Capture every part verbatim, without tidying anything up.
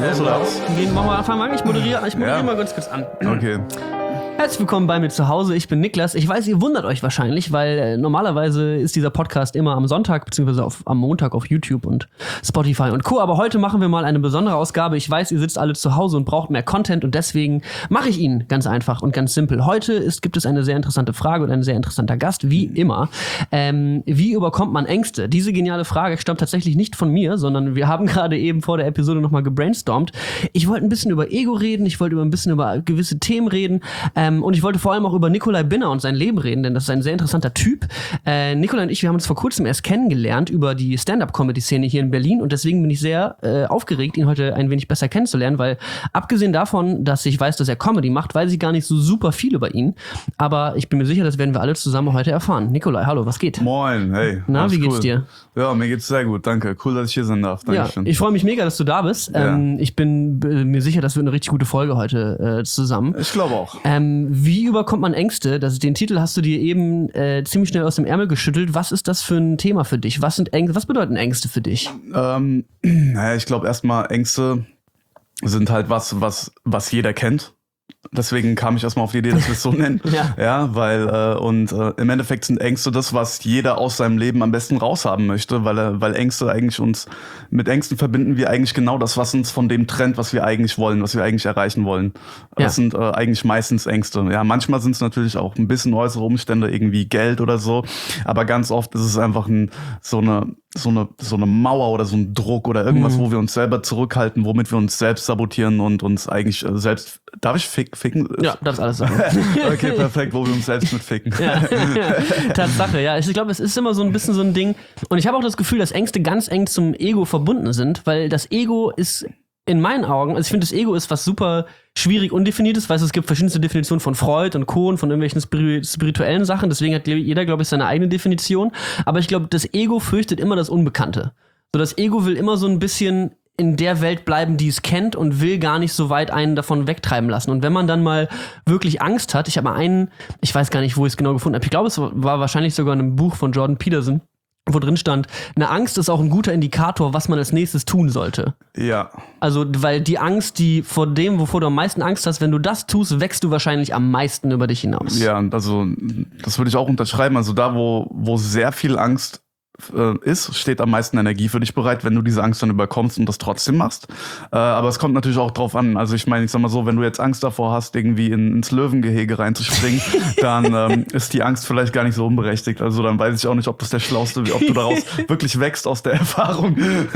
los, oder was? Gehen wir mal anfangen an. Ich moderiere, ich moderiere Ja. mal ganz kurz an. Okay. Herzlich willkommen bei mir zu Hause. Ich bin Niklas. Ich weiß, ihr wundert euch wahrscheinlich, weil äh, normalerweise ist dieser Podcast immer am Sonntag beziehungsweise auf, am Montag auf YouTube und Spotify und Co. Aber heute machen wir mal eine besondere Ausgabe. Ich weiß, ihr sitzt alle zu Hause und braucht mehr Content und deswegen mache ich ihn ganz einfach und ganz simpel. Heute ist, gibt es eine sehr interessante Frage und ein sehr interessanter Gast, wie immer. Ähm, wie überkommt man Ängste? Diese geniale Frage stammt tatsächlich nicht von mir, sondern wir haben gerade eben vor der Episode nochmal gebrainstormt. Ich wollte ein bisschen über Ego reden, ich wollte über ein bisschen über gewisse Themen reden. Ähm, und ich wollte vor allem auch über Nikolai Binner und sein Leben reden, denn das ist ein sehr interessanter Typ. Äh, Nikolai und ich, wir haben uns vor kurzem erst kennengelernt über die Stand-Up-Comedy-Szene hier in Berlin und deswegen bin ich sehr äh, aufgeregt, ihn heute ein wenig besser kennenzulernen, weil abgesehen davon, dass ich weiß, dass er Comedy macht, weiß ich gar nicht so super viel über ihn. Aber ich bin mir sicher, das werden wir alle zusammen heute erfahren. Nikolai, hallo, was geht? Moin, hey. Na, alles wie geht's cool. dir? Ja, mir geht's sehr gut, danke. Cool, dass ich hier sein darf. Ja, Dankeschön. ich freue mich mega, dass du da bist. Ja. Ähm, ich bin äh, mir sicher, das wird eine richtig gute Folge heute äh, zusammen. Ich glaube auch. Ähm, wie überkommt man Ängste? Das, den Titel hast du dir eben äh, ziemlich schnell aus dem Ärmel geschüttelt. Was ist das für ein Thema für dich? Was sind Ängste? Was bedeuten Ängste für dich? Ähm, naja, ich glaube erstmal, Ängste sind halt was, was, was jeder kennt. Deswegen kam ich erstmal auf die Idee, dass wir es so nennen. Ja. Ja, weil, äh, und äh, im Endeffekt sind Ängste das, was jeder aus seinem Leben am besten raushaben möchte, weil, äh, weil Ängste eigentlich uns, mit Ängsten verbinden wir eigentlich genau das, was uns von dem trennt, was wir eigentlich wollen, was wir eigentlich erreichen wollen. Ja. Das sind äh, eigentlich meistens Ängste. Ja, manchmal sind es natürlich auch ein bisschen äußere Umstände, irgendwie Geld oder so, aber ganz oft ist es einfach ein, so eine, so eine, so eine Mauer oder so ein Druck oder irgendwas, Mhm. wo wir uns selber zurückhalten, womit wir uns selbst sabotieren und uns eigentlich äh, selbst, darf ich fick, ficken? Ja, das alles sagen. Okay, perfekt, wo wir uns selbst mit ficken. Ja. Tatsache, ja. Ich glaube, es ist immer so ein bisschen so ein Ding. Und ich habe auch das Gefühl, dass Ängste ganz eng zum Ego verbunden sind, weil das Ego ist in meinen Augen, also ich finde, das Ego ist was super schwierig undefiniertes, weil es gibt verschiedenste Definitionen von Freud und Co. und von irgendwelchen spiri- spirituellen Sachen, deswegen hat jeder, glaube ich, seine eigene Definition. Aber ich glaube, das Ego fürchtet immer das Unbekannte. So, das Ego will immer so ein bisschen in der Welt bleiben, die es kennt und will gar nicht so weit einen davon wegtreiben lassen. Und wenn man dann mal wirklich Angst hat, ich habe mal einen, ich weiß gar nicht, wo ich es genau gefunden habe, ich glaube, es war wahrscheinlich sogar in einem Buch von Jordan Peterson, wo drin stand, eine Angst ist auch ein guter Indikator, was man als nächstes tun sollte. Ja. Also, weil die Angst, die vor dem, wovor du am meisten Angst hast, wenn du das tust, wächst du wahrscheinlich am meisten über dich hinaus. Ja, und also das würde ich auch unterschreiben. Also da, wo, wo sehr viel Angst äh, ist, steht am meisten Energie für dich bereit, wenn du diese Angst dann überkommst und das trotzdem machst. Äh, aber es kommt natürlich auch drauf an. Also ich meine, ich sag mal so, wenn du jetzt Angst davor hast, irgendwie in, ins Löwengehege reinzuspringen, dann ähm, ist die Angst vielleicht gar nicht so unberechtigt. Also dann weiß ich auch nicht, ob das der schlauste, ob du daraus wirklich wächst aus der Erfahrung,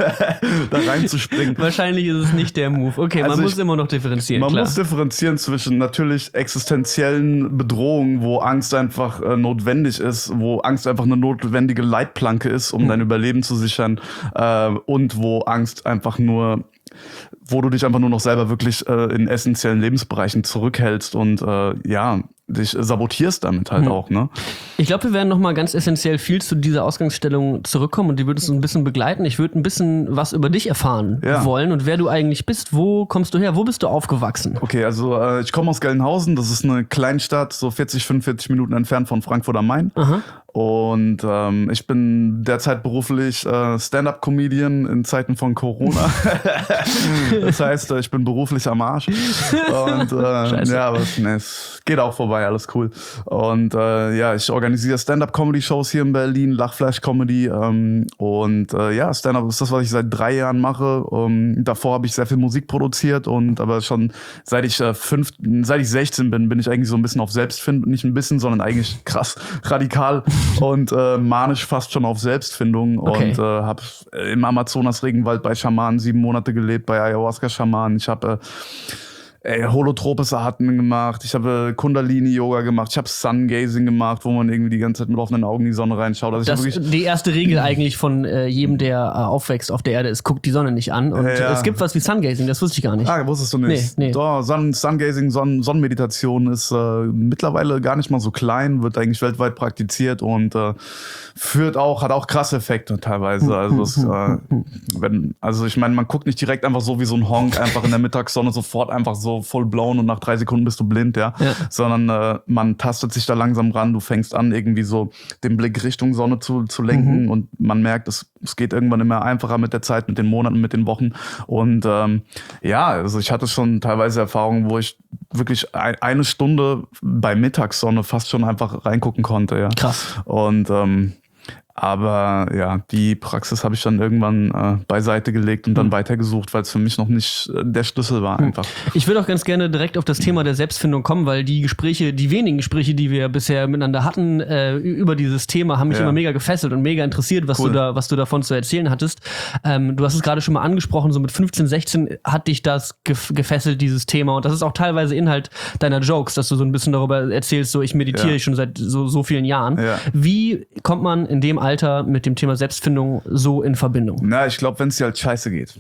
da reinzuspringen. Wahrscheinlich ist es nicht der Move. Okay, man Also muss ich- immer noch differenzieren, Man klar. muss differenzieren zwischen natürlich existenziellen Bedrohungen, wo Angst einfach äh, notwendig ist, wo Angst einfach eine notwendige Leitplanke ist, um Mhm. dein Überleben zu sichern, äh, und wo Angst einfach nur, wo du dich einfach nur noch selber wirklich äh, in essentiellen Lebensbereichen zurückhältst und äh, ja, dich sabotierst damit halt Mhm. auch, ne? Ich glaube, wir werden noch mal ganz essentiell viel zu dieser Ausgangsstellung zurückkommen und die wird uns ein bisschen begleiten. Ich würde ein bisschen was über dich erfahren Ja. wollen und wer du eigentlich bist. Wo kommst du her? Wo bist du aufgewachsen? Okay, also äh, ich komme aus Gelnhausen, das ist eine Kleinstadt, so vierzig, fünfundvierzig Minuten entfernt von Frankfurt am Main. Aha. Und ähm, ich bin derzeit beruflich äh, Stand-Up-Comedian in Zeiten von Corona. Das heißt, äh, ich bin beruflich am Arsch. Und äh, Scheiße. ja, aber es, nee, es geht auch vorbei, alles cool. Und äh, ja, ich organisiere Stand-Up-Comedy-Shows hier in Berlin, Lachflash-Comedy. Ähm, und äh, ja, Stand-Up ist das, was ich seit drei Jahren mache. Ähm, davor habe ich sehr viel Musik produziert und aber schon seit ich äh, fünf, seit ich sechzehn bin, bin ich eigentlich so ein bisschen auf Selbstfindung, nicht ein bisschen, sondern eigentlich krass radikal und äh, manisch fast schon auf Selbstfindung. Okay. Und äh, habe im Amazonas-Regenwald bei Schamanen sieben Monate gelebt, bei Ayahuasca-Schamanen. Ich habe äh, ey, holotropes Atmen gemacht, ich habe Kundalini-Yoga gemacht, ich habe Sungazing gemacht, wo man irgendwie die ganze Zeit mit offenen Augen in die Sonne reinschaut. Also ich Das hab wirklich, die erste Regel eigentlich von äh, jedem, der äh, aufwächst auf der Erde ist, guckt die Sonne nicht an. Und Ja, ja. es gibt was wie Sungazing, das wusste ich gar nicht. Ah, wusstest du nicht? Nee, nee. Doch, Sun, Sungazing, Sonnen, Sonnenmeditation ist äh, mittlerweile gar nicht mal so klein, wird eigentlich weltweit praktiziert und äh, führt auch, hat auch krasse Effekte teilweise. Also, es, äh, wenn, also ich meine, man guckt nicht direkt einfach so wie so ein Honk einfach in der Mittagssonne sofort einfach so so voll blown und nach drei Sekunden bist du blind, ja. ja. Sondern äh, man tastet sich da langsam ran, du fängst an, irgendwie so den Blick Richtung Sonne zu, zu lenken mhm. und man merkt, es, es geht irgendwann immer einfacher mit der Zeit, mit den Monaten, mit den Wochen. Und ähm, ja, also ich hatte schon teilweise Erfahrungen, wo ich wirklich ein, eine Stunde bei Mittagssonne fast schon einfach reingucken konnte, ja. Krass. Und ähm, aber ja, die Praxis habe ich dann irgendwann äh, beiseite gelegt und dann mhm. weitergesucht, weil es für mich noch nicht äh, der Schlüssel war einfach. Ich würde auch ganz gerne direkt auf das Thema der Selbstfindung kommen, weil die Gespräche, die wenigen Gespräche, die wir bisher miteinander hatten, äh, über dieses Thema, haben mich ja. immer mega gefesselt und mega interessiert, was cool. du da, was du davon zu erzählen hattest. Ähm, du hast es gerade schon mal angesprochen, so mit fünfzehn, sechzehn hat dich das gef- gefesselt, dieses Thema. Und das ist auch teilweise Inhalt deiner Jokes, dass du so ein bisschen darüber erzählst, so ich meditiere ja. schon seit so, so vielen Jahren. Ja. Wie kommt man in dem Alter mit dem Thema Selbstfindung so in Verbindung? Na, ich glaube, wenn es dir halt scheiße geht.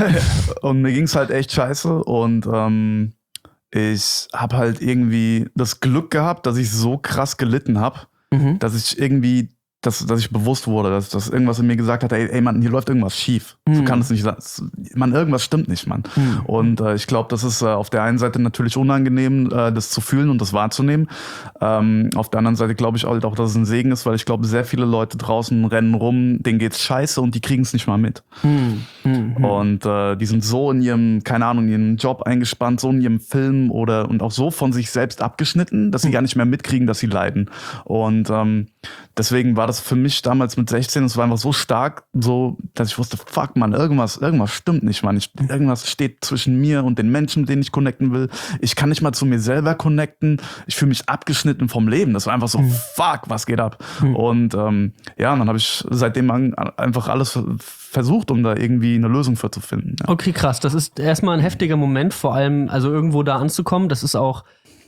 Und mir ging es halt echt scheiße und ähm, ich habe halt irgendwie das Glück gehabt, dass ich so krass gelitten habe, mhm. dass ich irgendwie, dass, dass ich bewusst wurde, dass, dass irgendwas in mir gesagt hat, ey, ey Mann, hier läuft irgendwas schief. Mhm. So kann es nicht sein. Mann, irgendwas stimmt nicht, Mann. Mhm. Und äh, ich glaube, das ist äh, auf der einen Seite natürlich unangenehm, äh, das zu fühlen und das wahrzunehmen. Ähm, auf der anderen Seite glaube ich halt auch, dass es ein Segen ist, weil ich glaube, sehr viele Leute draußen rennen rum, denen geht's scheiße und die kriegen es nicht mal mit. Mhm. Mhm. Und äh, die sind so in ihrem, keine Ahnung, in ihrem Job eingespannt, so in ihrem Film oder und auch so von sich selbst abgeschnitten, dass sie mhm. gar nicht mehr mitkriegen, dass sie leiden. Und ähm, deswegen war das für mich damals mit sechzehn, es war einfach so stark, so, dass ich wusste, fuck, Mann, irgendwas, irgendwas stimmt nicht, Mann. Ich, irgendwas steht zwischen mir und den Menschen, mit denen ich connecten will. Ich kann nicht mal zu mir selber connecten. Ich fühle mich abgeschnitten vom Leben. Das war einfach so, mhm. fuck, was geht ab? Mhm. Und ähm, ja, und dann habe ich seitdem an, einfach alles versucht, um da irgendwie eine Lösung für zu finden. Ja. Okay, krass. Das ist erstmal ein heftiger Moment, vor allem, also irgendwo da anzukommen. Das ist auch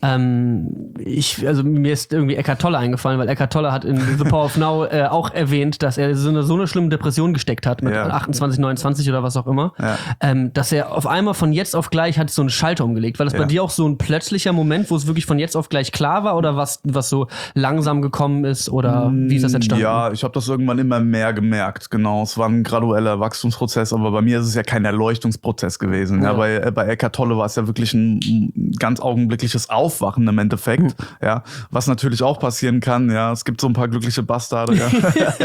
Ähm, ich, also mir ist irgendwie Eckhart Tolle eingefallen, weil Eckhart Tolle hat in The Power of Now äh, auch erwähnt, dass er so eine, so eine schlimme Depression gesteckt hat mit ja. achtundzwanzig, neunundzwanzig oder was auch immer, ja. ähm, dass er auf einmal von jetzt auf gleich hat so einen Schalter umgelegt. War das ja. bei dir auch so ein plötzlicher Moment, wo es wirklich von jetzt auf gleich klar war oder was, was so langsam gekommen ist oder wie ist das entstanden? Ja, ich habe das irgendwann immer mehr gemerkt, genau. Es war ein gradueller Wachstumsprozess, aber bei mir ist es ja kein Erleuchtungsprozess gewesen. Ja. Ja, bei, bei Eckhart Tolle war es ja wirklich ein ganz augenblickliches Auf Aufwachen im Endeffekt, mhm. ja, was natürlich auch passieren kann, ja, es gibt so ein paar glückliche Bastarde, ja.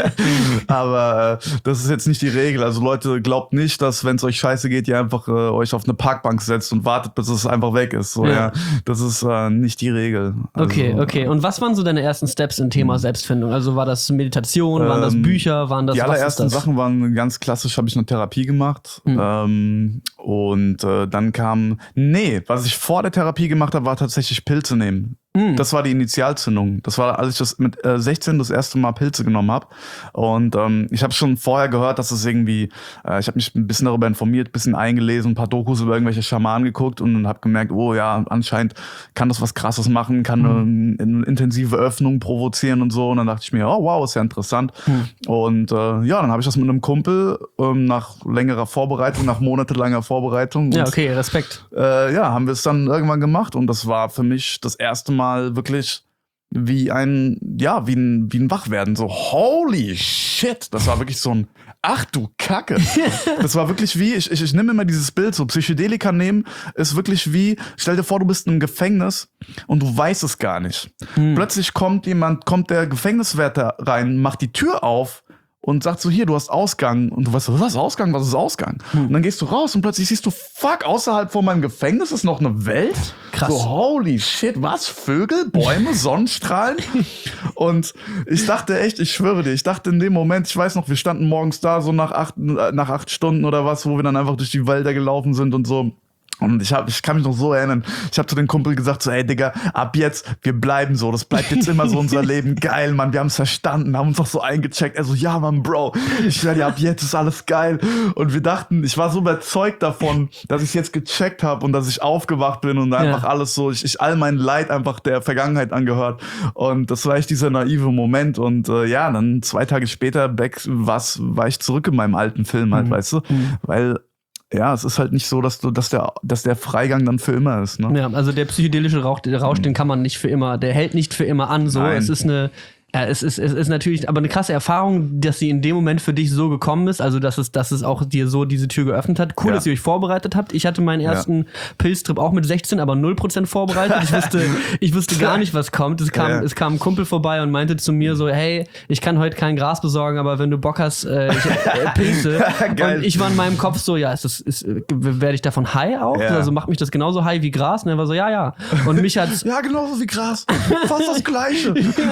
aber äh, das ist jetzt nicht die Regel, also Leute, glaubt nicht, dass wenn es euch scheiße geht, ihr einfach äh, euch auf eine Parkbank setzt und wartet, bis es einfach weg ist, so, ja, ja. Das ist äh, nicht die Regel. Also, okay, okay, und was waren so deine ersten Steps im Thema Selbstfindung? Also war das Meditation, waren das Bücher, waren das, die was allerersten ist das? Sachen waren ganz klassisch, habe ich eine Therapie gemacht, mhm. ähm, und äh, dann kam, nee, was ich vor der Therapie gemacht habe, war tatsächlich Pilze nehmen. Das war die Initialzündung. Das war, als ich das mit äh, sechzehn das erste Mal Pilze genommen habe. Und ähm, ich habe schon vorher gehört, dass es irgendwie, äh, ich habe mich ein bisschen darüber informiert, ein bisschen eingelesen, ein paar Dokus über irgendwelche Schamanen geguckt und habe gemerkt, oh ja, anscheinend kann das was Krasses machen, kann mhm. eine, eine intensive Öffnung provozieren und so. Und dann dachte ich mir, oh wow, ist ja interessant. Mhm. Und äh, ja, dann habe ich das mit einem Kumpel ähm, nach längerer Vorbereitung, nach monatelanger Vorbereitung. Ja, okay, Respekt. Äh, ja, haben wir es dann irgendwann gemacht und das war für mich das erste Mal wirklich wie ein, ja, wie ein, wie ein Wachwerden. So, holy shit. Das war wirklich so ein, ach du Kacke. Das war wirklich wie, ich, ich, ich nehme immer dieses Bild, so Psychedelika nehmen ist wirklich wie, stell dir vor, du bist in einem Gefängnis und du weißt es gar nicht. Hm. Plötzlich kommt jemand, kommt der Gefängniswärter rein, macht die Tür auf und sagt so, hier, du hast Ausgang. Und du weißt, was ist Ausgang? Was ist Ausgang? Hm. Und dann gehst du raus und plötzlich siehst du, fuck, außerhalb von meinem Gefängnis ist noch eine Welt. Krass. So, holy shit, was? Vögel, Bäume, Sonnenstrahlen? Und ich dachte echt, ich schwöre dir, ich dachte in dem Moment, ich weiß noch, wir standen morgens da so nach acht, nach acht Stunden oder was, wo wir dann einfach durch die Wälder gelaufen sind und so. Und ich hab, ich kann mich noch so erinnern, ich habe zu dem Kumpel gesagt so, ey Digga, ab jetzt, wir bleiben so, das bleibt jetzt immer so unser Leben, geil, Mann, wir haben es verstanden, haben uns doch so eingecheckt, er so, ja Mann, Bro, ich sag dir, ab jetzt ist alles geil. Und wir dachten, ich war so überzeugt davon, dass ich jetzt gecheckt habe und dass ich aufgewacht bin und einfach ja. alles so, ich, ich all mein Leid einfach der Vergangenheit angehört. Und das war echt dieser naive Moment und äh, ja, dann zwei Tage später back, was, war ich zurück in meinem alten Film halt, mhm. weißt du, mhm. weil ja, es ist halt nicht so, dass du, dass der, dass der Freigang dann für immer ist, ne? Ja, also der psychedelische Rauch, der Rausch, mhm. den kann man nicht für immer, der hält nicht für immer an, so. Nein. Es ist eine Ja, es ist, es ist natürlich aber eine krasse Erfahrung, dass sie in dem Moment für dich so gekommen ist, also dass es, dass es auch dir so diese Tür geöffnet hat. Cool, ja. dass ihr euch vorbereitet habt. Ich hatte meinen ersten ja. Pilztrip auch mit sechzehn, aber null Prozent vorbereitet. Ich wusste, ich wusste gar nicht, was kommt. Es kam, ja. es kam ein Kumpel vorbei und meinte zu mir so, hey, ich kann heute kein Gras besorgen, aber wenn du Bock hast, äh, ich äh, Pilze. Und ich war in meinem Kopf so, ja, ist das, ist, werde ich davon high auch? Ja. Also macht mich das genauso high wie Gras? Und er war so, ja, ja. Und mich hat's ja, genauso wie Gras. Fast das Gleiche.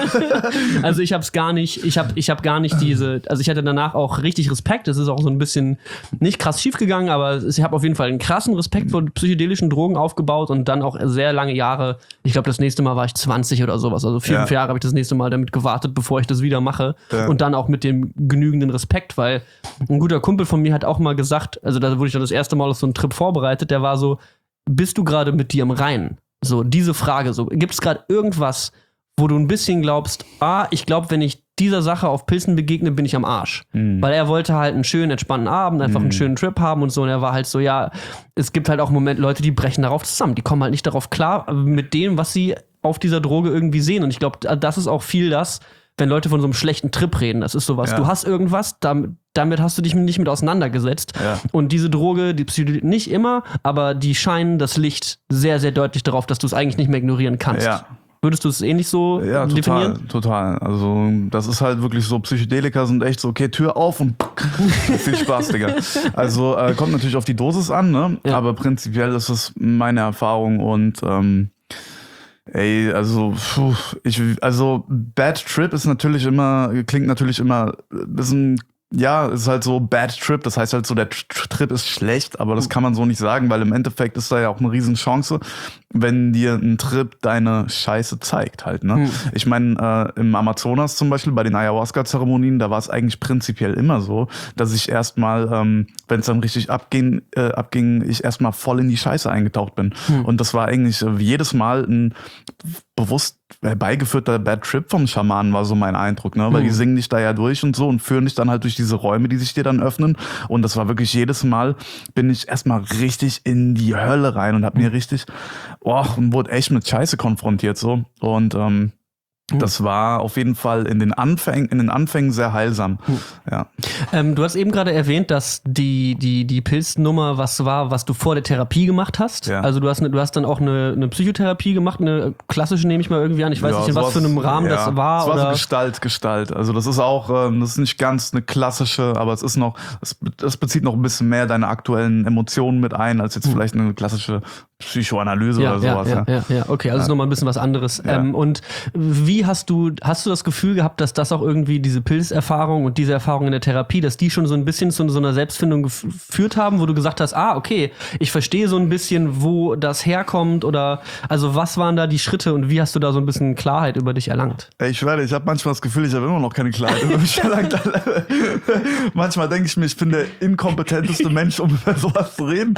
Also ich hab's gar nicht, ich hab, ich hab gar nicht diese, also ich hatte danach auch richtig Respekt. Es ist auch so ein bisschen nicht krass schief gegangen, aber ich habe auf jeden Fall einen krassen Respekt vor psychedelischen Drogen aufgebaut und dann auch sehr lange Jahre. Ich glaube, das nächste Mal war ich zwanzig oder sowas. Also fünf ja. Jahre habe ich das nächste Mal damit gewartet, bevor ich das wieder mache. Ja. Und dann auch mit dem genügenden Respekt, weil ein guter Kumpel von mir hat auch mal gesagt, also da wurde ich dann das erste Mal auf so einen Trip vorbereitet, der war so, bist du gerade mit dir im Reinen? So, diese Frage, so, gibt es gerade irgendwas, wo du ein bisschen glaubst, ah, ich glaube, wenn ich dieser Sache auf Pilzen begegne, bin ich am Arsch. Mhm. Weil er wollte halt einen schönen, entspannten Abend, einfach mhm. einen schönen Trip haben und so. Und er war halt so, ja, es gibt halt auch Momente, Leute, die brechen darauf zusammen. Die kommen halt nicht darauf klar mit dem, was sie auf dieser Droge irgendwie sehen. Und ich glaube, das ist auch viel das, wenn Leute von so einem schlechten Trip reden. Das ist sowas, ja. du hast irgendwas, damit, damit hast du dich nicht mit auseinandergesetzt. Ja. Und diese Droge, die Psychedelik, nicht immer, aber die scheinen das Licht sehr, sehr deutlich darauf, dass du es eigentlich nicht mehr ignorieren kannst. Ja. Würdest du es ähnlich so ja, definieren? Total, total. Also das ist halt wirklich so, Psychedelika sind echt so, okay, Tür auf und viel Spaß, Digga. Also äh, kommt natürlich auf die Dosis an, ne? Ja. Aber prinzipiell ist es meine Erfahrung und ähm, ey, also puh, ich, also Bad Trip ist natürlich immer, klingt natürlich immer ein bisschen, ja, ist halt so Bad Trip, das heißt halt so, der Trip ist schlecht, aber das kann man so nicht sagen, weil im Endeffekt ist da ja auch eine riesen Chance, wenn dir ein Trip deine Scheiße zeigt halt, ne? Hm. Ich meine, äh, im Amazonas zum Beispiel, bei den Ayahuasca-Zeremonien, da war es eigentlich prinzipiell immer so, dass ich erstmal, ähm, wenn es dann richtig abging, äh, abging, ich erstmal voll in die Scheiße eingetaucht bin. Hm. Und das war eigentlich äh, jedes Mal ein bewusst herbeigeführter Bad Trip vom Schamanen, war so mein Eindruck, ne? Weil mhm. die singen dich da ja durch und so und führen dich dann halt durch diese Räume, die sich dir dann öffnen. Und das war wirklich jedes Mal, bin ich erstmal richtig in die Hölle rein und hab mir richtig, boah, und wurde echt mit Scheiße konfrontiert so. Und ähm, Mhm. das war auf jeden Fall in den Anfängen, in den Anfängen sehr heilsam. Mhm. Ja. Ähm, du hast eben gerade erwähnt, dass die, die, die Pilznummer was war, was du vor der Therapie gemacht hast. Ja. Also du hast, ne, du hast dann auch eine, eine Psychotherapie gemacht, eine klassische nehme ich mal irgendwie an. Ich weiß ja, nicht, in was für einem Rahmen ja. das war. Es war oder? so Gestalt, Gestalt. Also das ist auch, ähm, das ist nicht ganz eine klassische, aber es ist noch, es, es bezieht noch ein bisschen mehr deine aktuellen Emotionen mit ein, als jetzt mhm. vielleicht eine klassische Psychoanalyse ja, oder sowas. Ja, ja, ja, ja. Okay, also ja. ist nochmal ein bisschen was anderes. Ja. Ähm, und wie hast du, hast du das Gefühl gehabt, dass das auch irgendwie diese Pilzerfahrung und diese Erfahrung in der Therapie, dass die schon so ein bisschen zu so einer Selbstfindung geführt haben, wo du gesagt hast, ah, okay, ich verstehe so ein bisschen, wo das herkommt oder, also was waren da die Schritte und wie hast du da so ein bisschen Klarheit über dich erlangt? Ich schwöre, ich habe manchmal das Gefühl, ich habe immer noch keine Klarheit über mich erlangt. Manchmal denke ich mir, ich bin der inkompetenteste Mensch, um über sowas zu reden,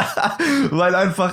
weil einfach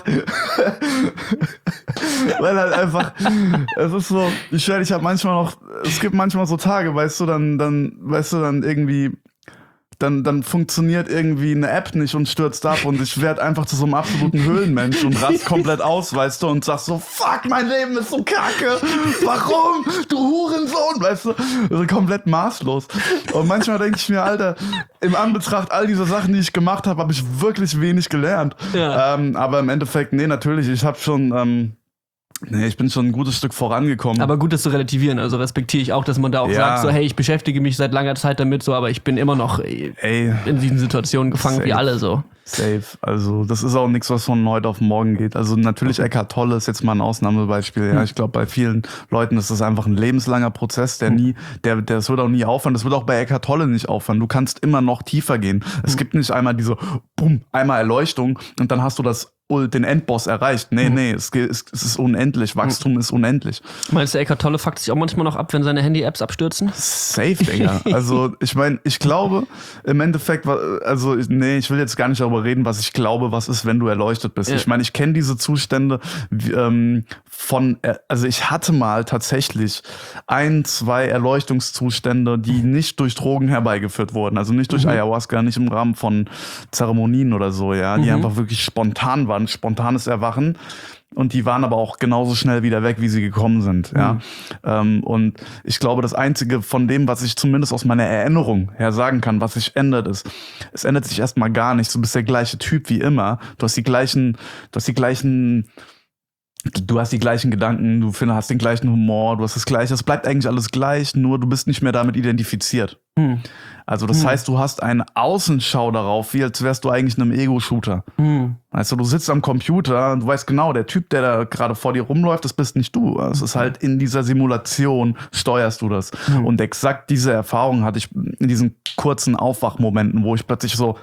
weil halt einfach, es ist so, ich werde, ich habe manchmal noch, es gibt manchmal so Tage, weißt du, dann, dann, weißt du, dann irgendwie, dann, dann funktioniert irgendwie eine App nicht und stürzt ab und ich werde einfach zu so einem absoluten Höhlenmensch und rast komplett aus, weißt du, und sag so, fuck, mein Leben ist so kacke, warum, du Hurensohn, weißt du, also komplett maßlos. Und manchmal denke ich mir, Alter, im Anbetracht all dieser Sachen, die ich gemacht habe, habe ich wirklich wenig gelernt. Ja. Ähm, aber im Endeffekt, nee, natürlich, ich habe schon, ähm, nee, ich bin schon ein gutes Stück vorangekommen. Aber gut, das zu relativieren, also respektiere ich auch, dass man da auch ja. sagt, so, hey, ich beschäftige mich seit langer Zeit damit, so, aber ich bin immer noch Ey, in diesen Situationen gefangen safe. Wie alle so. Safe, also das ist auch nichts, was von heute auf morgen geht. Also natürlich okay. Eckhart Tolle ist jetzt mal ein Ausnahmebeispiel. Ja, ich glaube, bei vielen Leuten ist das einfach ein lebenslanger Prozess, der nie, der, der, das wird auch nie aufhören. Das wird auch bei Eckhart Tolle nicht aufhören. Du kannst immer noch tiefer gehen. Es gibt nicht einmal diese, bumm, einmal Erleuchtung und dann hast du das den Endboss erreicht. Nee, nee, es, es, es ist unendlich. Wachstum ist unendlich. Meinst du, Eckhart Tolle fuckt sich auch manchmal noch ab, wenn seine Handy-Apps abstürzen? Safe, Digga. Also, ich meine, ich glaube, im Endeffekt, also, nee, ich will jetzt gar nicht darüber reden, was ich glaube, was ist, wenn du erleuchtet bist. Ja. Ich meine, ich kenne diese Zustände ähm, von, also ich hatte mal tatsächlich ein, zwei Erleuchtungszustände, die nicht durch Drogen herbeigeführt wurden. Also nicht durch mhm. Ayahuasca, nicht im Rahmen von Zeremonien oder so, ja, die mhm. einfach wirklich spontan waren. Spontanes Erwachen. und die waren aber auch genauso schnell wieder weg, wie sie gekommen sind. Mhm. Ja? Ähm, und ich glaube, das Einzige von dem, was ich zumindest aus meiner Erinnerung her sagen kann, was sich ändert, ist, es ändert sich erstmal gar nichts. Du bist der gleiche Typ wie immer. Du hast die gleichen, du hast die gleichen Du hast die gleichen Gedanken, du findest, hast den gleichen Humor, du hast das Gleiche. Es bleibt eigentlich alles gleich, nur du bist nicht mehr damit identifiziert. Hm. Also das hm. heißt, du hast eine Außenschau darauf, wie als wärst du eigentlich in einem Ego-Shooter. Hm. Also du sitzt am Computer und du weißt genau, der Typ, der da gerade vor dir rumläuft, das bist nicht du. Es ist halt in dieser Simulation steuerst du das. Hm. Und exakt diese Erfahrung hatte ich in diesen kurzen Aufwachmomenten, wo ich plötzlich so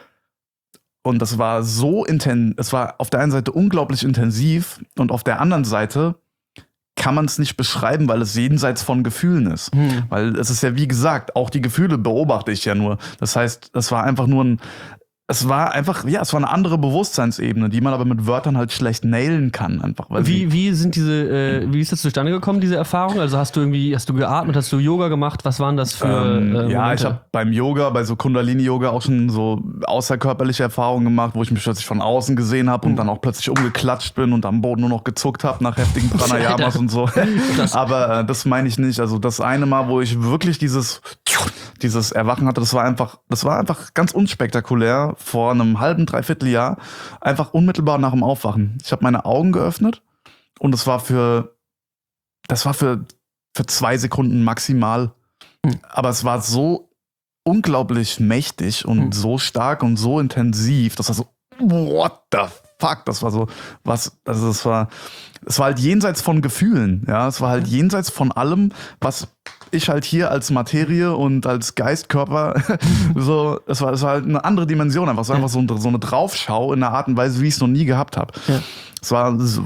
Und das war so intensiv, es war auf der einen Seite unglaublich intensiv und auf der anderen Seite kann man es nicht beschreiben, weil es jenseits von Gefühlen ist. Hm. Weil es ist ja, wie gesagt, auch die Gefühle beobachte ich ja nur. Das heißt, es war einfach nur ein, es war einfach, ja, es war eine andere Bewusstseinsebene, die man aber mit Wörtern halt schlecht nailen kann. Einfach, weil wie, wie sind diese, äh, wie ist das zustande gekommen, diese Erfahrung? Also hast du irgendwie, hast du geatmet, hast du Yoga gemacht? Was waren das für ähm, äh, Ja, ich habe beim Yoga, bei so Kundalini-Yoga auch schon so außerkörperliche Erfahrungen gemacht, wo ich mich plötzlich von außen gesehen habe und mhm. dann auch plötzlich umgeklatscht bin und am Boden nur noch gezuckt habe nach heftigen Pranayamas und so. Aber äh, das meine ich nicht. Also das eine Mal, wo ich wirklich dieses dieses Erwachen hatte, das war einfach, das war einfach ganz unspektakulär. Vor einem halben, dreiviertel Jahr, einfach unmittelbar nach dem Aufwachen. Ich habe meine Augen geöffnet und es war für, das war für, für zwei Sekunden maximal. Hm. Aber es war so unglaublich mächtig und hm. so stark und so intensiv, das war so, what the fuck, das war so, was, also das war, es war halt jenseits von Gefühlen, ja, es war halt jenseits von allem, was ich halt hier als Materie und als Geistkörper so, es war, es war halt eine andere Dimension einfach, es war einfach so, so eine Draufschau in einer Art und Weise, wie ich es noch nie gehabt habe. Ja. Es war so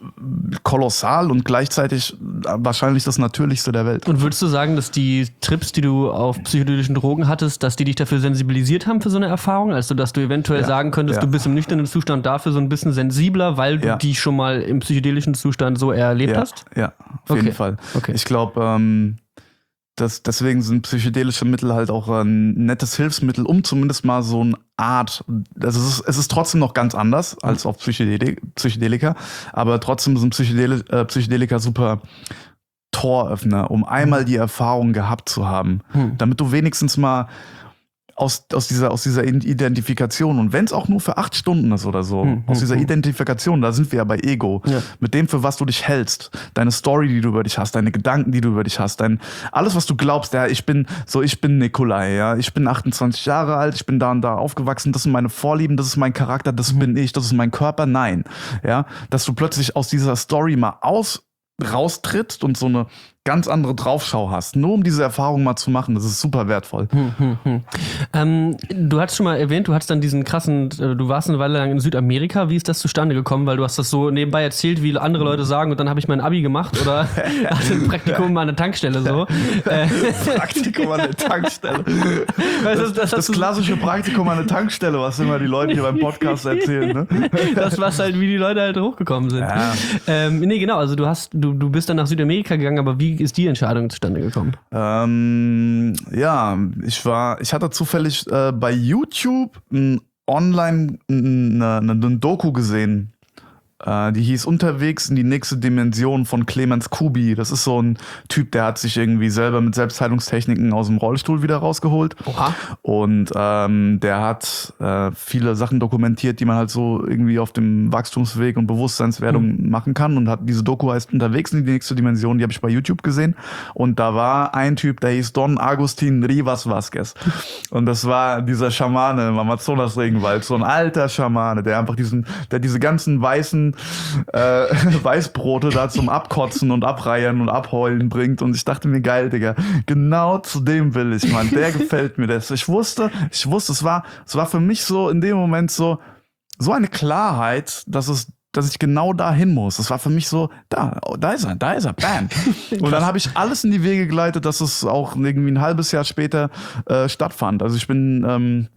kolossal und gleichzeitig wahrscheinlich das Natürlichste der Welt. Und würdest du sagen, dass die Trips, die du auf psychedelischen Drogen hattest, dass die dich dafür sensibilisiert haben für so eine Erfahrung? Also, dass du eventuell ja. sagen könntest, ja. du bist im nüchternen Zustand dafür so ein bisschen sensibler, weil du ja. die schon mal im psychedelischen Zustand so erlebt ja. hast? Ja, auf okay. jeden Fall. Okay. Ich glaube, ähm, Das, deswegen sind psychedelische Mittel halt auch ein nettes Hilfsmittel, um zumindest mal so eine Art, also es ist, es ist trotzdem noch ganz anders als auf Psychedelik, Psychedelika, aber trotzdem sind Psychedel, äh, Psychedelika super Toröffner, um einmal die Erfahrung gehabt zu haben, hm. damit du wenigstens mal aus, aus, dieser, aus dieser Identifikation, und wenn es auch nur für acht Stunden ist oder so, hm, aus dieser hm. Identifikation, da sind wir ja bei Ego, ja. mit dem, für was du dich hältst, deine Story, die du über dich hast, deine Gedanken, die du über dich hast, dein, alles, was du glaubst, ja, ich bin so, ich bin Nikolai, ja, ich bin achtundzwanzig Jahre alt, ich bin da und da aufgewachsen, das sind meine Vorlieben, das ist mein Charakter, das hm. bin ich, das ist mein Körper, nein, ja, dass du plötzlich aus dieser Story mal aus raustrittst und so eine ganz andere Draufschau hast, nur um diese Erfahrung mal zu machen, das ist super wertvoll. Hm, hm, hm. Ähm, du hast schon mal erwähnt, du hattest dann diesen krassen, du warst eine Weile lang in Südamerika, wie ist das zustande gekommen? Weil du hast das so nebenbei erzählt, wie andere Leute sagen, und dann habe ich mein Abi gemacht oder hatte ein Praktikum an der Tankstelle so. Praktikum an der Tankstelle. Das, das, das, das klassische Praktikum an der Tankstelle, was immer die Leute hier beim Podcast erzählen. Ne? Das war halt, wie die Leute halt hochgekommen sind. Ja. Ähm, nee, genau, also du hast, du, du bist dann nach Südamerika gegangen, aber wie ist die Entscheidung zustande gekommen? Ähm, ja, ich war, ich hatte zufällig äh, bei YouTube ein online eine, eine Doku gesehen. Äh, die hieß Unterwegs in die nächste Dimension von Clemens Kubi. Das ist so ein Typ, der hat sich irgendwie selber mit Selbstheilungstechniken aus dem Rollstuhl wieder rausgeholt. Oha. Und ähm, der hat äh, viele Sachen dokumentiert, die man halt so irgendwie auf dem Wachstumsweg und Bewusstseinswerdung mhm. machen kann. Und hat diese Doku heißt Unterwegs in die nächste Dimension. Die habe ich bei YouTube gesehen. Und da war ein Typ, der hieß Don Agustin Rivas Vázquez. Und das war dieser Schamane im Amazonas-Regenwald. So ein alter Schamane, der einfach diesen, der diese ganzen weißen Äh, Weißbrote da zum Abkotzen und Abreiern und Abheulen bringt, und ich dachte mir, geil, Digga, genau zu dem will ich, Mann, der gefällt mir das. Ich wusste, ich wusste, es war, es war für mich so in dem Moment so, so eine Klarheit, dass es dass ich genau dahin muss. Das war für mich so, da, oh, da ist er, da ist er, bam. Und dann habe ich alles in die Wege geleitet, dass es auch irgendwie ein halbes Jahr später äh, stattfand. Also ich bin ähm,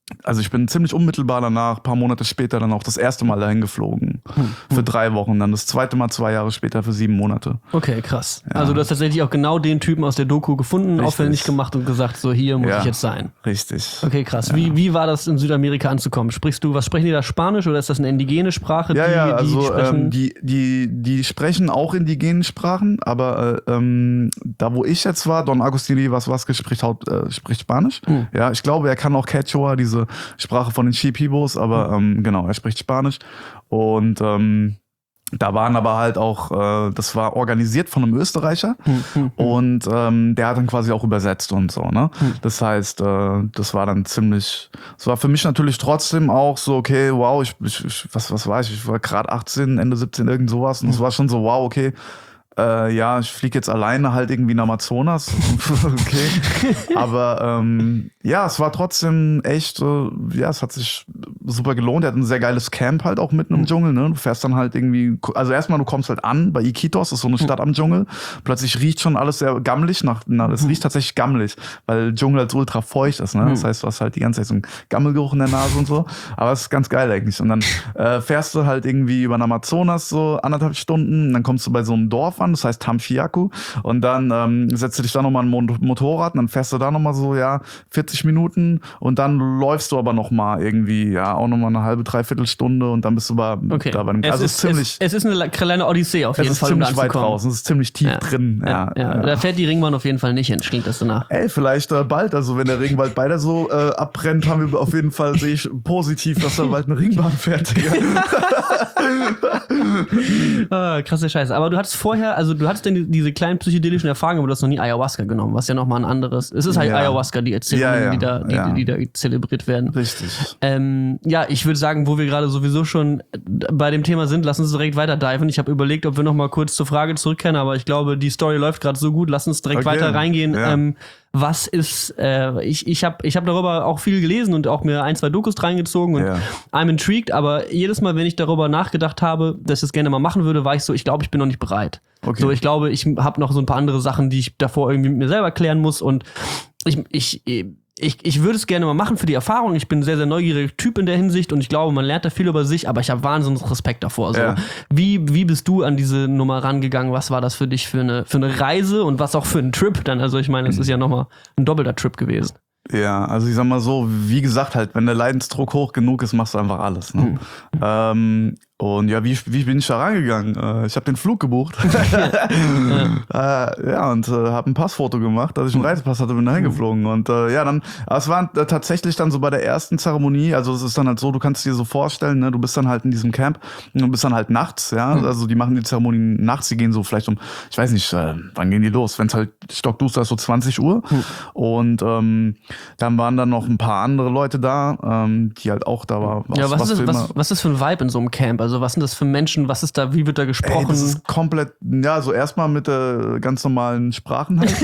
also ich bin ziemlich unmittelbar danach, ein paar Monate später dann auch das erste Mal dahin geflogen. Hm. Für drei Wochen, dann das zweite Mal zwei Jahre später für sieben Monate. Okay, krass. Ja. Also du hast tatsächlich auch genau den Typen aus der Doku gefunden, Richtig. aufwendig gemacht und gesagt, so hier muss ja, ich jetzt sein. Richtig. Okay, krass. Ja. Wie, wie war das in Südamerika anzukommen? Sprichst du, was sprechen die da, Spanisch oder ist das eine indigene Sprache? Ja, die, ja, die also sprechen? ähm, die, die, die sprechen auch indigenen Sprachen, aber äh, ähm, da wo ich jetzt war, Don Agustin Rivas Vázquez spricht, Haupt, äh, spricht Spanisch. Hm. Ja, ich glaube, er kann auch Quechua, diese Sprache von den Shipibos, aber ähm, genau, er spricht Spanisch. Und ähm, da waren aber halt auch, äh, das war organisiert von einem Österreicher hm, hm, und ähm, der hat dann quasi auch übersetzt und so, ne? Hm. Das heißt, äh, das war dann ziemlich, das war für mich natürlich trotzdem auch so, okay, wow, ich, ich, ich was, was war ich, ich war gerade achtzehn, Ende siebzehn, irgend sowas und es war schon so, wow, okay, Äh, ja, ich fliege jetzt alleine halt irgendwie in Amazonas. Okay. Aber ähm, ja, es war trotzdem echt, äh, ja, es hat sich super gelohnt. Er hat ein sehr geiles Camp halt auch mitten im Dschungel. Ne? Du fährst dann halt irgendwie, also erstmal, du kommst halt an bei Iquitos, das ist so eine Stadt am Dschungel. Plötzlich riecht schon alles sehr gammelig nach, na, es riecht tatsächlich gammelig, weil Dschungel halt so ultra feucht ist. Ne? Das heißt, du hast halt die ganze Zeit so einen Gammelgeruch in der Nase und so. Aber es ist ganz geil eigentlich. Und dann äh, fährst du halt irgendwie über den Amazonas so anderthalb Stunden, dann kommst du bei so einem Dorf an, das heißt Tamfiaku, und dann ähm, setzt du dich da nochmal ein Motorrad und dann fährst du da nochmal so, ja, vierzig Minuten und dann läufst du aber nochmal irgendwie, ja, auch nochmal eine halbe, dreiviertel Stunde und dann bist du bei, okay. da bei dem, es also ist, ziemlich, es, es ist eine kleine Odyssee auf jeden es ist Fall, um ziemlich da weit draußen, es ist ziemlich tief ja. drin, ja, ja, ja. ja. Da fährt die Ringbahn auf jeden Fall nicht hin, klingt das danach. Ey, vielleicht äh, bald, also wenn der Regenwald beider so äh, abbrennt, haben wir auf jeden Fall, sehe ich positiv, dass da bald eine Ringbahn fährt. ah, krasse Scheiße. Aber du hattest vorher, also du hattest denn diese kleinen psychedelischen Erfahrungen, aber du hast noch nie Ayahuasca genommen, was ja nochmal ein anderes. Es ist halt ja. Ayahuasca, die Erzählungen, ja, ja. die, da, die, ja. die, die da zelebriert werden. Richtig. Ähm, ja, ich würde sagen, wo wir gerade sowieso schon bei dem Thema sind, lass uns direkt weiter diven. Ich habe überlegt, ob wir noch mal kurz zur Frage zurückkehren, aber ich glaube, die Story läuft gerade so gut. Lass uns direkt okay. weiter reingehen. Ja. Ähm, was ist, äh, ich, ich habe ich hab darüber auch viel gelesen und auch mir ein, zwei Dokus reingezogen und ja. I'm intrigued, aber jedes Mal, wenn ich darüber nachgedacht habe, dass ich es gerne mal machen würde, war ich so, ich glaube, ich bin noch nicht bereit. Okay. So, ich glaube, ich habe noch so ein paar andere Sachen, die ich davor irgendwie mit mir selber klären muss und ich, ich, ich, ich würde es gerne mal machen für die Erfahrung. Ich bin ein sehr, sehr neugieriger Typ in der Hinsicht und ich glaube, man lernt da viel über sich, aber ich habe wahnsinnig Respekt davor. So. Ja. Wie, wie bist du an diese Nummer rangegangen? Was war das für dich für eine, für eine Reise und was auch für ein Trip dann? Also ich meine, es ist ja nochmal ein doppelter Trip gewesen. Ja, also ich sag mal so, wie gesagt halt, wenn der Leidensdruck hoch genug ist, machst du einfach alles. Ne? Mhm. Ähm, und ja, wie, wie bin ich da rangegangen? Äh, ich habe den Flug gebucht. ja. äh, ja, und äh, habe ein Passfoto gemacht, dass ich einen Reisepass hatte, bin da hingeflogen. Und äh, ja, dann, aber es war äh, tatsächlich dann so bei der ersten Zeremonie, also es ist dann halt so, du kannst dir so vorstellen, ne, du bist dann halt in diesem Camp und du bist dann halt nachts, ja, mhm. also die machen die Zeremonien nachts, die gehen so vielleicht um, ich weiß nicht, äh, wann gehen die los? Wenn es halt stockduster ist, so zwanzig Uhr. Mhm. Und ähm, dann waren dann noch ein paar andere Leute da, ähm, die halt auch da waren. Ja, was, was, ist, was, was, was ist für ein Vibe in so einem Camp? Also was sind das für Menschen? Was ist da, wie wird da gesprochen? Ey, das ist komplett, ja, so erstmal mit der ganz normalen Sprachen halt.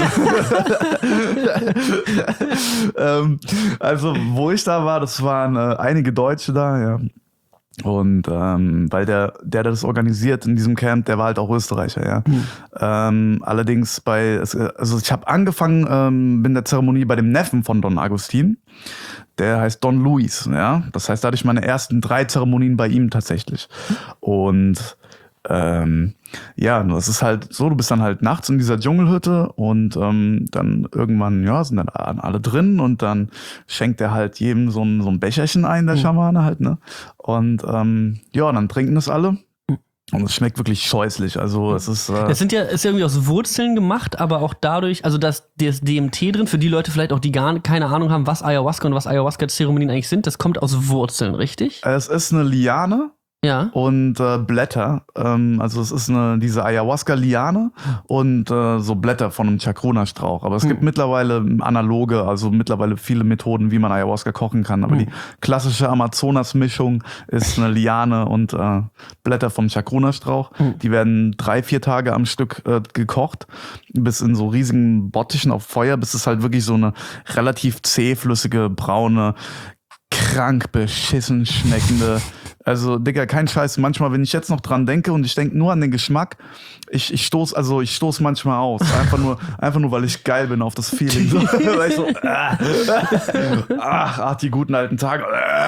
ähm, also, wo ich da war, das waren äh, einige Deutsche da, ja. Und ähm, weil der, der das organisiert in diesem Camp, der war halt auch Österreicher, ja. Mhm. Ähm, allerdings bei, also ich habe angefangen ähm, in der Zeremonie bei dem Neffen von Don Agustin. Der heißt Don Luis, ja. Das heißt, da hatte ich meine ersten drei Zeremonien bei ihm tatsächlich. Und ähm, ja, nur es ist halt so, du bist dann halt nachts in dieser Dschungelhütte und ähm, dann irgendwann, ja, sind dann alle drin und dann schenkt er halt jedem so ein, so ein Becherchen ein, der Schamane halt, ne? Und ähm, ja, dann trinken das alle. Und es schmeckt wirklich scheußlich. Also es ist. Äh es sind ja, ist ja irgendwie aus Wurzeln gemacht, aber auch dadurch, also das, das D M T drin, für die Leute vielleicht auch, die gar keine Ahnung haben, was Ayahuasca und was Ayahuasca-Zeremonien eigentlich sind, das kommt aus Wurzeln, richtig? Es ist eine Liane. Ja. Und äh, Blätter, ähm, also es ist eine diese Ayahuasca-Liane und äh, so Blätter von einem Chacruna-Strauch. Aber es hm. gibt mittlerweile analoge, also mittlerweile viele Methoden, wie man Ayahuasca kochen kann. Aber hm. die klassische Amazonas-Mischung ist eine Liane und äh, Blätter vom Chacruna-Strauch. Hm. Die werden drei, vier Tage am Stück äh, gekocht, bis in so riesigen Bottichen auf Feuer, bis es halt wirklich so eine relativ zähflüssige, braune, krank beschissen schmeckende Also, Digga, kein Scheiß. Manchmal, wenn ich jetzt noch dran denke und ich denke nur an den Geschmack, ich, ich stoß, also ich stoß manchmal aus. Einfach nur, einfach nur, weil ich geil bin auf das Feeling. So, weil ich so, äh, ach, ach, die guten alten Tage.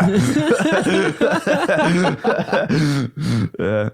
Äh.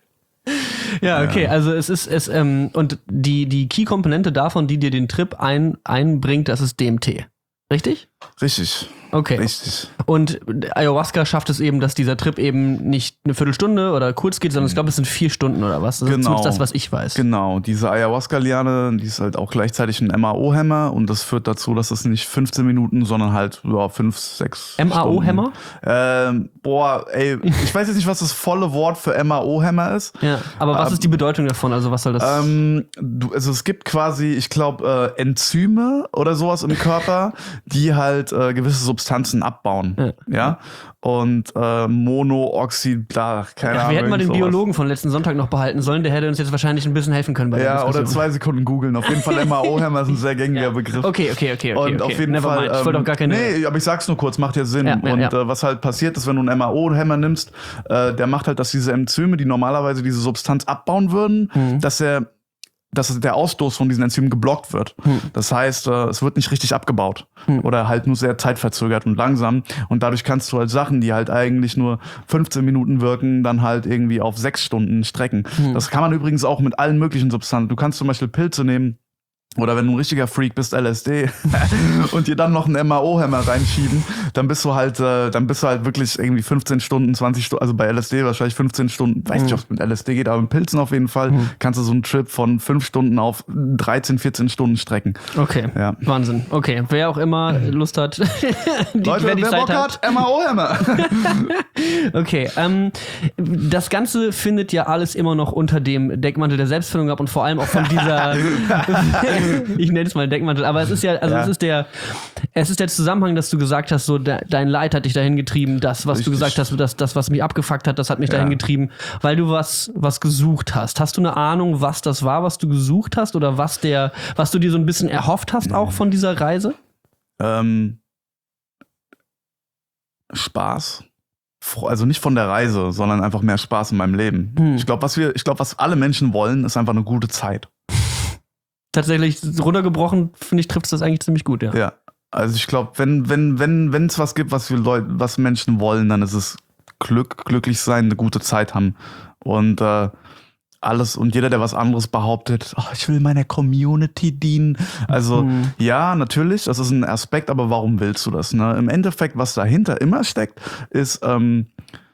Ja, okay, also es ist, es, ähm, und die, die Key-Komponente davon, die dir den Trip ein, einbringt, das ist D M T. Richtig? Richtig. Okay. Richtig. Und Ayahuasca schafft es eben, dass dieser Trip eben nicht eine Viertelstunde oder kurz geht, sondern ich glaube, es sind vier Stunden oder was. Das genau. ist zumindest das, was ich weiß. Genau. Diese Ayahuasca-Liane, die ist halt auch gleichzeitig ein M A O-Hämmer und das führt dazu, dass es nicht fünfzehn Minuten, sondern halt ja, fünf, sechs M A O-Hämmer? Ähm, boah, ey, ich weiß jetzt nicht, was das volle Wort für M A O-Hämmer ist. Ja, aber was ähm, ist die Bedeutung davon? Also was soll das? Ähm, du, also es gibt quasi, ich glaube, äh, Enzyme oder sowas im Körper, die halt äh, gewisse Substanzen abbauen. Ja. ja? Und äh, Monooxid, da, keine Ach, Ahnung. Wir hätten mal den sowas. Biologen von letzten Sonntag noch behalten sollen, der hätte uns jetzt wahrscheinlich ein bisschen helfen können bei der Ja, Diskussion. oder zwei Sekunden googeln. Auf jeden Fall M A O-Hämmer ist ein sehr gängiger ja. Begriff. Okay, okay, okay, okay. Und okay. auf jeden Never Fall. mind. Ich wollte auch gar keine. Nee, aber ich sag's nur kurz, macht ja Sinn. Ja, ja, und ja. Äh, was halt passiert ist, wenn du einen M A O-Hämmer nimmst, äh, der macht halt, dass diese Enzyme, die normalerweise diese Substanz abbauen würden, mhm. dass er dass der Ausstoß von diesen Enzymen geblockt wird. Hm. Das heißt, äh, es wird nicht richtig abgebaut. Hm. Oder halt nur sehr zeitverzögert und langsam. Und dadurch kannst du halt Sachen, die halt eigentlich nur fünfzehn Minuten wirken, dann halt irgendwie auf sechs Stunden strecken. Hm. Das kann man übrigens auch mit allen möglichen Substanzen. Du kannst zum Beispiel Pilze nehmen, oder wenn du ein richtiger Freak bist, L S D, und dir dann noch einen M A O-Hämmer reinschieben, dann bist du halt, äh, dann bist du halt wirklich irgendwie fünfzehn Stunden, zwanzig Stunden, also bei L S D wahrscheinlich fünfzehn Stunden, weiß nicht, ob es mit L S D geht, aber mit Pilzen auf jeden Fall, mhm. kannst du so einen Trip von fünf Stunden auf dreizehn, vierzehn Stunden strecken. Okay, ja. Wahnsinn. Okay, wer auch immer Lust hat, die, Leute, wer die wer Zeit Bock hat, hat M A O-Hämmer. Okay, ähm, das Ganze findet ja alles immer noch unter dem Deckmantel der Selbstfindung ab und vor allem auch von dieser ich nenne es mal Deckmantel, aber es ist ja, also ja. es ist der, es ist der Zusammenhang, dass du gesagt hast, so de, dein Leid hat dich dahin getrieben, das, was Richtig. du gesagt hast, das, das, was mich abgefuckt hat, das hat mich ja. dahin getrieben, weil du was, was gesucht hast. Hast du eine Ahnung, was das war, was du gesucht hast oder was der, was du dir so ein bisschen erhofft hast auch von dieser Reise? Ähm, Spaß. Also nicht von der Reise, sondern einfach mehr Spaß in meinem Leben. Hm. Ich glaube, was wir, ich glaube, was alle Menschen wollen, ist einfach eine gute Zeit. Tatsächlich runtergebrochen, finde ich, trifft es das eigentlich ziemlich gut, ja. Ja, also ich glaube, wenn wenn wenn wenn es was gibt, was wir Leute, was Menschen wollen, dann ist es Glück, glücklich sein, eine gute Zeit haben und äh, alles und jeder, der was anderes behauptet, oh, ich will meiner Community dienen. Also hm. ja, natürlich, das ist ein Aspekt, aber warum willst du das? Ne? Im Endeffekt, was dahinter immer steckt, ist ähm,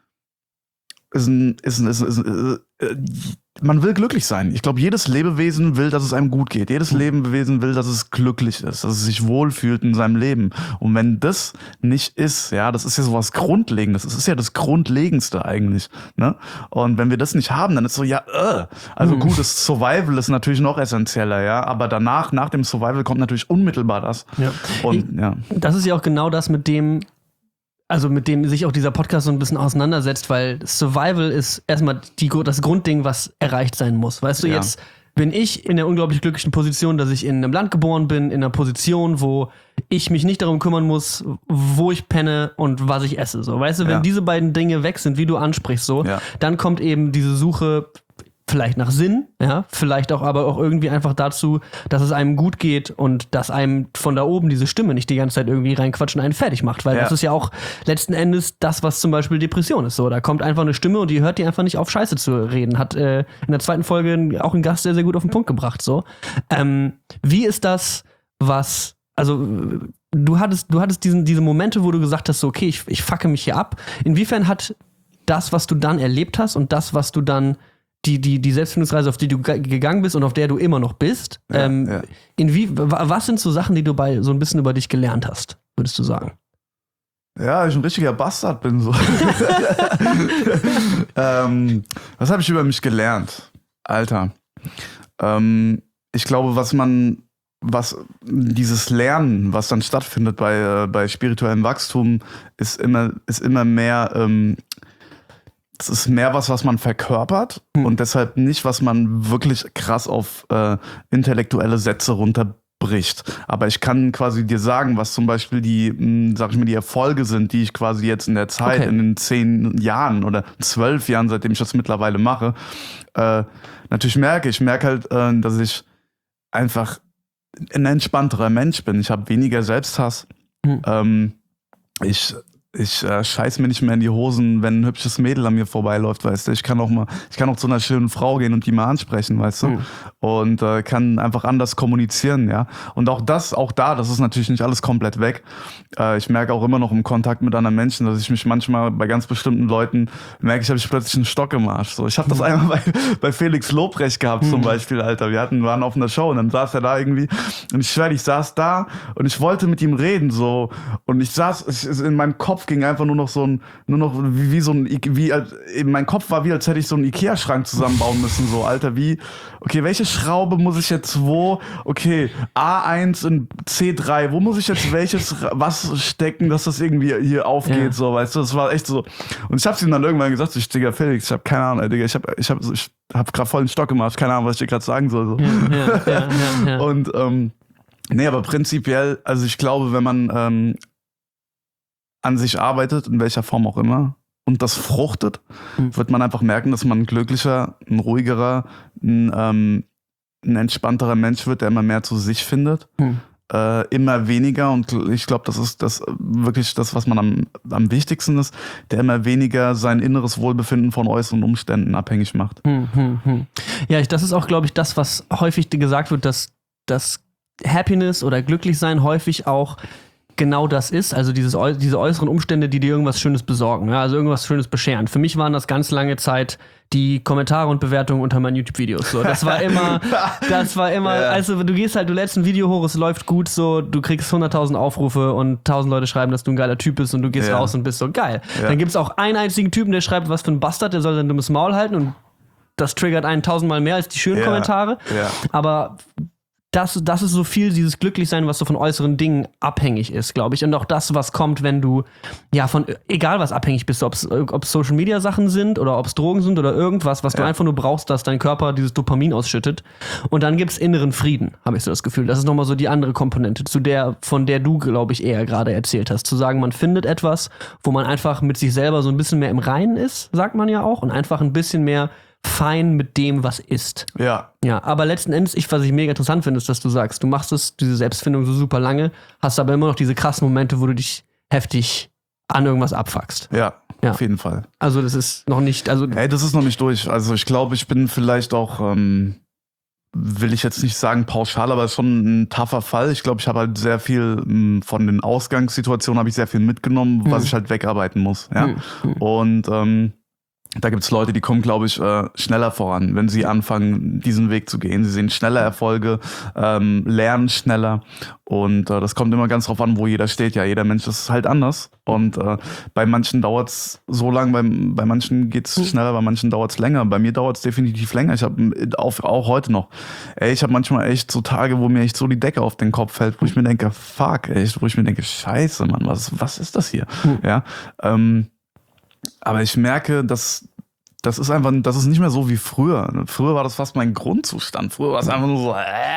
ist ein, ist ein, ist ein, ist ein äh, man will glücklich sein. Ich glaube, jedes Lebewesen will, dass es einem gut geht. Jedes Lebewesen will, dass es glücklich ist, dass es sich wohlfühlt in seinem Leben. Und wenn das nicht ist, ja, das ist ja sowas Grundlegendes. Das ist ja das Grundlegendste eigentlich. Ne? Und wenn wir das nicht haben, dann ist so, ja, äh. Also gut, das Survival ist natürlich noch essentieller, ja. Aber danach, nach dem Survival kommt natürlich unmittelbar das. Ja. Und, ja. Das ist ja auch genau das, mit dem Also mit dem sich auch dieser Podcast so ein bisschen auseinandersetzt, weil Survival ist erstmal die, das Grundding, was erreicht sein muss. Weißt du, ja. Jetzt bin ich in der unglaublich glücklichen Position, dass ich in einem Land geboren bin, in einer Position, wo ich mich nicht darum kümmern muss, wo ich penne und was ich esse. So, weißt du, wenn ja. diese beiden Dinge weg sind, wie du ansprichst, so, ja. dann kommt eben diese Suche vielleicht nach Sinn, ja, vielleicht auch aber auch irgendwie einfach dazu, dass es einem gut geht und dass einem von da oben diese Stimme nicht die ganze Zeit irgendwie reinquatschen und einen fertig macht, weil ja. das ist ja auch letzten Endes das, was zum Beispiel Depression ist. So, da kommt einfach eine Stimme und die hört die einfach nicht auf, Scheiße zu reden. Hat äh, in der zweiten Folge auch ein Gast sehr, sehr gut auf den Punkt gebracht. So, ähm, wie ist das, was, also du hattest, du hattest diesen, diese Momente, wo du gesagt hast, so, okay, ich, ich fucke mich hier ab. Inwiefern hat das, was du dann erlebt hast und das, was du dann Die, die, die Selbstfindungsreise, auf die du g- gegangen bist und auf der du immer noch bist, ja, ähm, ja. Inwie, was sind so Sachen, die du bei so ein bisschen über dich gelernt hast, würdest du sagen? Ja, ich ein richtiger Bastard bin. So. ähm, was habe ich über mich gelernt? Alter. Ähm, ich glaube, was man, was dieses Lernen, was dann stattfindet bei, äh, bei spirituellem Wachstum, ist immer, ist immer mehr ähm, es ist mehr was, was man verkörpert hm. und deshalb nicht, was man wirklich krass auf äh, intellektuelle Sätze runter bricht. Aber ich kann quasi dir sagen, was zum Beispiel die, mh, sag ich mal, die Erfolge sind, die ich quasi jetzt in der Zeit, Okay. in den zehn Jahren oder zwölf Jahren, seitdem ich das mittlerweile mache, äh, natürlich merke. Ich merke halt, äh, dass ich einfach ein entspannterer Mensch bin. Ich habe weniger Selbsthass. Hm. Ähm, ich ich äh, scheiß mir nicht mehr in die Hosen, wenn ein hübsches Mädel an mir vorbeiläuft, weißt du. Ich kann auch mal, ich kann auch zu einer schönen Frau gehen und die mal ansprechen, weißt du. Hm. Und äh, kann einfach anders kommunizieren, ja. Und auch das, auch da, das ist natürlich nicht alles komplett weg. Äh, ich merke auch immer noch im Kontakt mit anderen Menschen, dass ich mich manchmal bei ganz bestimmten Leuten merke, ich habe ich plötzlich einen Stock im Arsch. So, ich habe das Hm. einmal bei, bei Felix Lobrecht gehabt, zum Beispiel, Alter. Wir hatten, waren auf einer Show und dann saß er da irgendwie. Und ich schwöre, ich saß da und ich wollte mit ihm reden, so. Und ich saß, ich, in meinem Kopf ging einfach nur noch so ein, nur noch wie, wie so ein, wie, in mein Kopf war wie, als hätte ich so einen Ikea-Schrank zusammenbauen müssen, so, Alter, wie, okay, welche Schraube muss ich jetzt wo, okay, A eins und C drei, wo muss ich jetzt welches, was stecken, dass das irgendwie hier aufgeht, Ja. so, weißt du, das war echt so. Und ich hab's ihm dann irgendwann gesagt, so, ich, Digga, Felix, ich hab keine Ahnung, Digga, ich hab, ich hab, ich hab grad voll einen Stock gemacht, keine Ahnung, was ich dir gerade sagen soll, so. Ja, ja, ja, ja. Und, ähm, nee, aber prinzipiell, also ich glaube, wenn man ähm, an sich arbeitet, in welcher Form auch immer, und das fruchtet, Mhm. wird man einfach merken, dass man ein glücklicher, ein ruhigerer, ein, ähm, ein entspannterer Mensch wird, der immer mehr zu sich findet. Hm. Äh, immer weniger, und ich glaube, das ist das wirklich das, was man am, am wichtigsten ist, der immer weniger sein inneres Wohlbefinden von äußeren Umständen abhängig macht. Hm, hm, hm. Ja, ich, das ist auch, glaube ich, das, was häufig gesagt wird, dass, dass Happiness oder Glücklichsein häufig auch genau das ist, also dieses, äu- diese äußeren Umstände, die dir irgendwas Schönes besorgen, ja, also irgendwas Schönes bescheren. Für mich waren das ganz lange Zeit die Kommentare und Bewertungen unter meinen YouTube-Videos. So, das war immer, das war immer, Ja. also du gehst halt, du lädst ein Video hoch, es läuft gut, so, du kriegst hunderttausend Aufrufe und tausend Leute schreiben, dass du ein geiler Typ bist und du gehst Ja. raus und bist so geil. Ja. Dann gibt's auch einen einzigen Typen, der schreibt, was für ein Bastard, der soll sein dummes Maul halten, und das triggert einen tausendmal mehr als die schönen Ja. Kommentare. Ja. Aber das, das ist so viel dieses Glücklichsein, was so von äußeren Dingen abhängig ist, glaube ich. Und auch das, was kommt, wenn du, ja, von egal was abhängig bist, ob es Social Media Sachen sind oder ob es Drogen sind oder irgendwas, was du Ja. einfach nur brauchst, dass dein Körper dieses Dopamin ausschüttet. Und dann gibt's inneren Frieden, habe ich so das Gefühl. Das ist nochmal so die andere Komponente, zu der, von der du, glaube ich, eher gerade erzählt hast. Zu sagen, man findet etwas, wo man einfach mit sich selber so ein bisschen mehr im Reinen ist, sagt man ja auch, und einfach ein bisschen mehr fein mit dem, was ist. Ja. Ja, aber letzten Endes, ich, was ich mega interessant finde, ist, dass du sagst, du machst es, diese Selbstfindung so super lange, hast aber immer noch diese krassen Momente, wo du dich heftig an irgendwas abfuckst. Ja, Ja. auf jeden Fall. Also das ist noch nicht, also Hey, das ist noch nicht durch. Also ich glaube, ich bin vielleicht auch, ähm, will ich jetzt nicht sagen pauschal, aber schon ein tougher Fall. Ich glaube, ich habe halt sehr viel ähm, von den Ausgangssituationen habe ich sehr viel mitgenommen, was Hm. ich halt wegarbeiten muss. Ja? Hm, hm. Und ähm, da gibt's Leute, die kommen, glaube ich, äh, schneller voran, wenn sie anfangen, diesen Weg zu gehen. Sie sehen schneller Erfolge, ähm, lernen schneller. Und äh, das kommt immer ganz drauf an, wo jeder steht. Ja, jeder Mensch ist halt anders. Und äh, bei manchen dauert's so lang, bei, bei manchen geht's Mhm. schneller, bei manchen dauert's länger. Bei mir dauert's definitiv länger. Ich habe auch, auch heute noch. Ey, ich habe manchmal echt so Tage, wo mir echt so die Decke auf den Kopf fällt, wo ich mir denke, fuck, echt, wo ich mir denke, scheiße, Mann, was, was ist das hier? Mhm. Ja, ähm, aber ich merke, dass das ist einfach, das ist nicht mehr so wie früher. Früher war das fast mein Grundzustand. Früher war es einfach nur so.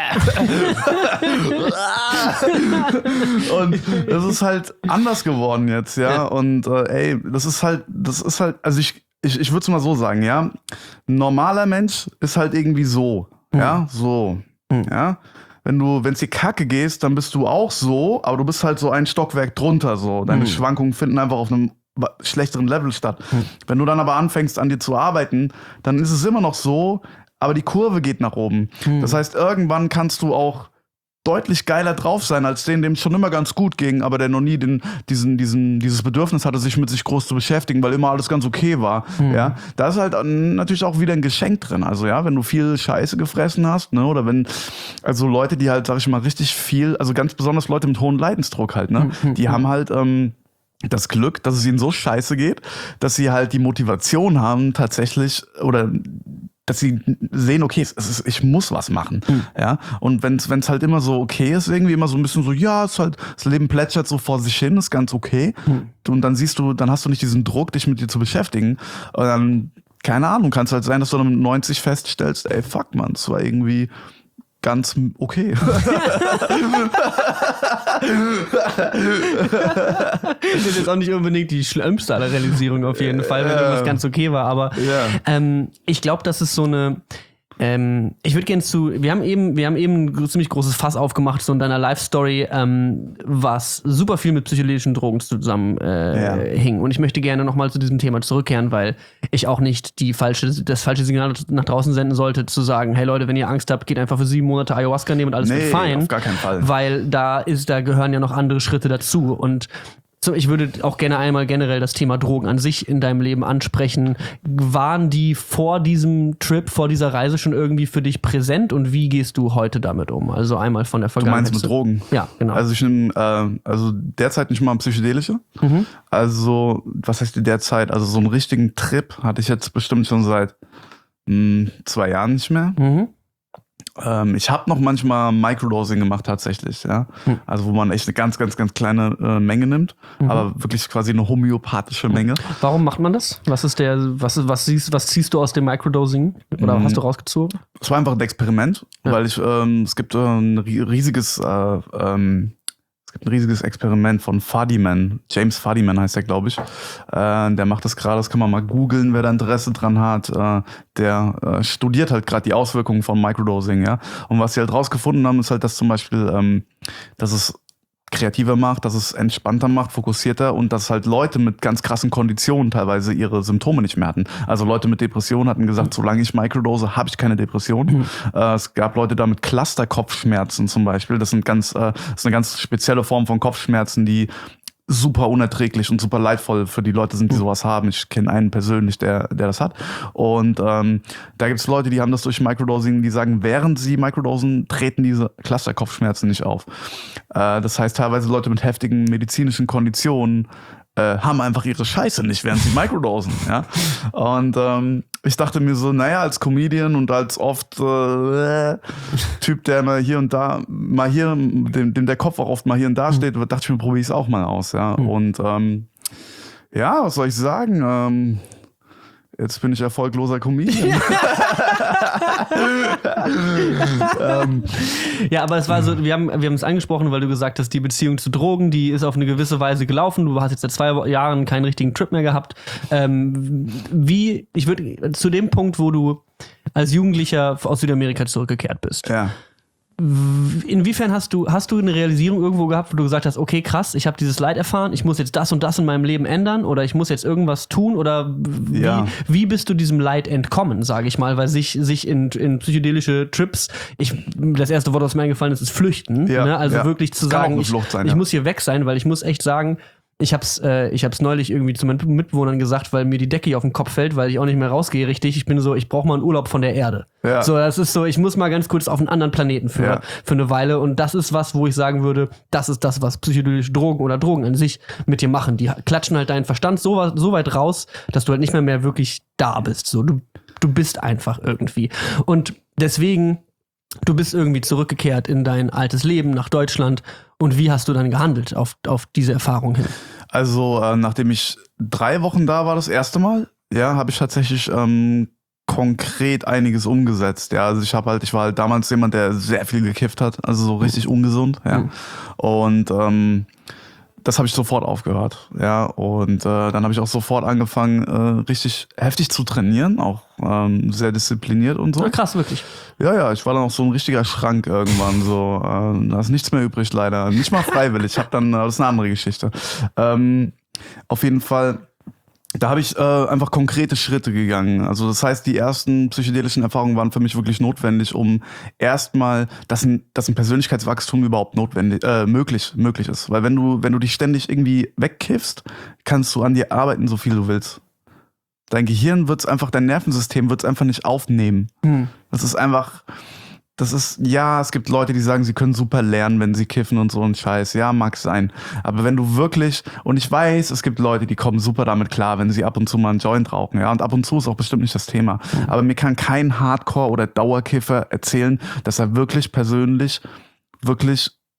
Äh. Und das ist halt anders geworden jetzt, ja. Ja. Und äh, ey, das ist halt, das ist halt, also ich, ich, ich würde es mal so sagen, ja. Ein normaler Mensch ist halt irgendwie so, ja, so, Mhm. ja. Wenn du, wenn es dir kacke gehst, dann bist du auch so, aber du bist halt so ein Stockwerk drunter, so. Deine Mhm. Schwankungen finden einfach auf einem schlechteren Level statt. Mhm. Wenn du dann aber anfängst, an dir zu arbeiten, dann ist es immer noch so, aber die Kurve geht nach oben. Mhm. Das heißt, irgendwann kannst du auch deutlich geiler drauf sein als den, dem es schon immer ganz gut ging, aber der noch nie den, diesen, diesen, dieses Bedürfnis hatte, sich mit sich groß zu beschäftigen, weil immer alles ganz okay war. Mhm. Ja, da ist halt äh, natürlich auch wieder ein Geschenk drin. Also ja, wenn du viel Scheiße gefressen hast, ne, oder wenn, also Leute, die halt, sag ich mal, richtig viel, also ganz besonders Leute mit hohem Leidensdruck halt, ne, Mhm. die haben halt, ähm, das Glück, dass es ihnen so scheiße geht, dass sie halt die Motivation haben, tatsächlich, oder dass sie sehen, okay, es ist, ich muss was machen. Mhm. Ja. Und wenn es halt immer so okay ist, irgendwie immer so ein bisschen so, ja, es ist halt, das Leben plätschert so vor sich hin, ist ganz okay. Mhm. Und dann siehst du, dann hast du nicht diesen Druck, dich mit dir zu beschäftigen. Und dann, keine Ahnung, kann es halt sein, dass du dann mit neunzig feststellst, ey, fuck, man, es war irgendwie ganz okay. Das ist jetzt auch nicht unbedingt die schlimmste aller Realisierung auf jeden Fall, wenn Ja. irgendwas ganz okay war, aber Ja. ähm, ich glaube, das ist so eine ähm, ich würde gerne zu, wir haben eben, wir haben eben ein ziemlich großes Fass aufgemacht, so in deiner Life-Story, ähm, was super viel mit psychedelischen Drogen zusammen äh, Ja. hing. Und ich möchte gerne nochmal zu diesem Thema zurückkehren, weil ich auch nicht die falsche, das falsche Signal nach draußen senden sollte, zu sagen, hey Leute, wenn ihr Angst habt, geht einfach für sieben Monate Ayahuasca nehmen und alles Nee, wird fein. auf gar keinen Fall. Weil da ist, da gehören ja noch andere Schritte dazu. Und so, ich würde auch gerne einmal generell das Thema Drogen an sich in deinem Leben ansprechen. Waren die vor diesem Trip, vor dieser Reise schon irgendwie für dich präsent und wie gehst du heute damit um? Also einmal von der Du Vergangenheit. meinst mit zu- Drogen? Ja, genau. Also ich nehme, äh, also derzeit nicht mal psychedelische. Mhm. Also, was heißt derzeit? Also so einen richtigen Trip hatte ich jetzt bestimmt schon seit mh, zwei Jahren nicht mehr. Mhm. Ähm, ich habe noch manchmal Microdosing gemacht tatsächlich, ja. Hm. Also wo man echt eine ganz, ganz, ganz kleine äh, Menge nimmt, Mhm. aber wirklich quasi eine homöopathische Menge. Warum macht man das? Was ist der, was, was siehst, was ziehst du aus dem Microdosing? Oder Mhm. hast du rausgezogen? Es war einfach ein Experiment, Ja. weil ich, ähm, es gibt äh, ein ri- riesiges, äh, ähm, es gibt ein riesiges Experiment von Fadiman, James Fadiman heißt der, glaube ich. Äh, der macht das gerade, das kann man mal googeln, wer da Interesse dran hat. Äh, der äh, studiert halt gerade die Auswirkungen von Microdosing, ja. Und was sie halt rausgefunden haben, ist halt, dass zum Beispiel, ähm, dass es kreativer macht, dass es entspannter macht, fokussierter und dass halt Leute mit ganz krassen Konditionen teilweise ihre Symptome nicht mehr hatten. Also Leute mit Depressionen hatten gesagt, solange ich Microdose, habe ich keine Depression. Mhm. Äh, es gab Leute da mit Cluster-Kopfschmerzen zum Beispiel. Das sind ganz, äh, das ist eine ganz spezielle Form von Kopfschmerzen, die super unerträglich und super leidvoll für die Leute sind, die sowas haben. Ich kenne einen persönlich, der, der das hat. Und ähm, da gibt es Leute, die haben das durch Microdosing, die sagen, während sie Microdosen, treten diese Cluster-Kopfschmerzen nicht auf. Äh, das heißt, teilweise Leute mit heftigen medizinischen Konditionen äh, haben einfach ihre Scheiße nicht, während sie Microdosen. Ja? Und ähm, ich dachte mir so, naja, als Comedian und als oft äh, Typ, der mal hier und da, mal hier, dem, dem der Kopf auch oft mal hier und da steht, dachte ich mir, probiere ich es auch mal aus. Ja? Mhm. Und ähm, ja, was soll ich sagen? Ähm, jetzt bin ich erfolgloser Comedian. ähm, Ja, aber es war so, wir haben, wir haben es angesprochen, weil du gesagt hast, die Beziehung zu Drogen, die ist auf eine gewisse Weise gelaufen. Du hast jetzt seit zwei Jahren keinen richtigen Trip mehr gehabt. Ähm, wie, ich würde zu dem Punkt, wo du als Jugendlicher aus Südamerika zurückgekehrt bist. ja. Inwiefern hast du, hast du eine Realisierung irgendwo gehabt, wo du gesagt hast, okay, krass, ich habe dieses Leid erfahren, ich muss jetzt das und das in meinem Leben ändern oder ich muss jetzt irgendwas tun oder wie, Ja. wie bist du diesem Leid entkommen, sage ich mal, weil sich, sich in, in psychedelische Trips, ich, das erste Wort, was mir eingefallen ist, ist flüchten, Ja, ne? Also ja. wirklich zu Kann auch sagen, eine ich, Flucht sein, ich ja. muss hier weg sein, weil ich muss echt sagen, ich hab's, äh, ich hab's neulich irgendwie zu meinen Mitbewohnern gesagt, weil mir die Decke hier auf den Kopf fällt, weil ich auch nicht mehr rausgehe richtig. Ich bin so, ich brauche mal einen Urlaub von der Erde. Ja. So, das ist so, ich muss mal ganz kurz auf einen anderen Planeten für, Ja. für eine Weile. Und das ist was, wo ich sagen würde, das ist das, was psychedelische Drogen oder Drogen an sich mit dir machen. Die klatschen halt deinen Verstand so, wa- so weit raus, dass du halt nicht mehr, mehr wirklich da bist. So, du, du bist einfach irgendwie. Und deswegen, du bist irgendwie zurückgekehrt in dein altes Leben nach Deutschland. Und wie hast du dann gehandelt auf, auf diese Erfahrung hin? Also, äh, nachdem ich drei Wochen da war, das erste Mal, ja, habe ich tatsächlich ähm, konkret einiges umgesetzt. Ja, also ich habe halt, ich war halt damals jemand, der sehr viel gekifft hat, also so richtig ungesund, ja. Mhm. Und ähm, das habe ich sofort aufgehört, ja. Und äh, dann habe ich auch sofort angefangen, äh, richtig heftig zu trainieren, auch ähm, sehr diszipliniert und so. Ah, krass, wirklich. Ja, ja, ich war dann auch so ein richtiger Schrank irgendwann, so, äh, da ist nichts mehr übrig leider, nicht mal freiwillig, ich habe dann, äh, das ist eine andere Geschichte. Ähm, auf jeden Fall, da habe ich äh, einfach konkrete Schritte gegangen. Also das heißt, die ersten psychedelischen Erfahrungen waren für mich wirklich notwendig, um erstmal, dass ein, dass ein Persönlichkeitswachstum überhaupt notwendig, äh, möglich, möglich ist. Weil wenn du, wenn du dich ständig irgendwie wegkiffst, kannst du an dir arbeiten, so viel du willst. Dein Gehirn wird's einfach, dein Nervensystem wird's einfach nicht aufnehmen. Hm. Das ist einfach, das ist, ja, es gibt Leute, die sagen, sie können super lernen, wenn sie kiffen und so ein Scheiß. Ja, mag sein. Aber wenn du wirklich, und ich weiß, es gibt Leute, die kommen super damit klar, wenn sie ab und zu mal einen Joint rauchen, ja, und ab und zu ist auch bestimmt nicht das Thema. Aber mir kann kein Hardcore- oder Dauerkiffer erzählen, dass er wirklich persönlich, wirklich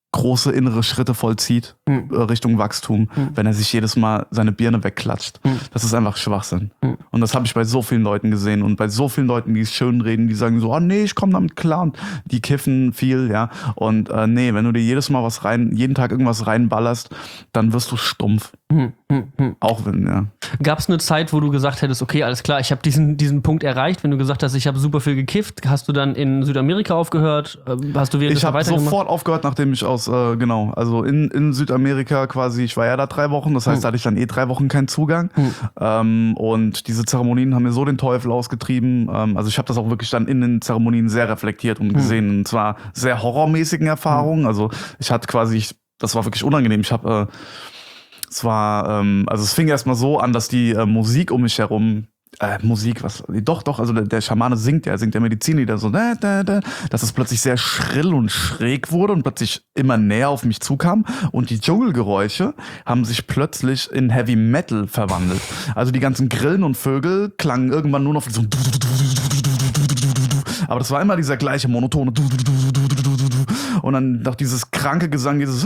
große innere Schritte vollzieht Mhm. äh, Richtung Wachstum, Mhm. wenn er sich jedes Mal seine Birne wegklatscht. Mhm. Das ist einfach Schwachsinn. Mhm. Und das habe ich bei so vielen Leuten gesehen und bei so vielen Leuten, die es schön reden, die sagen so, ah nee, ich komme damit klar und die kiffen viel, ja. Und äh, nee, wenn du dir jedes Mal was rein, jeden Tag irgendwas reinballerst, dann wirst du stumpf. Hm, hm, hm. Auch wenn, ja. Gab es eine Zeit, wo du gesagt hättest, okay, alles klar, ich habe diesen, diesen Punkt erreicht, wenn du gesagt hast, ich habe super viel gekifft, hast du dann in Südamerika aufgehört? Ähm, Hast du während Ich habe sofort aufgehört, nachdem ich aus, äh, genau, also in, in Südamerika quasi, ich war ja da drei Wochen, das heißt, Hm. da hatte ich dann eh drei Wochen keinen Zugang. Hm. Ähm, und diese Zeremonien haben mir so den Teufel ausgetrieben. Ähm, also ich habe das auch wirklich dann in den Zeremonien sehr reflektiert und gesehen. Und zwar sehr horrormäßigen Erfahrungen. Also ich hatte quasi, ich, das war wirklich unangenehm. Ich habe, äh, es war, ähm, also es fing erstmal so an, dass die äh, Musik um mich herum Äh, Musik, was, doch, doch, also der, der Schamane singt ja, er singt ja Medizinlieder so, da, da, da, dass es plötzlich sehr schrill und schräg wurde und plötzlich immer näher auf mich zukam und die Dschungelgeräusche haben sich plötzlich in Heavy Metal verwandelt. Also die ganzen Grillen und Vögel klangen irgendwann nur noch wie so ein aber das war immer dieser gleiche monotone und dann noch dieses kranke Gesang, dieses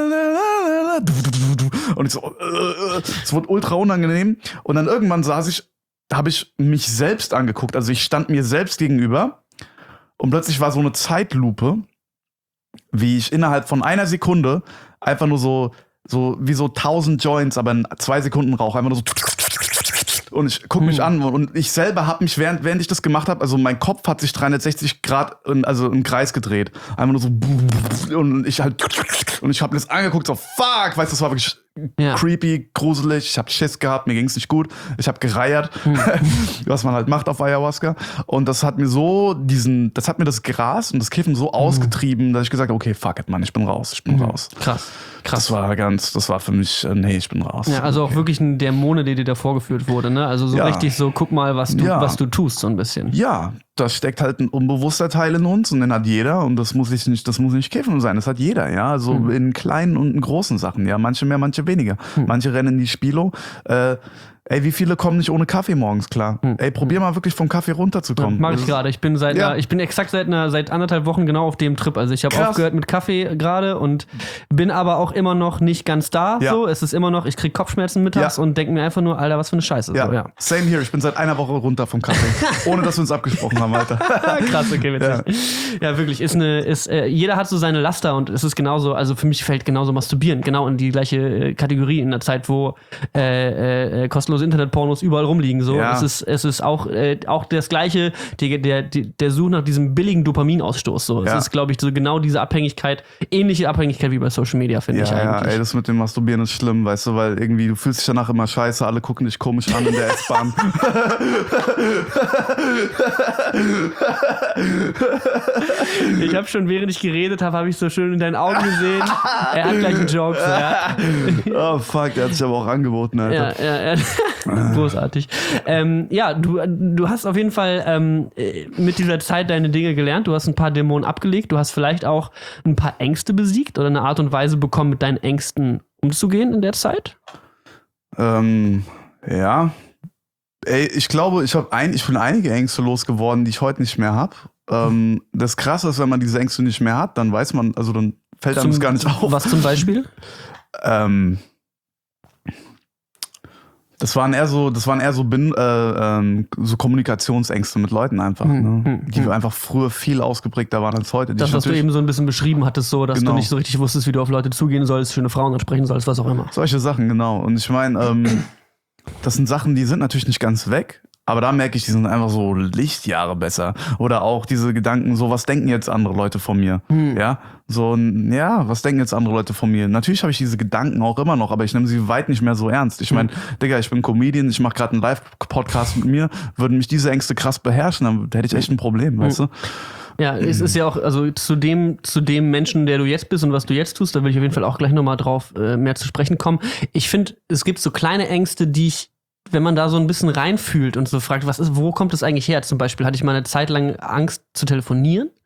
und ich so, äh, es wurde ultra unangenehm und dann irgendwann saß ich, habe ich mich selbst angeguckt, also ich stand mir selbst gegenüber und plötzlich war so eine Zeitlupe, wie ich innerhalb von einer Sekunde einfach nur so, so wie so tausend Joints, aber in zwei Sekunden Rauch, einfach nur so und ich guck mich an und ich selber habe mich, während, während ich das gemacht habe, also mein Kopf hat sich dreihundertsechzig Grad, in, also im Kreis gedreht. Einfach nur so und ich halt und ich habe mir das angeguckt, so fuck, weißt du, das war wirklich Ja. creepy, gruselig, ich habe Schiss gehabt, mir ging's nicht gut, ich habe gereiert, was man halt macht auf Ayahuasca und das hat mir so diesen, das hat mir das Gras und das Kiffen so ausgetrieben, dass ich gesagt habe, okay, fuck it, Mann, ich bin raus, ich bin raus. Krass. Das war ganz, das war für mich, äh, nee, ich bin raus. Ja, also auch wirklich ein Dämone, der dir da vorgeführt wurde, ne? Also so Ja. richtig so, guck mal, was du, Ja. was du tust, so ein bisschen. Ja, da steckt halt ein unbewusster Teil in uns und den hat jeder und das muss ich nicht, das muss nicht Kiffen sein, das hat jeder, ja, also Mhm. in kleinen und in großen Sachen, ja, manche mehr, manche weniger. Manche rennen in die Spilo, äh, ey, wie viele kommen nicht ohne Kaffee morgens klar? Ey, probier mal wirklich vom Kaffee runterzukommen. Mach ich Das ist- gerade. Ich bin seit Ja. einer, ich bin exakt seit einer, seit anderthalb Wochen genau auf dem Trip. Also ich habe Krass. aufgehört mit Kaffee gerade und bin aber auch immer noch nicht ganz da. Ja. So, es ist immer noch, ich krieg Kopfschmerzen mittags Ja. und denke mir einfach nur, Alter, was für eine Scheiße. Ja. So, ja. Same here, ich bin seit einer Woche runter vom Kaffee, ohne dass wir uns abgesprochen haben, Alter. Krass, okay, witzig. Ja, wirklich, ist eine, ist, äh, jeder hat so seine Laster und es ist genauso, also für mich fällt genauso Masturbieren genau in die gleiche äh, Kategorie in der Zeit, wo äh, äh, kostenlose Internetpornos überall rumliegen. So. Ja. Es ist, es ist auch, äh, auch das Gleiche, die, der, die, der Such nach diesem billigen Dopaminausstoß. So. Es Ja. ist, glaube ich, so genau diese Abhängigkeit, ähnliche Abhängigkeit wie bei Social Media, finde ich Ja, ja, eigentlich. ey, das mit dem Masturbieren ist schlimm, weißt du, weil irgendwie du fühlst dich danach immer scheiße, alle gucken dich komisch an in der S-Bahn. Ich habe schon, während ich geredet habe, habe ich so schön in deinen Augen gesehen, er hat gleich einen Joke. So, ja. Oh fuck, der hat sich aber auch angeboten, Alter. Ja, ja, ja. Großartig. Ähm, ja, du, du hast auf jeden Fall ähm, mit dieser Zeit deine Dinge gelernt. Du hast ein paar Dämonen abgelegt. Du hast vielleicht auch ein paar Ängste besiegt oder eine Art und Weise bekommen, mit deinen Ängsten umzugehen in der Zeit. Ähm, ja. Ey, ich glaube, ich, hab ein, ich bin einige Ängste losgeworden, die ich heute nicht mehr habe. Ähm, das Krasse ist, wenn man diese Ängste nicht mehr hat, dann weiß man, also dann fällt einem das gar nicht auf. Was zum Beispiel? Ähm, das waren eher so, das waren eher so, Bin, äh, ähm, so Kommunikationsängste mit Leuten einfach, Hm, ne? hm, die hm. einfach früher viel ausgeprägter waren als heute. Die Das, ich was du natürlich- eben so ein bisschen beschrieben hattest, so, dass Genau. du nicht so richtig wusstest, wie du auf Leute zugehen sollst, schöne Frauen ansprechen sollst, was auch immer. Solche Sachen, genau. Und ich meine, ähm, das sind Sachen, die sind natürlich nicht ganz weg, aber da merke ich, die sind einfach so Lichtjahre besser. Oder auch diese Gedanken, so, was denken jetzt andere Leute von mir? Ja, so, n- ja, was denken jetzt andere Leute von mir? Natürlich habe ich diese Gedanken auch immer noch, aber ich nehme sie weit nicht mehr so ernst. Ich meine, Digga, ich bin Comedian, ich mache gerade einen Live-Podcast mit mir, würden mich diese Ängste krass beherrschen, dann hätte ich echt ein Problem, weißt du? Ja, es ist ja auch, also zu dem, zu dem Menschen, der du jetzt bist und was du jetzt tust, da will ich auf jeden Fall auch gleich nochmal drauf äh, mehr zu sprechen kommen. Ich finde, es gibt so kleine Ängste, die ich, wenn man da so ein bisschen reinfühlt und so fragt, was ist, wo kommt das eigentlich her? Zum Beispiel hatte ich mal eine Zeit lang Angst zu telefonieren.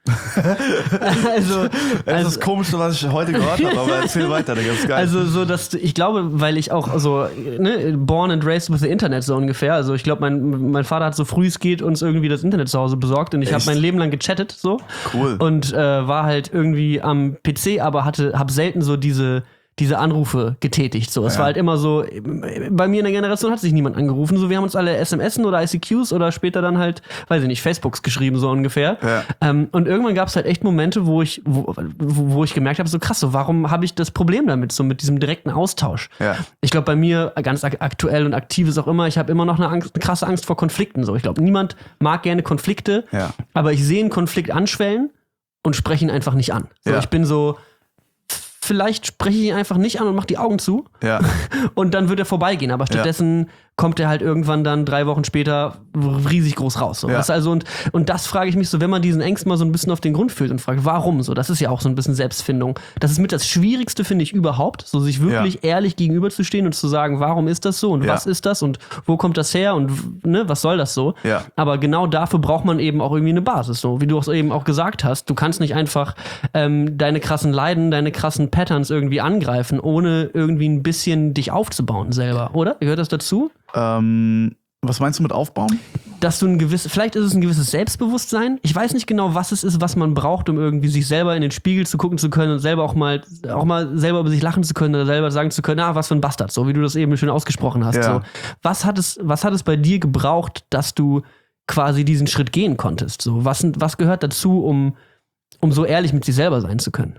also, Es also, ist komisch, was ich heute gehört habe, aber erzähl weiter, das ist geil. Also so, dass ich glaube, weil ich auch so ne, born and raised with the Internet so ungefähr. Also ich glaube, mein, mein Vater hat so früh es geht uns irgendwie das Internet zu Hause besorgt und ich habe mein Leben lang gechattet so. Cool. Und äh, war halt irgendwie am P C, aber hatte habe selten so diese diese Anrufe getätigt. So. Es Ja. war halt immer so, bei mir in der Generation hat sich niemand angerufen. So, wir haben uns alle S M S oder I C Qs oder später dann halt, weiß ich nicht, Facebooks geschrieben, so ungefähr. Ja. Ähm, und irgendwann gab es halt echt Momente, wo ich, wo, wo, wo ich gemerkt habe, so krass, so, warum habe ich das Problem damit, so mit diesem direkten Austausch? Ja. Ich glaube, bei mir, ganz ak- aktuell und aktiv ist auch immer, ich habe immer noch eine, Angst, eine krasse Angst vor Konflikten. So. Ich glaube, niemand mag gerne Konflikte, Ja. aber ich sehe einen Konflikt anschwellen und spreche ihn einfach nicht an. So, Ja. Ich bin so, vielleicht spreche ich ihn einfach nicht an und mache die Augen zu Ja. und dann wird er vorbeigehen. Aber stattdessen kommt er halt irgendwann dann drei Wochen später riesig groß raus. So. Ja. Weißt du, also und, und das frage ich mich so, wenn man diesen Ängsten mal so ein bisschen auf den Grund fühlt und fragt, warum so? Das ist ja auch so ein bisschen Selbstfindung. Das ist mit das Schwierigste, finde ich, überhaupt, so sich wirklich Ja. ehrlich gegenüberzustehen und zu sagen, warum ist das so und Ja. was ist das und wo kommt das her und ne, was soll das so? Ja. Aber genau dafür braucht man eben auch irgendwie eine Basis. So wie du es eben auch gesagt hast, du kannst nicht einfach ähm, deine krassen Leiden, deine krassen Patterns irgendwie angreifen, ohne irgendwie ein bisschen dich aufzubauen selber, oder? Gehört das dazu? Ähm, was meinst du mit aufbauen? Dass du ein gewisses, vielleicht ist es ein gewisses Selbstbewusstsein. Ich weiß nicht genau, was es ist, was man braucht, um irgendwie sich selber in den Spiegel zu gucken zu können und selber auch mal, auch mal selber über sich lachen zu können oder selber sagen zu können, ah, was für ein Bastard, so wie du das eben schön ausgesprochen hast. Ja. So. Was hat es, was hat es bei dir gebraucht, dass du quasi diesen Schritt gehen konntest? So, was, was gehört dazu, um, um so ehrlich mit sich selber sein zu können?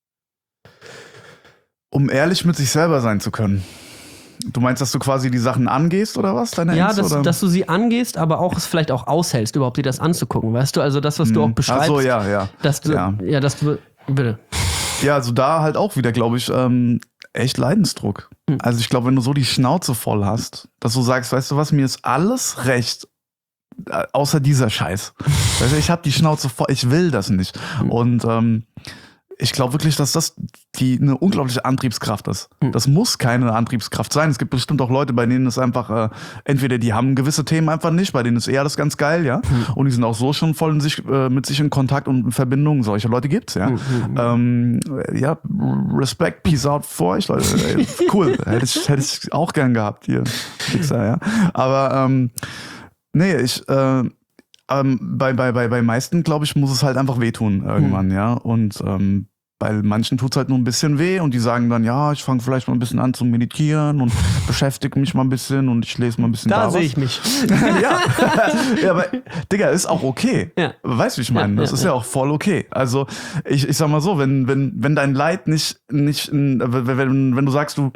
Um ehrlich mit sich selber sein zu können. Du meinst, dass du quasi die Sachen angehst oder was? Deine Ja, Ängste, dass, oder? dass du sie angehst, aber auch es vielleicht auch aushältst, überhaupt dir das anzugucken, weißt du? Also das, was du auch beschreibst. Ach so, ja, ja. Dass du, ja. Ja. dass du, bitte. Ja, also da halt auch wieder, glaube ich, ähm, echt Leidensdruck. Hm. Also ich glaube, wenn du so die Schnauze voll hast, dass du sagst, weißt du was, mir ist alles recht, äh, außer dieser Scheiß. Weißt du, ich habe die Schnauze voll, ich will das nicht. Hm. Und ähm, ich glaube wirklich, dass das die eine unglaubliche Antriebskraft ist. Hm. Das muss keine Antriebskraft sein. Es gibt bestimmt auch Leute, bei denen es einfach, äh, entweder die haben gewisse Themen einfach nicht, bei denen ist eher das ganz geil, ja. Hm. Und die sind auch so schon voll in sich, äh, mit sich in Kontakt und in Verbindung. Solche Leute gibt's, ja. Hm. Ähm, ja, Respekt, Peace out für euch, Leute. Ey, cool. hätte ich, hätte ich auch gern gehabt hier. Fixer, ja. Aber ähm, nee, ich äh, ähm, bei, bei, bei, bei meisten, glaube ich, muss es halt einfach wehtun irgendwann, ja. Und ähm, bei manchen tut's halt nur ein bisschen weh und die sagen dann, ja, ich fange vielleicht mal ein bisschen an zu meditieren und beschäftige mich mal ein bisschen und ich lese mal ein bisschen da, Da sehe was. ich mich. ja. ja, aber Digga, ist auch okay. Ja. Weißt du, wie ich meine? Ja, das ja, ist ja ja. auch voll okay. Also ich, ich sag mal so, wenn, wenn, wenn dein Leid nicht, nicht wenn, wenn, wenn du sagst, du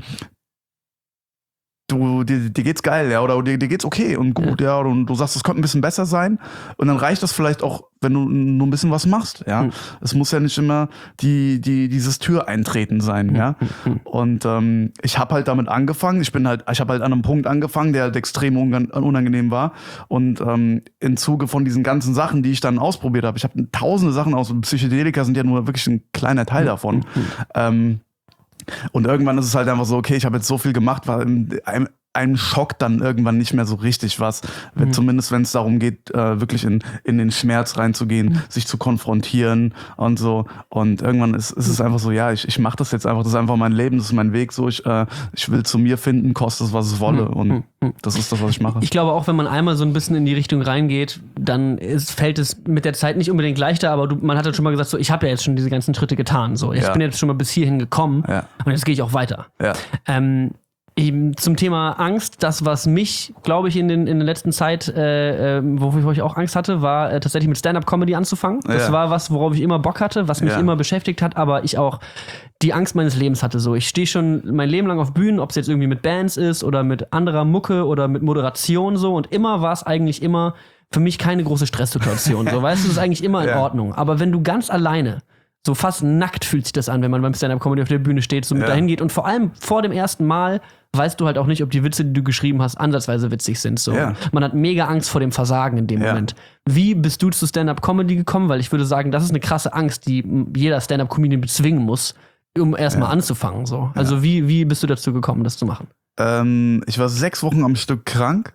Du, dir, dir geht's geil, ja, oder dir, dir geht's okay und gut, ja, und du sagst, es könnte ein bisschen besser sein und dann reicht das vielleicht auch, wenn du nur ein bisschen was machst, ja. Mhm. Es muss ja nicht immer die, die, dieses Türeintreten sein, ja. Mhm. Und ähm, ich habe halt damit angefangen, ich bin halt, ich habe halt an einem Punkt angefangen, der halt extrem ungan- unangenehm war und ähm, im Zuge von diesen ganzen Sachen, die ich dann ausprobiert habe, ich habe tausende Sachen aus, Psychedelika sind ja nur wirklich ein kleiner Teil davon, Mhm. ähm, und irgendwann ist es halt einfach so, okay, ich habe jetzt so viel gemacht, weil einem, einem schockt dann irgendwann nicht mehr so richtig was. Wenn, Mhm. Zumindest wenn es darum geht, äh, wirklich in, in den Schmerz reinzugehen, Mhm. sich zu konfrontieren und so. Und irgendwann ist, ist es einfach so, ja, ich, ich mache das jetzt einfach, das ist einfach mein Leben, das ist mein Weg. So, ich, äh, ich will zu mir finden, koste es, was es wolle. Mhm. Und Mhm. das ist das, was ich mache. Ich glaube auch, wenn man einmal so ein bisschen in die Richtung reingeht, dann ist, fällt es mit der Zeit nicht unbedingt leichter, aber du, man hat ja schon mal gesagt, so, ich habe ja jetzt schon diese ganzen Schritte getan. So. Ich Ja. bin jetzt schon mal bis hierhin gekommen Ja. und jetzt gehe ich auch weiter. Ja. Ähm, eben zum Thema Angst, das, was mich, glaube ich, in, den, in der letzten Zeit, äh, äh, wofür ich auch Angst hatte, war äh, tatsächlich mit Stand-Up-Comedy anzufangen. Das Ja. war was, worauf ich immer Bock hatte, was mich Ja. immer beschäftigt hat, aber ich auch die Angst meines Lebens hatte. So, ich stehe schon mein Leben lang auf Bühnen, ob es jetzt irgendwie mit Bands ist oder mit anderer Mucke oder mit Moderation so und immer war es eigentlich immer für mich keine große Stresssituation. So, weißt du, es ist eigentlich immer in Ja. Ordnung. Aber wenn du ganz alleine so fast nackt fühlt sich das an, wenn man beim Stand-Up-Comedy auf der Bühne steht, so mit Ja. dahin geht. Und vor allem vor dem ersten Mal weißt du halt auch nicht, ob die Witze, die du geschrieben hast, ansatzweise witzig sind. So. Ja. Man hat mega Angst vor dem Versagen in dem Ja. Moment. Wie bist du zu Stand-Up-Comedy gekommen? Weil ich würde sagen, das ist eine krasse Angst, die jeder Stand-Up-Comedian bezwingen muss, um erstmal Ja. anzufangen. So. Also wie, wie bist du dazu gekommen, das zu machen? Ähm, ich war sechs Wochen am Stück krank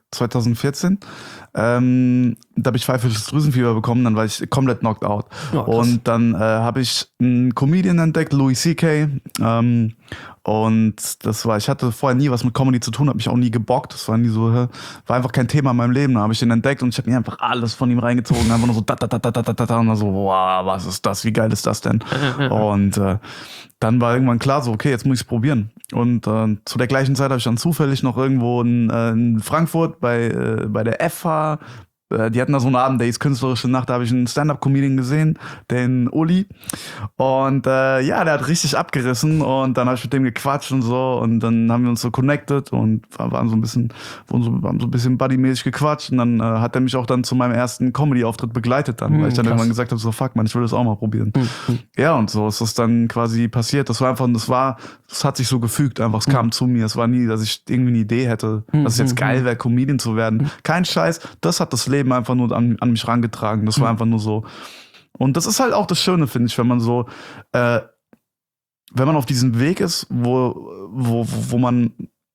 zwanzig vierzehn. Ähm, da habe ich pfeifisches Drüsenfieber bekommen, dann war ich komplett knocked out. Ja, und dann äh, habe ich einen Comedian entdeckt, Louis C K. Ähm, und das war, ich hatte vorher nie was mit Comedy zu tun, habe mich auch nie gebockt. Das war nie so, war einfach kein Thema in meinem Leben. Da habe ich den entdeckt und ich habe mir einfach alles von ihm reingezogen. Einfach nur so da, da, da, da, da, da, da. Und dann so, wow, was ist das? Wie geil ist das denn? Und äh, dann war irgendwann klar so, okay, jetzt muss ich es probieren. Und äh, zu der gleichen Zeit habe ich dann zufällig noch irgendwo in, äh, in Frankfurt bei, äh, bei der F H, äh, die hatten da so einen Abend, der hieß Künstlerische Nacht, da habe ich einen Stand-Up-Comedian gesehen, den Uli. Und äh, ja, der hat richtig abgerissen und dann habe ich mit dem gequatscht und so und dann haben wir uns so connected und waren so ein bisschen, waren so, waren so ein bisschen buddymäßig gequatscht und dann äh, hat er mich auch dann zu meinem ersten Comedy-Auftritt begleitet dann, hm, weil ich dann krass. irgendwann gesagt habe, so fuck man, ich will das auch mal probieren. Hm. Ja, und so ist das dann quasi passiert. Das war einfach, das war, das hat sich so gefügt einfach, es hm. kam zu mir. Es war nie, dass ich irgendwie eine Idee hätte, hm. dass es jetzt geil wäre, Comedian zu werden. Hm. Kein Scheiß, das hat das Leben einfach nur an, an mich rangetragen. Das war einfach nur so. Und das ist halt auch das Schöne, finde ich, wenn man so, äh, wenn man auf diesem Weg ist, wo, wo, wo man,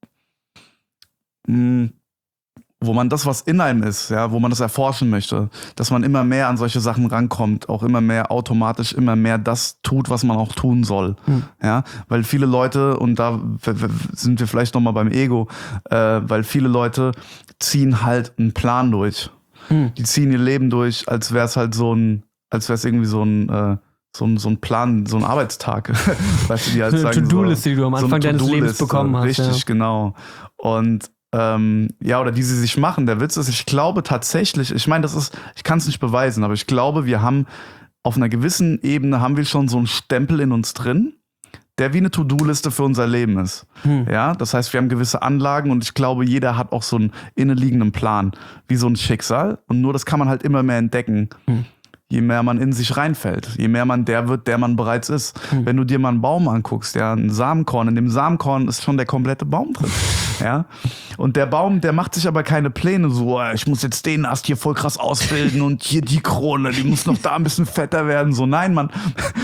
mh, wo man das, was in einem ist, ja, wo man das erforschen möchte, dass man immer mehr an solche Sachen rankommt, auch immer mehr automatisch, immer mehr das tut, was man auch tun soll, mhm. ja, weil viele Leute, und da sind wir vielleicht nochmal beim Ego, äh, weil viele Leute ziehen halt einen Plan durch. Mhm. Die ziehen ihr Leben durch, als wäre es halt so ein, als wäre es irgendwie so ein, äh, so ein, so ein Plan, so ein Arbeitstag. Weißt du, die halt so eine sagen, To-Do-Liste, die du am Anfang so deines Lebens bekommen hast. Richtig, ja. genau. Und ähm, ja, oder die sie sich machen. Der Witz ist, ich glaube tatsächlich, ich meine, das ist, ich kann es nicht beweisen, aber ich glaube, wir haben auf einer gewissen Ebene haben wir schon so einen Stempel in uns drin, der wie eine To-Do-Liste für unser Leben ist. Hm. Ja, das heißt, wir haben gewisse Anlagen und ich glaube, jeder hat auch so einen innenliegenden Plan, wie so ein Schicksal. Und nur das kann man halt immer mehr entdecken. Hm. Je mehr man in sich reinfällt, je mehr man der wird, der man bereits ist. Hm. Wenn du dir mal einen Baum anguckst, ja, ein Samenkorn, in dem Samenkorn ist schon der komplette Baum drin. Ja? Und der Baum, der macht sich aber keine Pläne, so, ich muss jetzt den Ast hier voll krass ausbilden und hier die Krone, die muss noch da ein bisschen fetter werden. So, nein, Mann.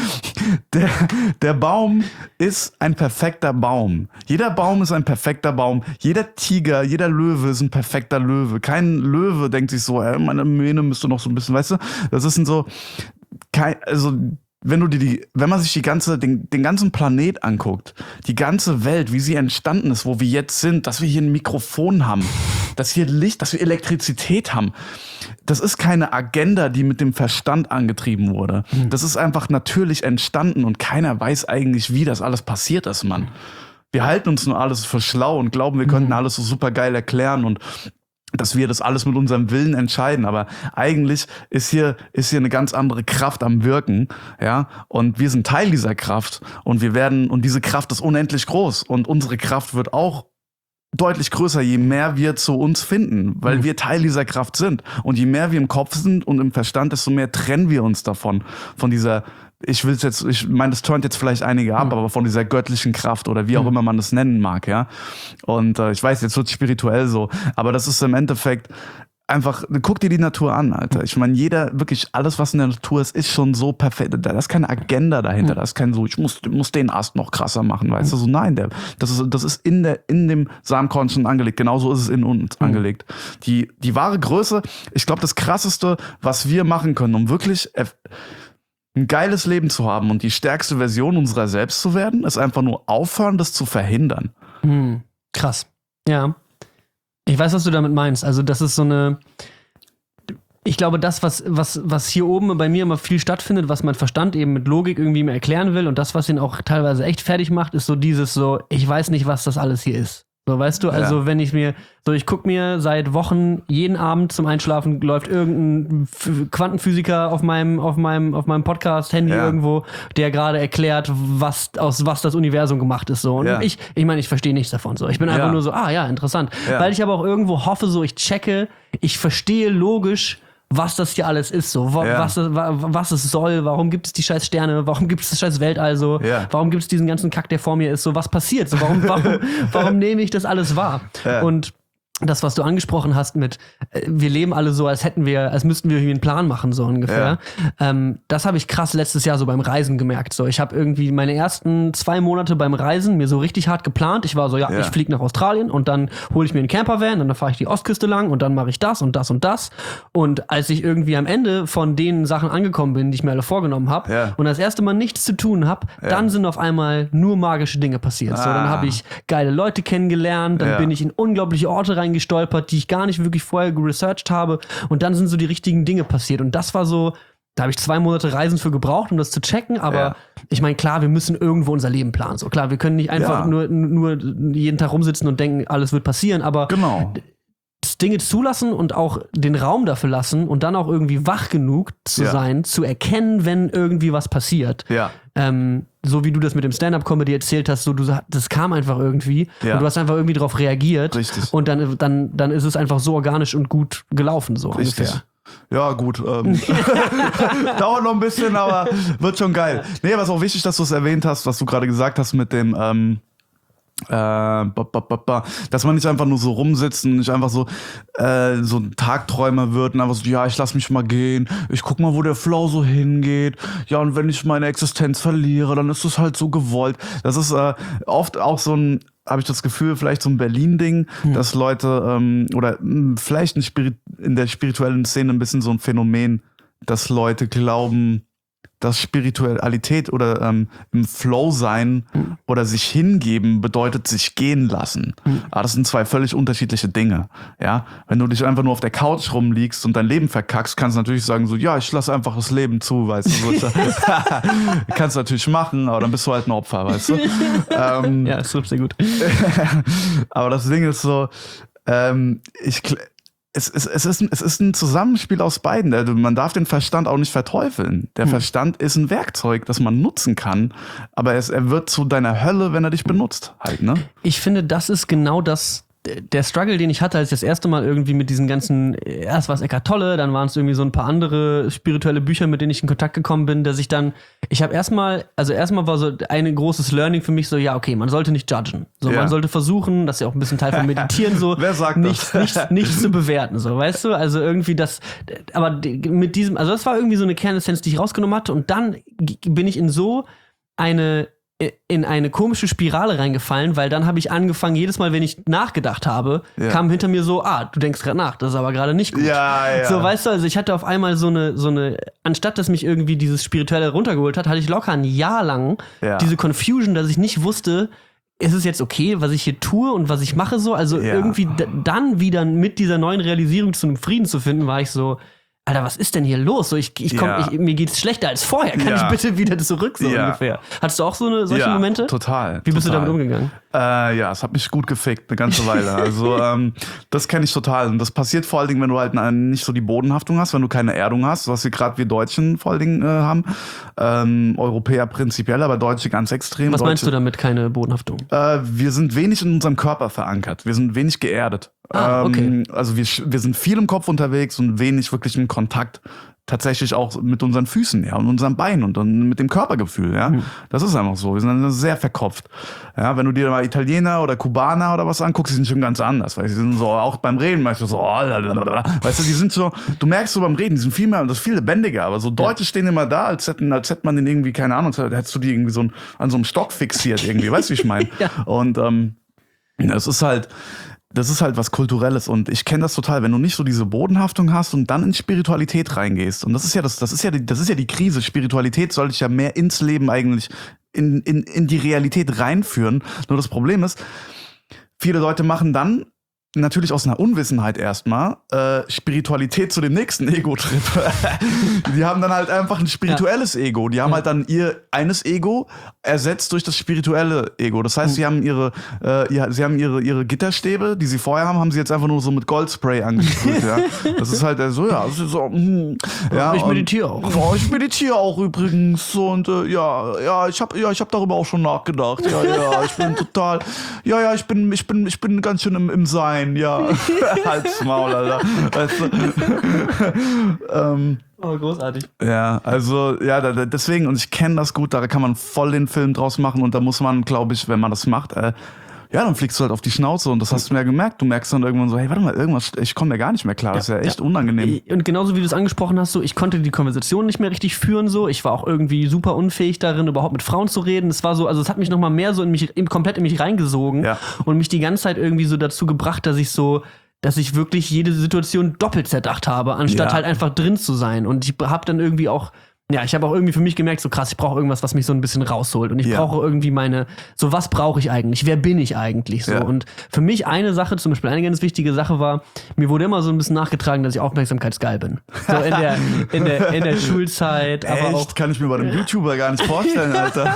Der, der Baum ist ein perfekter Baum. Jeder Baum ist ein perfekter Baum. Jeder Tiger, jeder Löwe ist ein perfekter Löwe. Kein Löwe denkt sich so, ey, meine Mähne müsste noch so ein bisschen, weißt du? Das ist ein so, kein, also, wenn du dir die, wenn man sich die ganze, den, den ganzen Planet anguckt, die ganze Welt, wie sie entstanden ist, wo wir jetzt sind, dass wir hier ein Mikrofon haben, dass hier Licht, dass wir Elektrizität haben. Das ist keine Agenda, die mit dem Verstand angetrieben wurde. Mhm. Das ist einfach natürlich entstanden und keiner weiß eigentlich, wie das alles passiert ist, Mann. Wir halten uns nur alles für schlau und glauben, wir könnten mhm. alles so super geil erklären und dass wir das alles mit unserem Willen entscheiden, aber eigentlich ist hier ist hier eine ganz andere Kraft am Wirken, ja, und wir sind Teil dieser Kraft und wir werden und diese Kraft ist unendlich groß und unsere Kraft wird auch deutlich größer, je mehr wir zu uns finden, weil mhm. wir Teil dieser Kraft sind und je mehr wir im Kopf sind und im Verstand, desto mehr trennen wir uns davon, von dieser ich will es jetzt, ich meine, das turnt jetzt vielleicht einige ab, mhm. aber von dieser göttlichen Kraft oder wie auch mhm. immer man das nennen mag, ja. Und äh, ich weiß, jetzt wird es spirituell so, aber das ist im Endeffekt einfach, guck dir die Natur an, Alter. Ich meine, jeder, wirklich alles, was in der Natur ist, ist schon so perfekt. Da ist keine Agenda dahinter, da ist kein so, ich muss, muss den Ast noch krasser machen, weißt du? So, nein, der, das ist, das ist in der, in dem Samenkorn schon angelegt. Genauso ist es in uns mhm. angelegt. Die, die wahre Größe, ich glaube, das Krasseste, was wir machen können, um wirklich ein geiles Leben zu haben und die stärkste Version unserer selbst zu werden, ist einfach nur aufhören, das zu verhindern. Hm, krass. Ja. Ich weiß, was du damit meinst. Also, das ist so eine. Ich glaube, das, was, was, was hier oben bei mir immer viel stattfindet, was mein Verstand eben mit Logik irgendwie mir erklären will und das, was ihn auch teilweise echt fertig macht, ist so dieses so, ich weiß nicht, was das alles hier ist. So, weißt du, also ja. wenn ich mir, so ich gucke mir seit Wochen jeden Abend zum Einschlafen läuft irgendein F- Quantenphysiker auf meinem, auf meinem, auf meinem Podcast-Handy ja. irgendwo, der gerade erklärt, was, aus was das Universum gemacht ist, so. Und ja. ich, ich meine, ich verstehe nichts davon, so. Ich bin einfach ja. nur so, ah ja, interessant. Ja. Weil ich aber auch irgendwo hoffe, so, ich checke, ich verstehe logisch, was das hier alles ist, so, wa- ja. was, was es soll, warum gibt es die scheiß Sterne, warum gibt es das scheiß Weltall, so, ja. warum gibt es diesen ganzen Kack, der vor mir ist, so, was passiert, so, warum, warum, warum nehme ich das alles wahr? Ja. Und das, was du angesprochen hast mit, äh, wir leben alle so, als hätten wir, als müssten wir irgendwie einen Plan machen, so ungefähr. Ja. Ähm, das habe ich krass letztes Jahr so beim Reisen gemerkt. So, ich habe irgendwie meine ersten zwei Monate beim Reisen mir so richtig hart geplant. Ich war so, ja, ja. ich fliege nach Australien und dann hole ich mir einen Campervan und dann fahre ich die Ostküste lang und dann mache ich das und das und das. Und als ich irgendwie am Ende von den Sachen angekommen bin, die ich mir alle vorgenommen habe ja. und das erste Mal nichts zu tun habe, ja. dann sind auf einmal nur magische Dinge passiert. Ah. So, dann habe ich geile Leute kennengelernt, dann ja. bin ich in unglaubliche Orte rein gestolpert, die ich gar nicht wirklich vorher geresearched habe und dann sind so die richtigen Dinge passiert und das war so, da habe ich zwei Monate Reisen für gebraucht, um das zu checken, aber ja. ich meine, klar, wir müssen irgendwo unser Leben planen, so klar, wir können nicht einfach ja. nur, nur jeden Tag rumsitzen und denken, alles wird passieren, aber genau. Dinge zulassen und auch den Raum dafür lassen und dann auch irgendwie wach genug zu ja. sein, zu erkennen, wenn irgendwie was passiert. Ja. Ähm, so wie du das mit dem Stand-Up-Comedy erzählt hast, so du, das kam einfach irgendwie ja. und du hast einfach irgendwie darauf reagiert. Richtig. Und dann, dann, dann ist es einfach so organisch und gut gelaufen, so Richtig. ungefähr. Ja, gut. Ähm, dauert noch ein bisschen, aber wird schon geil. Nee, was auch wichtig, dass du es erwähnt hast, was du gerade gesagt hast mit dem ähm Äh, ba, ba, ba, ba. dass man nicht einfach nur so rumsitzt und nicht einfach so äh, so ein Tagträumer wird und einfach so, ja, ich lass mich mal gehen, ich guck mal, wo der Flow so hingeht, ja, und wenn ich meine Existenz verliere, dann ist das halt so gewollt. Das ist äh, oft auch so ein, habe ich das Gefühl, vielleicht so ein Berlin-Ding, hm. dass Leute ähm, oder mh, vielleicht in, Spirit- in der spirituellen Szene ein bisschen so ein Phänomen, dass Leute glauben, dass Spiritualität oder ähm, im Flow sein mhm. oder sich hingeben bedeutet sich gehen lassen. Mhm. Aber das sind zwei völlig unterschiedliche Dinge. Ja, wenn du dich einfach nur auf der Couch rumliegst und dein Leben verkackst, kannst du natürlich sagen so, ja, ich lasse einfach das Leben zu, weißt du. So. Kannst du natürlich machen, aber dann bist du halt ein Opfer, weißt du. ähm, ja, das ist sehr gut. Aber das Ding ist so, ähm, ich Es, es, es, ist ein, es ist ein Zusammenspiel aus beiden. Man darf den Verstand auch nicht verteufeln. Der hm. Verstand ist ein Werkzeug, das man nutzen kann, aber es, er wird zu deiner Hölle, wenn er dich benutzt. Halt, ne? Ich finde, das ist genau das, der Struggle, den ich hatte, als ich das erste Mal irgendwie mit diesen ganzen, erst war es Eckhart Tolle, dann waren es irgendwie so ein paar andere spirituelle Bücher, mit denen ich in Kontakt gekommen bin, dass ich dann, ich habe erstmal, also erstmal war so ein großes Learning für mich so, ja, okay, man sollte nicht judgen. So, ja. Man sollte versuchen, das ist ja auch ein bisschen Teil von Meditieren, so, Wer sagt nichts, das? nichts, nichts zu bewerten, so, weißt du? Also irgendwie das, aber mit diesem, also das war irgendwie so eine Kernessenz, die ich rausgenommen hatte und dann bin ich in so eine in eine komische Spirale reingefallen, weil dann habe ich angefangen, jedes Mal, wenn ich nachgedacht habe, ja. kam hinter mir so, ah, du denkst gerade nach, das ist aber gerade nicht gut. Ja, ja. So, weißt du, also ich hatte auf einmal so eine, so eine, anstatt dass mich irgendwie dieses Spirituelle runtergeholt hat, hatte ich locker ein Jahr lang ja. diese Confusion, dass ich nicht wusste, ist es jetzt okay, was ich hier tue und was ich mache so, also ja. irgendwie d- dann wieder mit dieser neuen Realisierung zu einem Frieden zu finden, war ich so, Alter, was ist denn hier los? So, ich, ich komm, ja. ich, mir geht's schlechter als vorher. Kann ja. ich bitte wieder zurück, so ja. ungefähr? Hattest du auch so eine, solche ja, Momente? Total. Wie bist total. du damit umgegangen? Äh, ja, es hat mich gut gefickt, eine ganze Weile. Also, ähm, das kenne ich total. Und das passiert vor allen Dingen, wenn du halt nicht so die Bodenhaftung hast, wenn du keine Erdung hast, was wir gerade wir Deutschen vor allen Dingen äh, haben. Ähm, Europäer prinzipiell, aber Deutsche ganz extrem. Was Deutsche, meinst du damit, keine Bodenhaftung? Äh, wir sind wenig in unserem Körper verankert. Wir sind wenig geerdet. Ah, okay. Ähm, also wir, wir sind viel im Kopf unterwegs und wenig wirklich im Kontakt tatsächlich auch mit unseren Füßen, ja, und unserem Bein und dann mit dem Körpergefühl, ja. Mhm. Das ist einfach so. Wir sind sehr verkopft. Ja, wenn du dir mal Italiener oder Kubaner oder was anguckst, die sind schon ganz anders, weil sie sind so, auch beim Reden, weißt du, so, oh, lalalala. Weißt du, die sind so, du merkst so beim Reden, die sind viel mehr, das ist viel lebendiger, aber so Deutsche ja. stehen immer da, als hätten, als hätte man den irgendwie, keine Ahnung, als hättest du die irgendwie so an so einem Stock fixiert irgendwie, weißt du, wie ich meine? ja. Und, ähm, das ist halt, Das ist halt was Kulturelles und ich kenne das total, wenn du nicht so diese Bodenhaftung hast und dann in Spiritualität reingehst. Und das ist ja das, das ist ja die, das ist ja die Krise. Spiritualität soll dich ja mehr ins Leben eigentlich, in, in, in die Realität reinführen. Nur das Problem ist, viele Leute machen dann natürlich aus einer Unwissenheit erstmal äh, Spiritualität zu dem nächsten Ego-Trip. Die haben dann halt einfach ein spirituelles ja. Ego. Die haben ja. halt dann ihr eines Ego ersetzt durch das spirituelle Ego. Das heißt, mhm. sie haben ihre, äh, ja, sie haben ihre, ihre Gitterstäbe, die sie vorher haben, haben sie jetzt einfach nur so mit Goldspray angesprüht. ja. Das ist halt so, ja, das ist so, mm, ja. Ich meditiere auch. Oh, ich meditiere auch übrigens und äh, ja, ja, ich habe, ja, ich habe darüber auch schon nachgedacht. Ja, ja, ich bin total, ja, ja, ich bin, ich bin, ich bin ganz schön im, im Sein. Ja, halt's Maul, Alter. Weißt du? ähm, oh, großartig. Ja, also, ja, da, deswegen, und ich kenne das gut, da kann man voll den Film draus machen und da muss man, glaube ich, wenn man das macht, äh, Ja, dann fliegst du halt auf die Schnauze und das hast du mir ja gemerkt. Du merkst dann irgendwann so, hey, warte mal, irgendwas, ich komme mir gar nicht mehr klar. Das ist ja echt ja. unangenehm. Und genauso wie du es angesprochen hast, so, ich konnte die Konversation nicht mehr richtig führen, so. Ich war auch irgendwie super unfähig darin, überhaupt mit Frauen zu reden. Es war so, also es hat mich nochmal mehr so in mich, komplett in mich reingesogen ja. und mich die ganze Zeit irgendwie so dazu gebracht, dass ich so, dass ich wirklich jede Situation doppelt zerdacht habe, anstatt ja. halt einfach drin zu sein. Und ich habe dann irgendwie auch Ja, ich habe auch irgendwie für mich gemerkt, so krass, ich brauche irgendwas, was mich so ein bisschen rausholt. Und ich ja. brauche irgendwie meine, so was brauche ich eigentlich? Wer bin ich eigentlich? So. Ja. Und für mich eine Sache, zum Beispiel eine ganz wichtige Sache war, mir wurde immer so ein bisschen nachgetragen, dass ich aufmerksamkeitsgeil bin. So in der, in der, in der Schulzeit. Echt? Aber auch Kann ich mir bei einem YouTuber gar nicht vorstellen, Alter.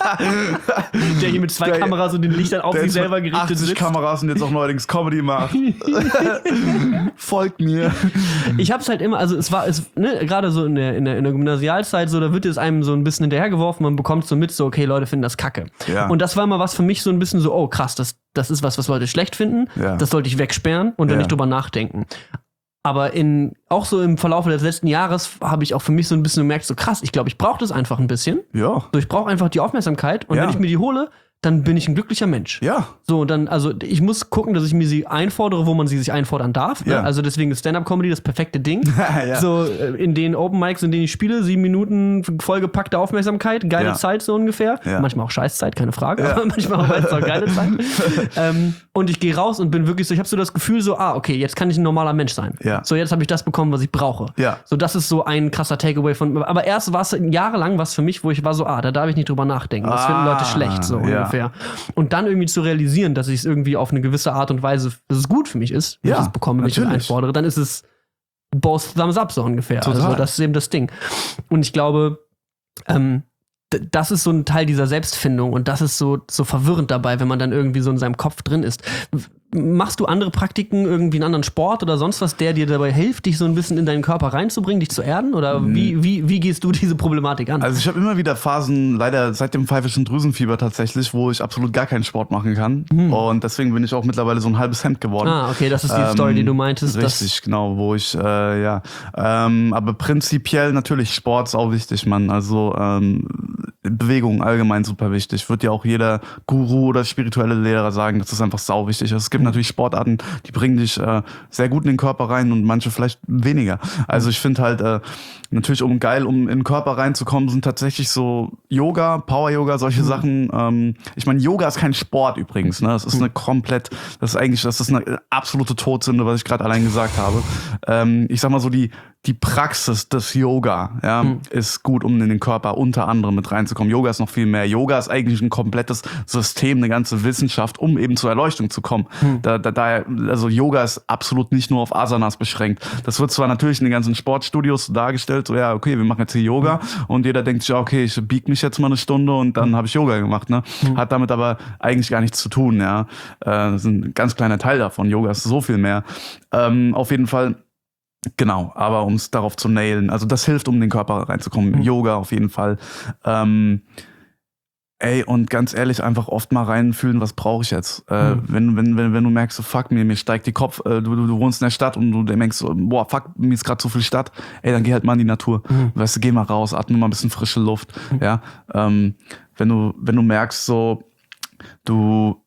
Der hier mit zwei der, Kameras und den Lichtern auf sich selber gerichtet achtzig sitzt. Kameras und jetzt auch neuerdings Comedy macht. Folgt mir. Ich hab's halt immer, also es war, es, ne, gerade so in der, in der, in der Gymnasial Zeit, so, da wird es einem so ein bisschen hinterhergeworfen, man bekommt so mit, so, okay, Leute finden das kacke. Ja. Und das war immer was für mich so ein bisschen so, oh krass, das, das ist was, was Leute schlecht finden, ja. das sollte ich wegsperren und dann ja. nicht drüber nachdenken. Aber in, auch so im Verlauf des letzten Jahres habe ich auch für mich so ein bisschen gemerkt, so krass, ich glaube, ich brauche das einfach ein bisschen. Ja. So, ich brauche einfach die Aufmerksamkeit und ja. wenn ich mir die hole, dann bin ich ein glücklicher Mensch. Ja. So, dann, also ich muss gucken, dass ich mir sie einfordere, wo man sie sich einfordern darf. Ne? Ja. Also deswegen ist Stand-Up-Comedy das perfekte Ding. ja. So, in den Open Mics, in denen ich spiele, sieben Minuten vollgepackte Aufmerksamkeit, geile ja. Zeit so ungefähr. Ja. Manchmal auch Scheißzeit, keine Frage, ja. aber manchmal auch, auch geile Zeit. ähm, und ich gehe raus und bin wirklich so, ich habe so das Gefühl so, ah, okay, jetzt kann ich ein normaler Mensch sein. Ja. So, jetzt habe ich das bekommen, was ich brauche. Ja. So, das ist so ein krasser Takeaway von, aber erst war es jahrelang was für mich, wo ich war so, ah, da darf ich nicht drüber nachdenken. Das ah, finden Leute schlecht, so ja. ungefähr. Und dann irgendwie zu realisieren, dass ich es irgendwie auf eine gewisse Art und Weise, dass es gut für mich ist, wenn ja, ich es bekomme, wenn ich es einfordere, dann ist es both thumbs up so ungefähr. Total. Also das ist eben das Ding. Und ich glaube, ähm, d- das ist so ein Teil dieser Selbstfindung und das ist so, so verwirrend dabei, wenn man dann irgendwie so in seinem Kopf drin ist. Machst du andere Praktiken, irgendwie einen anderen Sport oder sonst was, der dir dabei hilft, dich so ein bisschen in deinen Körper reinzubringen, dich zu erden? Oder mhm. wie, wie, wie gehst du diese Problematik an? Also ich habe immer wieder Phasen, leider seit dem pfeifischen Drüsenfieber tatsächlich, wo ich absolut gar keinen Sport machen kann. Mhm. Und deswegen bin ich auch mittlerweile so ein halbes Hemd geworden. Ah, okay, das ist die ähm, Story, die du meintest. Richtig, genau, wo ich, äh, ja. Ähm, aber prinzipiell natürlich Sport ist auch wichtig, Mann. Also ähm, Bewegung allgemein super wichtig. Wird ja auch jeder Guru oder spirituelle Lehrer sagen, dass das einfach sau wichtig ist. Es gibt natürlich Sportarten, die bringen dich äh, sehr gut in den Körper rein und manche vielleicht weniger. Also ich finde halt, äh, natürlich um geil, um in den Körper reinzukommen, sind tatsächlich so Yoga, Power-Yoga, solche mhm. Sachen. Ähm, ich meine, Yoga ist kein Sport übrigens. Ne? Das ist eine komplett, das ist eigentlich, das ist eine absolute Todsünde, was ich gerade allein gesagt habe. Ähm, ich sag mal so, die die Praxis des Yoga ja, mhm. ist gut, um in den Körper unter anderem mit reinzukommen. Yoga ist noch viel mehr. Yoga ist eigentlich ein komplettes System, eine ganze Wissenschaft, um eben zur Erleuchtung zu kommen. Mhm. Da, da, da, also Yoga ist absolut nicht nur auf Asanas beschränkt. Das wird zwar natürlich in den ganzen Sportstudios dargestellt, so ja, okay, wir machen jetzt hier Yoga mhm. und jeder denkt sich, ja, okay, ich bieg mich jetzt mal eine Stunde und dann mhm. habe ich Yoga gemacht. Ne? Mhm. Hat damit aber eigentlich gar nichts zu tun. Ja, äh, das ist ein ganz kleiner Teil davon. Yoga ist so viel mehr. Ähm, auf jeden Fall. Genau, aber um es darauf zu nailen, also das hilft, um in den Körper reinzukommen. Mhm. Yoga auf jeden Fall. Ähm, ey, und ganz ehrlich, einfach oft mal reinfühlen, was brauche ich jetzt? Äh, mhm. wenn, wenn, wenn, wenn du merkst, so, fuck, mir, mir steigt die Kopf, äh, du, du, du wohnst in der Stadt und du denkst, so, boah, fuck, mir ist gerade zu viel Stadt, ey, dann geh halt mal in die Natur. Mhm. Weißt du, geh mal raus, atme mal ein bisschen frische Luft. Mhm. Ja, ähm, wenn du, wenn du merkst, so, du,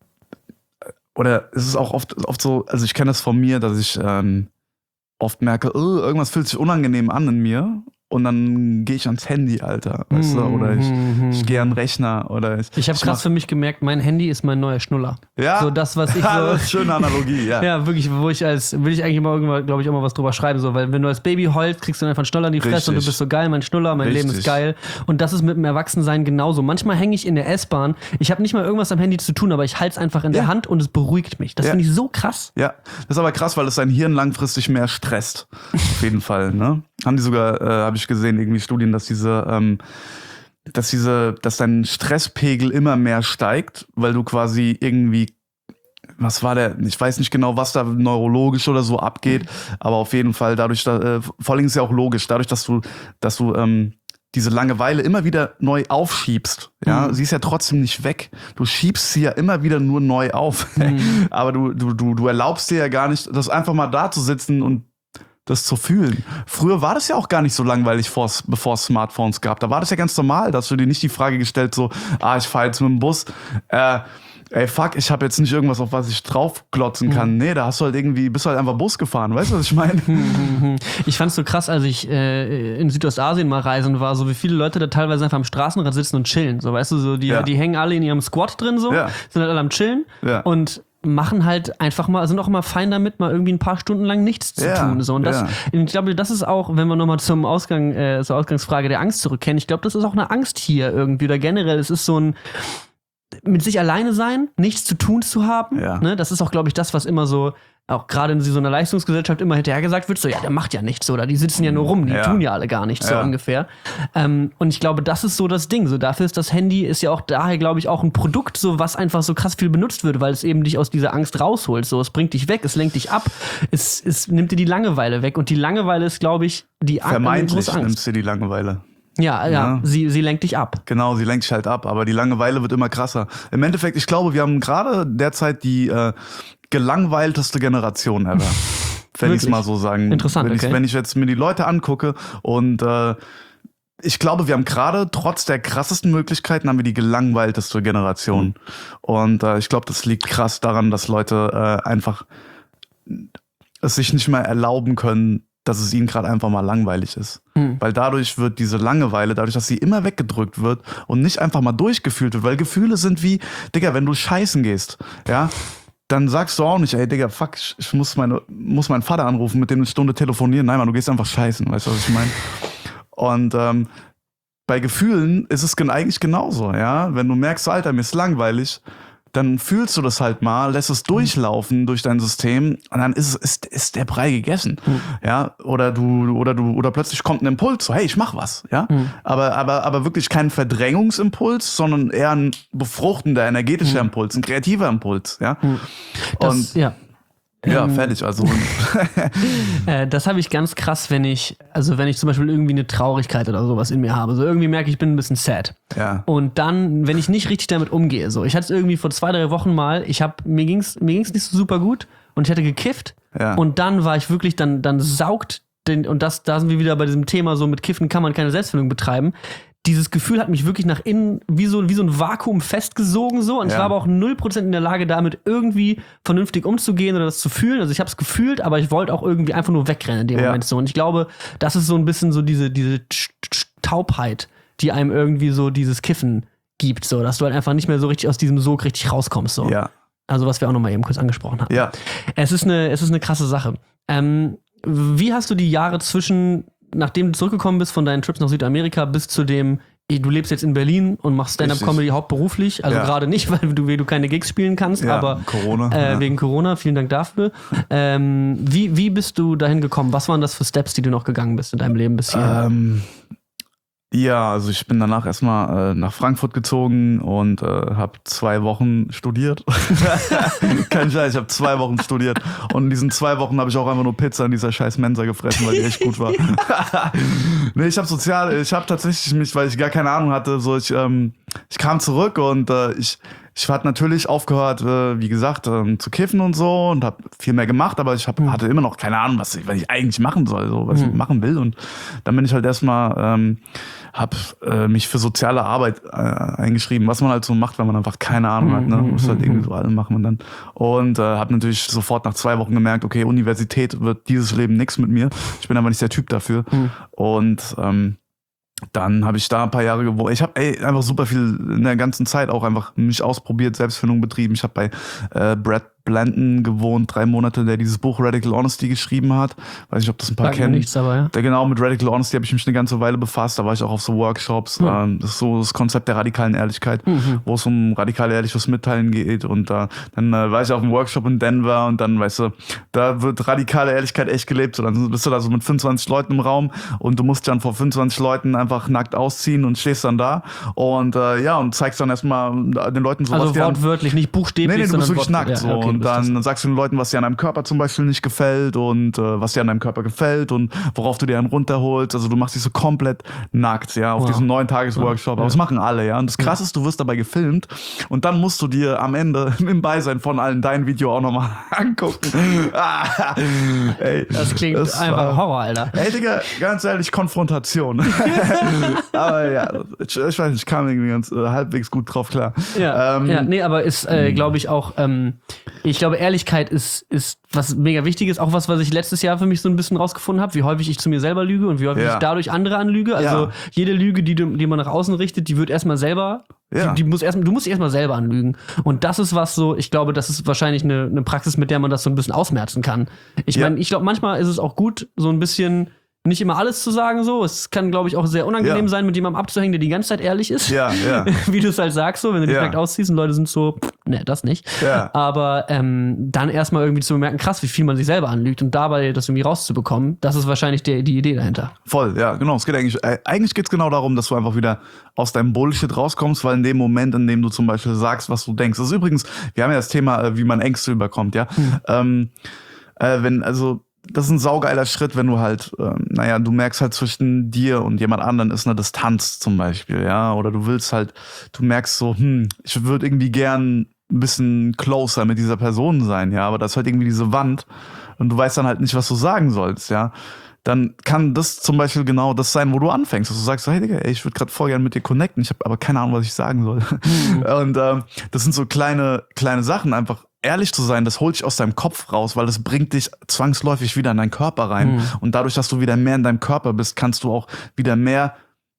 oder es ist auch oft, oft so, also ich kenne das von mir, dass ich, ähm, oft merke, oh, irgendwas fühlt sich unangenehm an in mir und dann gehe ich ans Handy, Alter, weißt du, oder ich, ich gehe an den Rechner oder ich... Ich habe krass für mich gemerkt, mein Handy ist mein neuer Schnuller. Ja? So das, was ich so... das ist schöne Analogie, ja. Ja, wirklich, wo ich als, will ich eigentlich immer irgendwann, glaube ich, immer was drüber schreiben, so, weil wenn du als Baby heulst, kriegst du einfach einen Schnuller in die Fresse. Richtig. Und du bist so geil, mein Schnuller, mein Richtig. Leben ist geil. Und das ist mit dem Erwachsensein genauso. Manchmal hänge ich in der S-Bahn, ich habe nicht mal irgendwas am Handy zu tun, aber ich halte es einfach in ja. der Hand und es beruhigt mich. Das ja. finde ich so krass. Ja, das ist aber krass, weil es dein Hirn langfristig mehr stresst. Auf jeden Fall, ne? Haben die sogar, äh, habe ich gesehen, irgendwie Studien, dass diese, ähm, dass diese, dass dein Stresspegel immer mehr steigt, weil du quasi irgendwie, was war der, ich weiß nicht genau, was da neurologisch oder so abgeht, aber auf jeden Fall dadurch, da, äh, vor allem ist ja auch logisch, dadurch, dass du, dass du ähm, diese Langeweile immer wieder neu aufschiebst, ja, mhm. sie ist ja trotzdem nicht weg. Du schiebst sie ja immer wieder nur neu auf, mhm. aber du, du, du, du erlaubst dir ja gar nicht, das einfach mal da zu sitzen und das zu fühlen. Früher war das ja auch gar nicht so langweilig, bevor es Smartphones gab. Da war das ja ganz normal, dass du dir nicht die Frage gestellt so, ah, ich fahre jetzt mit dem Bus, äh, ey, fuck, ich habe jetzt nicht irgendwas, auf was ich draufklotzen kann. Mhm. Nee, da hast du halt irgendwie, bist du halt einfach Bus gefahren, weißt du, was ich meine? Ich fand's so krass, als ich äh, in Südostasien mal reisen war, so wie viele Leute da teilweise einfach am Straßenrand sitzen und chillen, so, weißt du, so, die, ja. die hängen alle in ihrem Squad drin, so, ja. sind halt alle am Chillen ja. und machen halt einfach mal, sind auch immer fein damit, mal irgendwie ein paar Stunden lang nichts zu ja, tun. So. Und das, ja. ich glaube, das ist auch, wenn wir nochmal zum Ausgang, äh, zur Ausgangsfrage der Angst zurückkehren, ich glaube, das ist auch eine Angst hier irgendwie oder generell, es ist so ein mit sich alleine sein, nichts zu tun zu haben. Ja. Ne? Das ist auch, glaube ich, das, was immer so, auch gerade in so einer Leistungsgesellschaft immer hinterher gesagt wird, so, ja, der macht ja nichts, oder die sitzen ja nur rum, die ja. tun ja alle gar nichts, ja. so ungefähr. Ähm, und ich glaube, das ist so das Ding. So, dafür ist das Handy, ist ja auch daher, glaube ich, auch ein Produkt, so, was einfach so krass viel benutzt wird, weil es eben dich aus dieser Angst rausholt. So, es bringt dich weg, es lenkt dich ab, es, es nimmt dir die Langeweile weg. Und die Langeweile ist, glaube ich, die Angst. Vermeintlich nimmst du die Langeweile. Ja, ja, ja, Sie, sie lenkt dich ab. Genau, sie lenkt dich halt ab, aber die Langeweile wird immer krasser. Im Endeffekt, ich glaube, wir haben gerade derzeit die äh, gelangweilteste Generation ever. Wenn ich es mal so sagen. Interessant, wenn, okay. ich, wenn ich jetzt mir die Leute angucke und äh, ich glaube, wir haben gerade trotz der krassesten Möglichkeiten haben wir die gelangweilteste Generation. Mhm. Und äh, ich glaube, das liegt krass daran, dass Leute äh, einfach es sich nicht mehr erlauben können, dass es ihnen gerade einfach mal langweilig ist. Hm. Weil dadurch wird diese Langeweile, dadurch, dass sie immer weggedrückt wird und nicht einfach mal durchgefühlt wird, weil Gefühle sind wie, Digga, wenn du scheißen gehst, ja, dann sagst du auch nicht, ey, Digga, fuck, ich muss, meine, muss meinen Vater anrufen, mit dem eine Stunde telefonieren. Nein, Mann, du gehst einfach scheißen, weißt du, was ich meine? Und ähm, bei Gefühlen ist es eigentlich genauso, ja. Wenn du merkst, Alter, mir ist langweilig, dann fühlst du das halt mal, lässt es durchlaufen durch dein System und dann ist, ist, ist der Brei gegessen. Mhm. Ja, oder du, oder du, oder plötzlich kommt ein Impuls, so, hey, ich mach was, ja. Mhm. Aber, aber, aber wirklich kein Verdrängungsimpuls, sondern eher ein befruchtender, energetischer mhm. Impuls, ein kreativer Impuls, ja. Mhm. Das, und, ja. Ja, ähm, fertig, also. äh, das habe ich ganz krass, wenn ich, also wenn ich zum Beispiel irgendwie eine Traurigkeit oder sowas in mir habe. So irgendwie merke ich, ich bin ein bisschen sad. Ja. Und dann, wenn ich nicht richtig damit umgehe, so. Ich hatte es irgendwie vor zwei, drei Wochen mal, ich hab, mir ging's, mir ging's nicht so super gut und ich hatte gekifft. Ja. Und dann war ich wirklich, dann, dann saugt den, und das, da sind wir wieder bei diesem Thema, so mit Kiffen kann man keine Selbstfindung betreiben. Dieses Gefühl hat mich wirklich nach innen wie so, wie so ein Vakuum festgesogen so und ja. ich war aber auch null Prozent in der Lage, damit irgendwie vernünftig umzugehen oder das zu fühlen. Also ich habe es gefühlt, aber ich wollte auch irgendwie einfach nur wegrennen in dem ja. Moment so. Und ich glaube, das ist so ein bisschen so diese, diese Taubheit, die einem irgendwie so dieses Kiffen gibt, so, dass du halt einfach nicht mehr so richtig aus diesem Sog richtig rauskommst. So. Ja. Also was wir auch noch mal eben kurz angesprochen haben. Ja. Es ist eine, es ist eine krasse Sache. Ähm, wie hast du die Jahre zwischen nachdem du zurückgekommen bist von deinen Trips nach Südamerika bis zu dem, du lebst jetzt in Berlin und machst Stand-Up-Comedy hauptberuflich, also ja. gerade nicht, weil du, weil du keine Gigs spielen kannst, ja, aber Corona, äh, ja. wegen Corona, vielen Dank dafür. ähm, wie, wie bist du dahin gekommen? Was waren das für Steps, die du noch gegangen bist in deinem Leben bis hierher? Ähm, ja, also ich bin danach erstmal äh, nach Frankfurt gezogen und äh, habe zwei Wochen studiert. Kein Scheiß, ich habe zwei Wochen studiert. Und in diesen zwei Wochen habe ich auch einfach nur Pizza in dieser scheiß Mensa gefressen, weil die echt gut war. Nee, ich habe sozial, ich habe tatsächlich mich, weil ich gar keine Ahnung hatte, so ich, ähm, ich kam zurück und äh, ich Ich hatte natürlich aufgehört, äh, wie gesagt, äh, zu kiffen und so und habe viel mehr gemacht, aber ich hab, mhm. hatte immer noch keine Ahnung, was ich, was ich eigentlich machen soll, so, was mhm. ich machen will. Und dann bin ich halt erstmal, ähm, hab äh, mich für soziale Arbeit äh, eingeschrieben, was man halt so macht, wenn man einfach keine Ahnung mhm. hat, ne? Muss halt irgendwie so alle machen und dann. Und äh, habe natürlich sofort nach zwei Wochen gemerkt, okay, Universität wird dieses Leben nix mit mir. Ich bin aber nicht der Typ dafür. Mhm. Und ähm, dann habe ich da ein paar Jahre gewohnt. Ich habe einfach super viel in der ganzen Zeit auch einfach mich ausprobiert, Selbstfindung betrieben. Ich habe bei äh, Brad Blanton gewohnt, drei Monate, der dieses Buch Radical Honesty geschrieben hat. Weiß nicht, ob das ein paar Sag kennen. Nichts, aber ja. Der, genau, mit Radical Honesty habe ich mich eine ganze Weile befasst. Da war ich auch auf so Workshops. Mhm. Ähm, das ist so das Konzept der radikalen Ehrlichkeit, mhm. wo es um radikal ehrliches Mitteilen geht. Und da, dann äh, war ich auf einem Workshop in Denver und dann, weißt du, da wird radikale Ehrlichkeit echt gelebt. So, dann bist du da so mit fünfundzwanzig Leuten im Raum und du musst dann vor fünfundzwanzig Leuten einfach nackt ausziehen und stehst dann da und äh, ja, und zeigst dann erstmal den Leuten sowas. Also wortwörtlich, nicht buchstäblich, nee, nee, du bist sondern wirklich nackt. Ja, so. okay. Und und dann das. sagst du den Leuten, was dir an deinem Körper zum Beispiel nicht gefällt und äh, was dir an deinem Körper gefällt und worauf du dir einen runterholst. Also du machst dich so komplett nackt, ja, auf wow. diesen neun Tages-Workshop. Aber ja. das machen alle, ja. Und das Krasse ist, du wirst dabei gefilmt und dann musst du dir am Ende im Beisein von allen dein Video auch nochmal angucken. ah, ey, das klingt das einfach war, Horror, Alter. Ey, Digga, ganz ehrlich, Konfrontation. Aber ja, ich, ich weiß nicht, ich kam irgendwie ganz äh, halbwegs gut drauf klar. Ja, ähm, ja nee, aber ist, äh, glaube ich, auch, ähm, ich glaube, Ehrlichkeit ist, ist was mega wichtig ist, auch was, was ich letztes Jahr für mich so ein bisschen rausgefunden habe, wie häufig ich zu mir selber lüge und wie häufig ja. ich dadurch andere anlüge. Also ja. jede Lüge, die, die man nach außen richtet, die wird erstmal selber, ja. die, die muss erst, du musst dich erstmal selber anlügen. Und das ist was so, ich glaube, das ist wahrscheinlich eine, eine Praxis, mit der man das so ein bisschen ausmerzen kann. Ich ja. meine, ich glaube, manchmal ist es auch gut, so ein bisschen nicht immer alles zu sagen so. Es kann, glaube ich, auch sehr unangenehm ja. sein, mit jemandem abzuhängen, der die ganze Zeit ehrlich ist. Ja, ja. Wie du es halt sagst, so, wenn du dich ja. direkt ausziehst und Leute sind so, pff, ne, das nicht. Ja. Aber ähm, dann erstmal irgendwie zu bemerken, krass, wie viel man sich selber anlügt und dabei das irgendwie rauszubekommen, das ist wahrscheinlich die, die Idee dahinter. Voll, ja, genau. Es geht eigentlich, äh, eigentlich geht es genau darum, dass du einfach wieder aus deinem Bullshit rauskommst, weil in dem Moment, in dem du zum Beispiel sagst, was du denkst. Das ist übrigens, wir haben ja das Thema, äh, wie man Ängste überkommt, ja. Hm. Ähm, äh, wenn, also, das ist ein saugeiler Schritt, wenn du halt, ähm, naja, du merkst halt zwischen dir und jemand anderen ist eine Distanz zum Beispiel, ja, oder du willst halt, du merkst so, hm, ich würde irgendwie gern ein bisschen closer mit dieser Person sein, ja, aber da ist halt irgendwie diese Wand und du weißt dann halt nicht, was du sagen sollst, ja. Dann kann das zum Beispiel genau das sein, wo du anfängst. Dass du sagst, hey Digga, ey, ich würde gerade voll gerne mit dir connecten, ich habe aber keine Ahnung, was ich sagen soll. Mhm. Und ähm, das sind so kleine, kleine Sachen, einfach ehrlich zu sein, das holt dich aus deinem Kopf raus, weil das bringt dich zwangsläufig wieder in deinen Körper rein. Mhm. Und dadurch, dass du wieder mehr in deinem Körper bist, kannst du auch wieder mehr,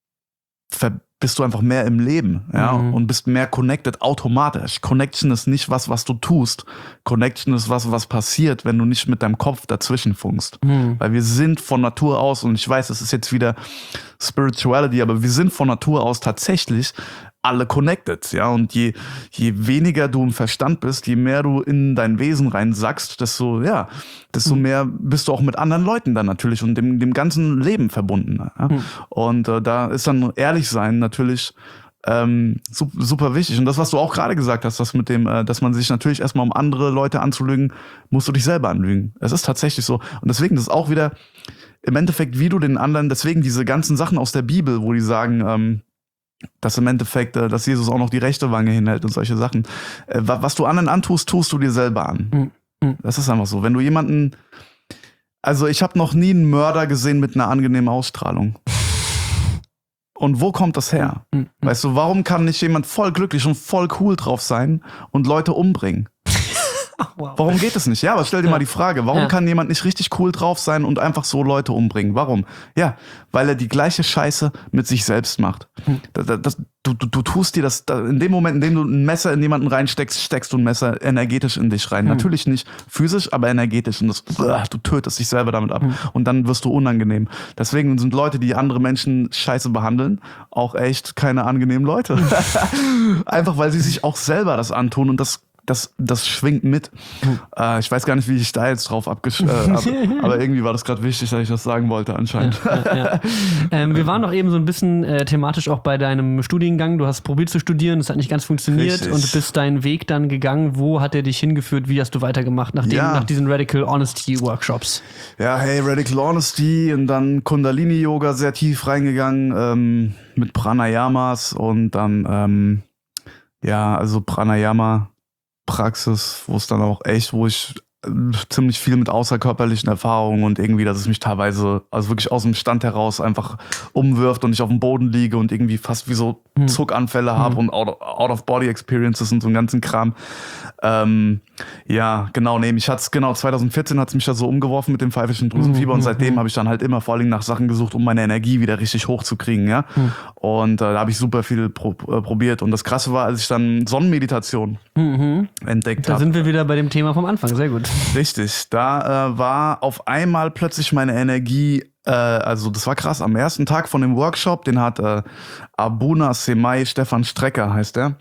ver- bist du einfach mehr im Leben, ja, mhm. und bist mehr connected automatisch. Connection ist nicht was, was du tust. Connection ist was, was passiert, wenn du nicht mit deinem Kopf dazwischen funkst. Mhm. Weil wir sind von Natur aus, und ich weiß, das ist jetzt wieder Spirituality, aber wir sind von Natur aus tatsächlich alle connected, ja, und je, je weniger du im Verstand bist, je mehr du in dein Wesen reinsackst, desto, ja, desto mhm. mehr bist du auch mit anderen Leuten dann natürlich und dem, dem ganzen Leben verbunden. Ja? Mhm. Und äh, da ist dann ehrlich sein natürlich ähm, super, super wichtig. Und das, was du auch gerade gesagt hast, das mit dem, äh, dass man sich natürlich erstmal, um andere Leute anzulügen, musst du dich selber anlügen. Es ist tatsächlich so. Und deswegen, das ist auch wieder im Endeffekt, wie du den anderen, deswegen diese ganzen Sachen aus der Bibel, wo die sagen, ähm, dass im Endeffekt, dass Jesus auch noch die rechte Wange hinhält und solche Sachen. Was du anderen antust, tust du dir selber an. Mhm. Das ist einfach so. Wenn du jemanden, also ich habe noch nie einen Mörder gesehen mit einer angenehmen Ausstrahlung. Und wo kommt das her? Mhm. Weißt du, warum kann nicht jemand voll glücklich und voll cool drauf sein und Leute umbringen? Wow. Warum geht es nicht? Ja, aber stell dir ja. mal die Frage, warum ja. kann jemand nicht richtig cool drauf sein und einfach so Leute umbringen? Warum? Ja, weil er die gleiche Scheiße mit sich selbst macht. Hm. Das, das, du, du, du tust dir das, in dem Moment, in dem du ein Messer in jemanden reinsteckst, steckst du ein Messer energetisch in dich rein. Hm. Natürlich nicht physisch, aber energetisch. Und das, du tötest dich selber damit ab. Hm. Und dann wirst du unangenehm. Deswegen sind Leute, die andere Menschen scheiße behandeln, auch echt keine angenehmen Leute. Einfach, weil sie sich auch selber das antun und das Das, das schwingt mit. Hm. Äh, ich weiß gar nicht, wie ich da jetzt drauf abgesch... Äh, ab, aber irgendwie war das gerade wichtig, dass ich das sagen wollte anscheinend. Ja, ja, ja. Ähm, wir waren doch eben so ein bisschen äh, thematisch auch bei deinem Studiengang. Du hast probiert zu studieren, das hat nicht ganz funktioniert. Richtig. Und bist deinen Weg dann gegangen. Wo hat der dich hingeführt? Wie hast du weitergemacht nach, dem, ja. nach diesen Radical Honesty Workshops? Ja, hey, Radical Honesty und dann Kundalini-Yoga sehr tief reingegangen ähm, mit Pranayamas und dann, ähm, ja, also Pranayama Praxis, wo es dann auch echt, wo ich äh, ziemlich viel mit außerkörperlichen Erfahrungen und irgendwie, dass es mich teilweise, also wirklich aus dem Stand heraus einfach umwirft und ich auf dem Boden liege und irgendwie fast wie so hm. Zuckanfälle habe hm. und Out-of-Body-Experiences und so einen ganzen Kram. Ähm, ja, genau, nee, ich hatte es, genau, zwanzig vierzehn hat es mich da so umgeworfen mit dem pfeifischen Drüsenfieber hm. und seitdem hm. habe ich dann halt immer vor allem nach Sachen gesucht, um meine Energie wieder richtig hochzukriegen, ja. Hm. Und äh, da habe ich super viel pro, äh, probiert und das Krasse war, als ich dann Sonnenmeditation mhm. entdeckt habe. Da sind wir wieder bei dem Thema vom Anfang, sehr gut. Richtig, da äh, war auf einmal plötzlich meine Energie, äh, also das war krass, am ersten Tag von dem Workshop, den hat äh, Abuna Semai Stefan Strecker, heißt der.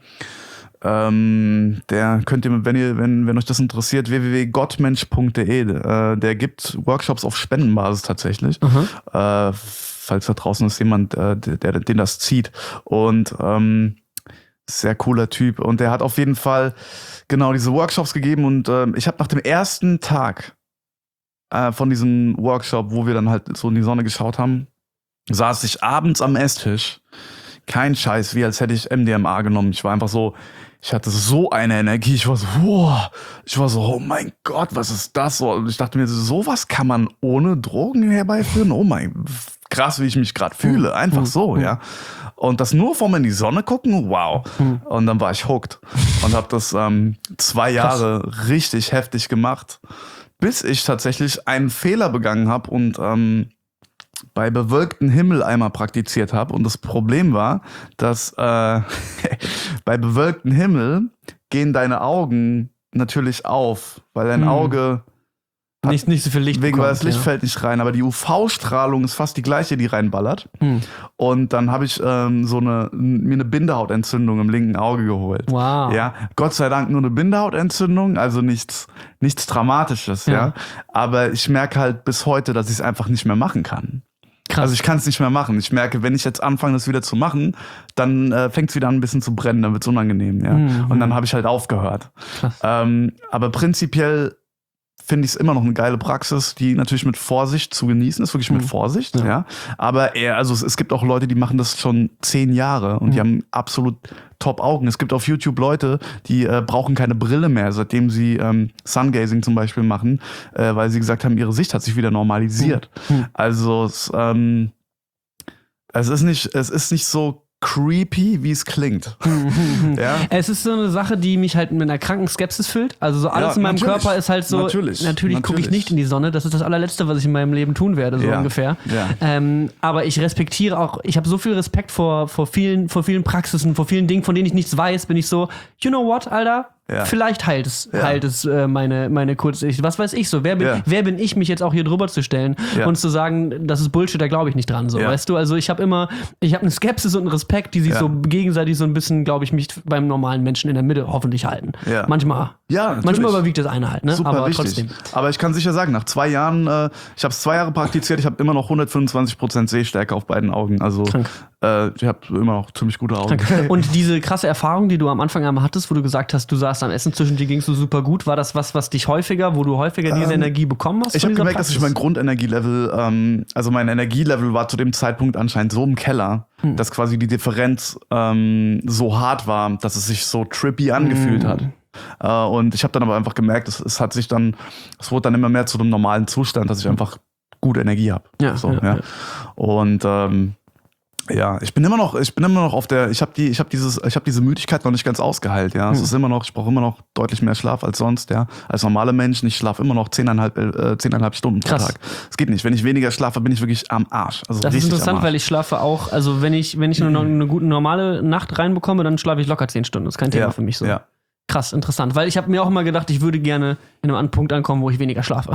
Ähm, der könnt ihr, wenn ihr, wenn, wenn euch das interessiert, w w w punkt gottmensch punkt d e, äh, der gibt Workshops auf Spendenbasis tatsächlich. Mhm. Äh, falls da draußen ist jemand, äh, der, der den das zieht. Und ähm, Sehr cooler Typ. Und der hat auf jeden Fall genau diese Workshops gegeben. Und äh, ich habe nach dem ersten Tag äh, von diesem Workshop, wo wir dann halt so in die Sonne geschaut haben, saß ich abends am Esstisch. Kein Scheiß, wie als hätte ich M D M A genommen. Ich war einfach so, ich hatte so eine Energie. Ich war so, wow. Ich war so, oh mein Gott, was ist das? Und ich dachte mir, sowas kann man ohne Drogen herbeiführen? Oh mein, krass, wie ich mich gerade fühle. Einfach so, ja. Und das nur vom in die Sonne gucken, wow. Und dann war ich hooked und habe das ähm, zwei Jahre Krass. richtig heftig gemacht, bis ich tatsächlich einen Fehler begangen habe und ähm, bei bewölktem Himmel einmal praktiziert habe. Und das Problem war, dass äh, bei bewölktem Himmel gehen deine Augen natürlich auf, weil dein Auge Hat nicht, nicht so viel Licht wegen, bekommt, weil das Licht ja. fällt nicht rein, aber die U V-Strahlung ist fast die gleiche, die reinballert. Hm. Und dann habe ich ähm, so eine mir eine Bindehautentzündung im linken Auge geholt. Wow. Ja, Gott sei Dank nur eine Bindehautentzündung, also nichts nichts Dramatisches, ja. Ja. Aber ich merke halt bis heute, dass ich es einfach nicht mehr machen kann. Krass. Also ich kann es nicht mehr machen. Ich merke, wenn ich jetzt anfange, das wieder zu machen, dann äh, fängt es wieder an, ein bisschen zu brennen, dann wird es unangenehm, ja. Mhm. Und dann habe ich halt aufgehört. Krass. Ähm, aber prinzipiell finde ich es immer noch eine geile Praxis, die natürlich mit Vorsicht zu genießen ist, wirklich mit Mhm. Vorsicht, Ja. ja. Aber eher, also es, es gibt auch Leute, die machen das schon zehn Jahre und Mhm. die haben absolut top Augen. Es gibt auf YouTube Leute, die äh, brauchen keine Brille mehr, seitdem sie ähm, Sungazing zum Beispiel machen, äh, weil sie gesagt haben, ihre Sicht hat sich wieder normalisiert. Mhm. Also es, ähm, es ist nicht, es ist nicht so creepy, wie es klingt. Ja? Es ist so eine Sache, die mich halt mit einer kranken Skepsis füllt. Also so alles Ja, in meinem natürlich. Körper ist halt so, Natürlich. natürlich gucke ich Natürlich. nicht in die Sonne. Das ist das allerletzte, was ich in meinem Leben tun werde, so Ja. ungefähr. Ja. Ähm, aber ich respektiere auch, ich habe so viel Respekt vor, vor, vielen, vor vielen Praxisen, vor vielen Dingen, von denen ich nichts weiß, bin ich so, you know what, Alter? Ja. Vielleicht heilt es, Ja. heilt es äh, meine, meine Kurzsicht. Was weiß ich so? Wer bin, Ja. wer bin ich, mich jetzt auch hier drüber zu stellen Ja. und zu sagen, das ist Bullshit, da glaube ich nicht dran, so, Ja. weißt du? Also ich habe immer, ich habe eine Skepsis und einen Respekt, die sich Ja. so gegenseitig so ein bisschen, glaube ich, mich beim normalen Menschen in der Mitte hoffentlich halten. Ja. Manchmal. Ja, natürlich. Manchmal überwiegt das eine halt, ne? Super aber wichtig. trotzdem. Aber ich kann sicher sagen, nach zwei Jahren, äh, ich habe es zwei Jahre praktiziert, ich habe immer noch hundertfünfundzwanzig Prozent Sehstärke auf beiden Augen. Also äh, ich habe immer noch ziemlich gute Augen. Und diese krasse Erfahrung, die du am Anfang einmal hattest, wo du gesagt hast, du saßt am Essen, zwischen dir gingst du super gut, war das was, was dich häufiger, wo du häufiger diese Ähm, Energie bekommen hast? Ich von habe dieser gemerkt, dass ich mein Praxis? Grundenergielevel, ähm, also mein Energielevel war zu dem Zeitpunkt anscheinend so im Keller, Hm. dass quasi die Differenz ähm, so hart war, dass es sich so trippy angefühlt Hm. hat. Äh, und ich habe dann aber einfach gemerkt, es, es hat sich dann, es wurde dann immer mehr zu einem normalen Zustand, dass ich einfach gute Energie habe. Ja, so, ja, ja. ja. Und ähm, ja, ich bin immer noch, ich bin immer noch auf der, ich habe die, ich habe dieses, ich habe diese Müdigkeit noch nicht ganz ausgeheilt, ja. Es Hm. ist immer noch, ich brauche immer noch deutlich mehr Schlaf als sonst, ja. Als normale Menschen, ich schlafe immer noch zehneinhalb, äh, zehneinhalb Stunden pro Krass. Tag. Es geht nicht. Wenn ich weniger schlafe, bin ich wirklich am Arsch. Also Das ist richtig interessant, am weil Arsch. ich schlafe auch, also wenn ich, wenn ich nur noch eine gute normale Nacht reinbekomme, dann schlafe ich locker zehn Stunden. Das ist kein Thema ja, für mich so. Ja. Krass, interessant. Weil ich habe mir auch immer gedacht, ich würde gerne in einem Punkt ankommen, wo ich weniger schlafe.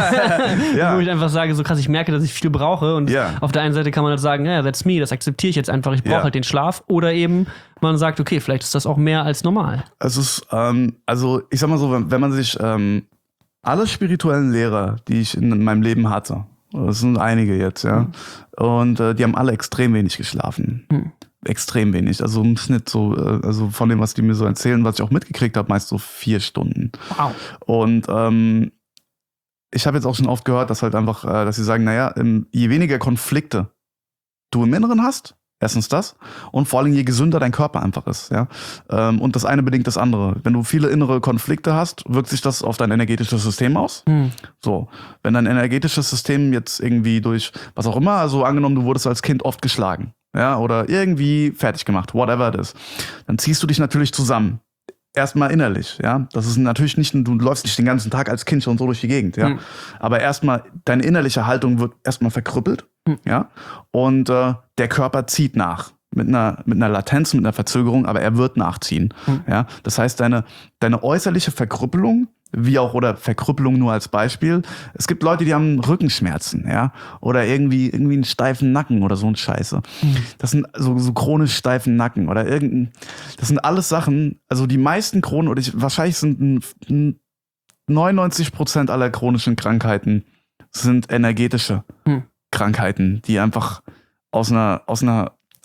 Ja. Wo ich einfach sage, so krass, ich merke, dass ich viel brauche. Und Ja. auf der einen Seite kann man halt sagen, ja, that's me, das akzeptiere ich jetzt einfach, ich brauche Ja. halt den Schlaf. Oder eben man sagt, okay, vielleicht ist das auch mehr als normal. Es ist, ähm, also ich sag mal so, wenn, wenn man sich ähm, alle spirituellen Lehrer, die ich in meinem Leben hatte, das sind einige jetzt, ja, Mhm. und äh, die haben alle extrem wenig geschlafen. Mhm. Extrem wenig. Also im Schnitt so, äh, also von dem, was die mir so erzählen, was ich auch mitgekriegt habe, meist so vier Stunden. Wow. Und ähm, ich habe jetzt auch schon oft gehört, dass halt einfach, äh, dass sie sagen, naja, im, je weniger Konflikte du im Inneren hast, erstens das, und vor allem je gesünder dein Körper einfach ist, ja. Ähm, und das eine bedingt das andere. Wenn du viele innere Konflikte hast, wirkt sich das auf dein energetisches System aus. Hm. So, wenn dein energetisches System jetzt irgendwie durch was auch immer, also angenommen, du wurdest als Kind oft geschlagen, ja, oder irgendwie fertig gemacht, whatever it is, dann ziehst du dich natürlich zusammen. Erstmal innerlich, ja. Das ist natürlich nicht, du läufst nicht den ganzen Tag als Kind schon so durch die Gegend, ja. Mhm. Aber erstmal, deine innerliche Haltung wird erstmal verkrüppelt, Mhm. ja. Und äh, der Körper zieht nach. Mit einer, mit einer Latenz, mit einer Verzögerung, aber er wird nachziehen, Mhm. ja. Das heißt, deine, deine äußerliche Verkrüppelung, wie auch, oder Verkrüppelung nur als Beispiel. Es gibt Leute, die haben Rückenschmerzen, ja, oder irgendwie, irgendwie einen steifen Nacken oder so ein Scheiße. Das sind so, so chronisch steifen Nacken oder irgendein, das sind alles Sachen, also die meisten Chronen, oder ich, wahrscheinlich sind ein, ein neunundneunzig Prozent aller chronischen Krankheiten sind energetische Hm. Krankheiten, die einfach aus einer, aus einer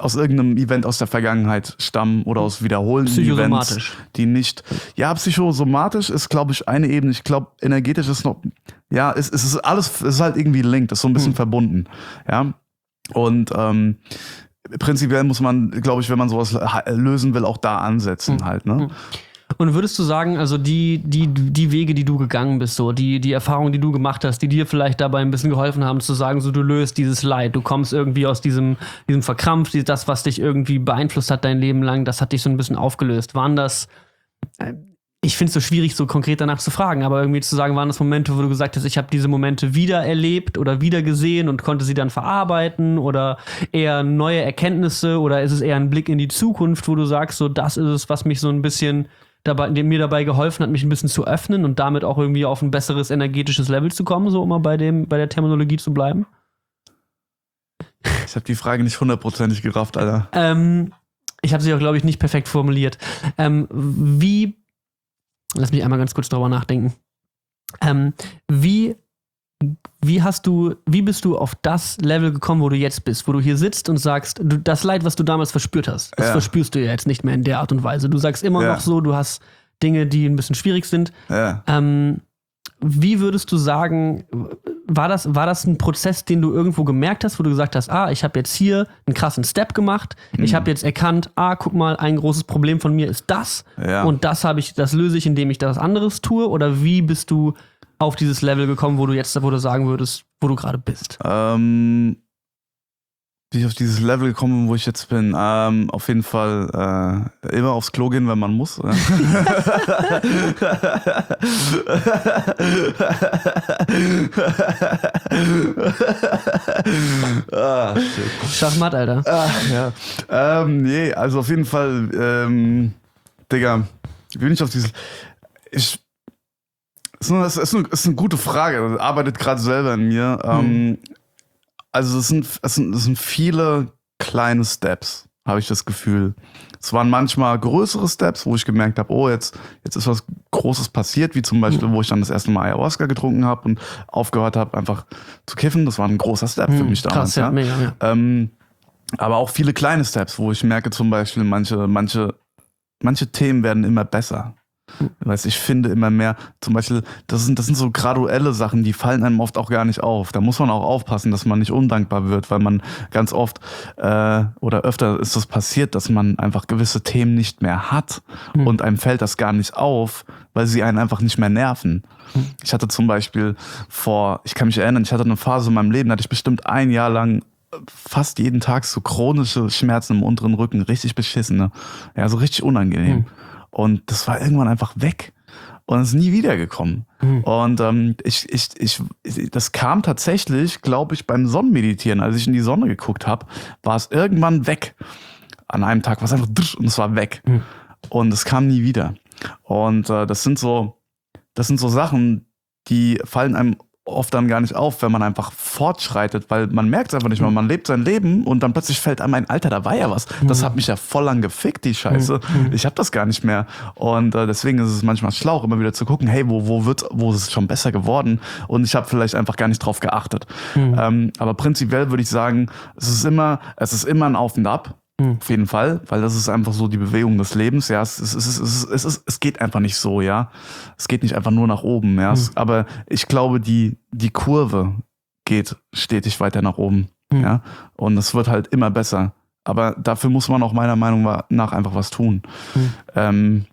aus irgendeinem Event aus der Vergangenheit stammen oder aus wiederholenden Events, die nicht, ja, psychosomatisch ist, glaube ich, eine Ebene. Ich glaube, energetisch ist noch, ja, es, es ist alles, es ist halt irgendwie linked, ist so ein bisschen hm. verbunden, ja. Und ähm, prinzipiell muss man, glaube ich, wenn man sowas lösen will, auch da ansetzen hm. halt, ne? Hm. Und würdest du sagen, also die, die, die Wege, die du gegangen bist, so, die, die Erfahrungen, die du gemacht hast, die dir vielleicht dabei ein bisschen geholfen haben, zu sagen, so, du löst dieses Leid, du kommst irgendwie aus diesem, diesem Verkrampf, das, was dich irgendwie beeinflusst hat dein Leben lang, das hat dich so ein bisschen aufgelöst. Waren das, ich finde es so schwierig, so konkret danach zu fragen, aber irgendwie zu sagen, waren das Momente, wo du gesagt hast, ich habe diese Momente wieder erlebt oder wieder gesehen und konnte sie dann verarbeiten, oder eher neue Erkenntnisse, oder ist es eher ein Blick in die Zukunft, wo du sagst, so, das ist es, was mich so ein bisschen dabei, mir dabei geholfen hat, mich ein bisschen zu öffnen und damit auch irgendwie auf ein besseres energetisches Level zu kommen, so um mal bei dem, bei der Terminologie zu bleiben? Ich habe die Frage nicht hundertprozentig gerafft, Alter. Ähm, ich habe sie auch, glaube ich, nicht perfekt formuliert. Ähm, wie, lass mich einmal ganz kurz drüber nachdenken. Ähm, wie Wie hast du, wie bist du auf das Level gekommen, wo du jetzt bist, wo du hier sitzt und sagst, du, das Leid, was du damals verspürt hast, das ja. verspürst du ja jetzt nicht mehr in der Art und Weise. Du sagst immer ja. noch so, du hast Dinge, die ein bisschen schwierig sind. Ja. Ähm, wie würdest du sagen, war das, war das ein Prozess, den du irgendwo gemerkt hast, wo du gesagt hast, ah, ich habe jetzt hier einen krassen Step gemacht, mhm. ich habe jetzt erkannt, ah, guck mal, ein großes Problem von mir ist das ja. und das habe ich, das löse ich, indem ich das anderes tue? Oder wie bist du auf dieses Level gekommen, wo du jetzt, wo du sagen würdest, wo du gerade bist? Ähm, wie ich auf dieses Level gekommen bin, wo ich jetzt bin, ähm, auf jeden Fall äh, immer aufs Klo gehen, wenn man muss. Ja. ah, shit. Schachmatt, Alter. Ach, ja. Ähm, nee, also auf jeden Fall, ähm, Digga, wie bin ich auf dieses... Ich Das ist eine, das ist eine gute Frage. Das arbeitet gerade selber in mir. Mhm. Also es sind, es sind, es sind viele kleine Steps, habe ich das Gefühl. Es waren manchmal größere Steps, wo ich gemerkt habe, oh, jetzt, jetzt ist was Großes passiert, wie zum Beispiel, mhm. wo ich dann das erste Mal Ayahuasca getrunken habe und aufgehört habe, einfach zu kiffen. Das war ein großer Step mhm. für mich damals. Krass, ja, ja. Mega, ja. Ähm, aber auch viele kleine Steps, wo ich merke zum Beispiel, manche, manche, manche Themen werden immer besser. Weißt, ich finde immer mehr, zum Beispiel, das sind, das sind so graduelle Sachen, die fallen einem oft auch gar nicht auf. Da muss man auch aufpassen, dass man nicht undankbar wird, weil man ganz oft äh, oder öfter ist das passiert, dass man einfach gewisse Themen nicht mehr hat mhm. und einem fällt das gar nicht auf, weil sie einen einfach nicht mehr nerven. Mhm. Ich hatte zum Beispiel vor, ich kann mich erinnern, ich hatte eine Phase in meinem Leben, da hatte ich bestimmt ein Jahr lang fast jeden Tag so chronische Schmerzen im unteren Rücken, richtig beschissene, ja, so richtig unangenehm. Mhm. Und das war irgendwann einfach weg und ist nie wiedergekommen. Mhm. Und ähm, ich, ich, ich, das kam tatsächlich, glaube ich, beim Sonnenmeditieren, als ich in die Sonne geguckt habe, war es irgendwann weg. An einem Tag war es einfach und es war weg. Mhm. Und es kam nie wieder. Und äh, das sind so, das sind so Sachen, die fallen einem oft dann gar nicht auf, wenn man einfach fortschreitet, weil man merkt es einfach nicht mehr. Man lebt sein Leben und dann plötzlich fällt einem ein, Alter, da war ja was. Das hat mich ja voll lang gefickt, die Scheiße. Ich hab das gar nicht mehr. Und äh, deswegen ist es manchmal schlau, immer wieder zu gucken, hey, wo, wo wird, wo ist es schon besser geworden? Und ich habe vielleicht einfach gar nicht drauf geachtet. Mhm. Ähm, aber prinzipiell würde ich sagen, es ist immer, es ist immer ein Auf und Ab. Mhm. Auf jeden Fall, weil das ist einfach so die Bewegung des Lebens, ja, es, es, es, es, es, es, es geht einfach nicht so, ja, es geht nicht einfach nur nach oben, ja, mhm. es, aber ich glaube, die, die Kurve geht stetig weiter nach oben, mhm. ja, und es wird halt immer besser, aber dafür muss man auch meiner Meinung nach einfach was tun, mhm. ähm,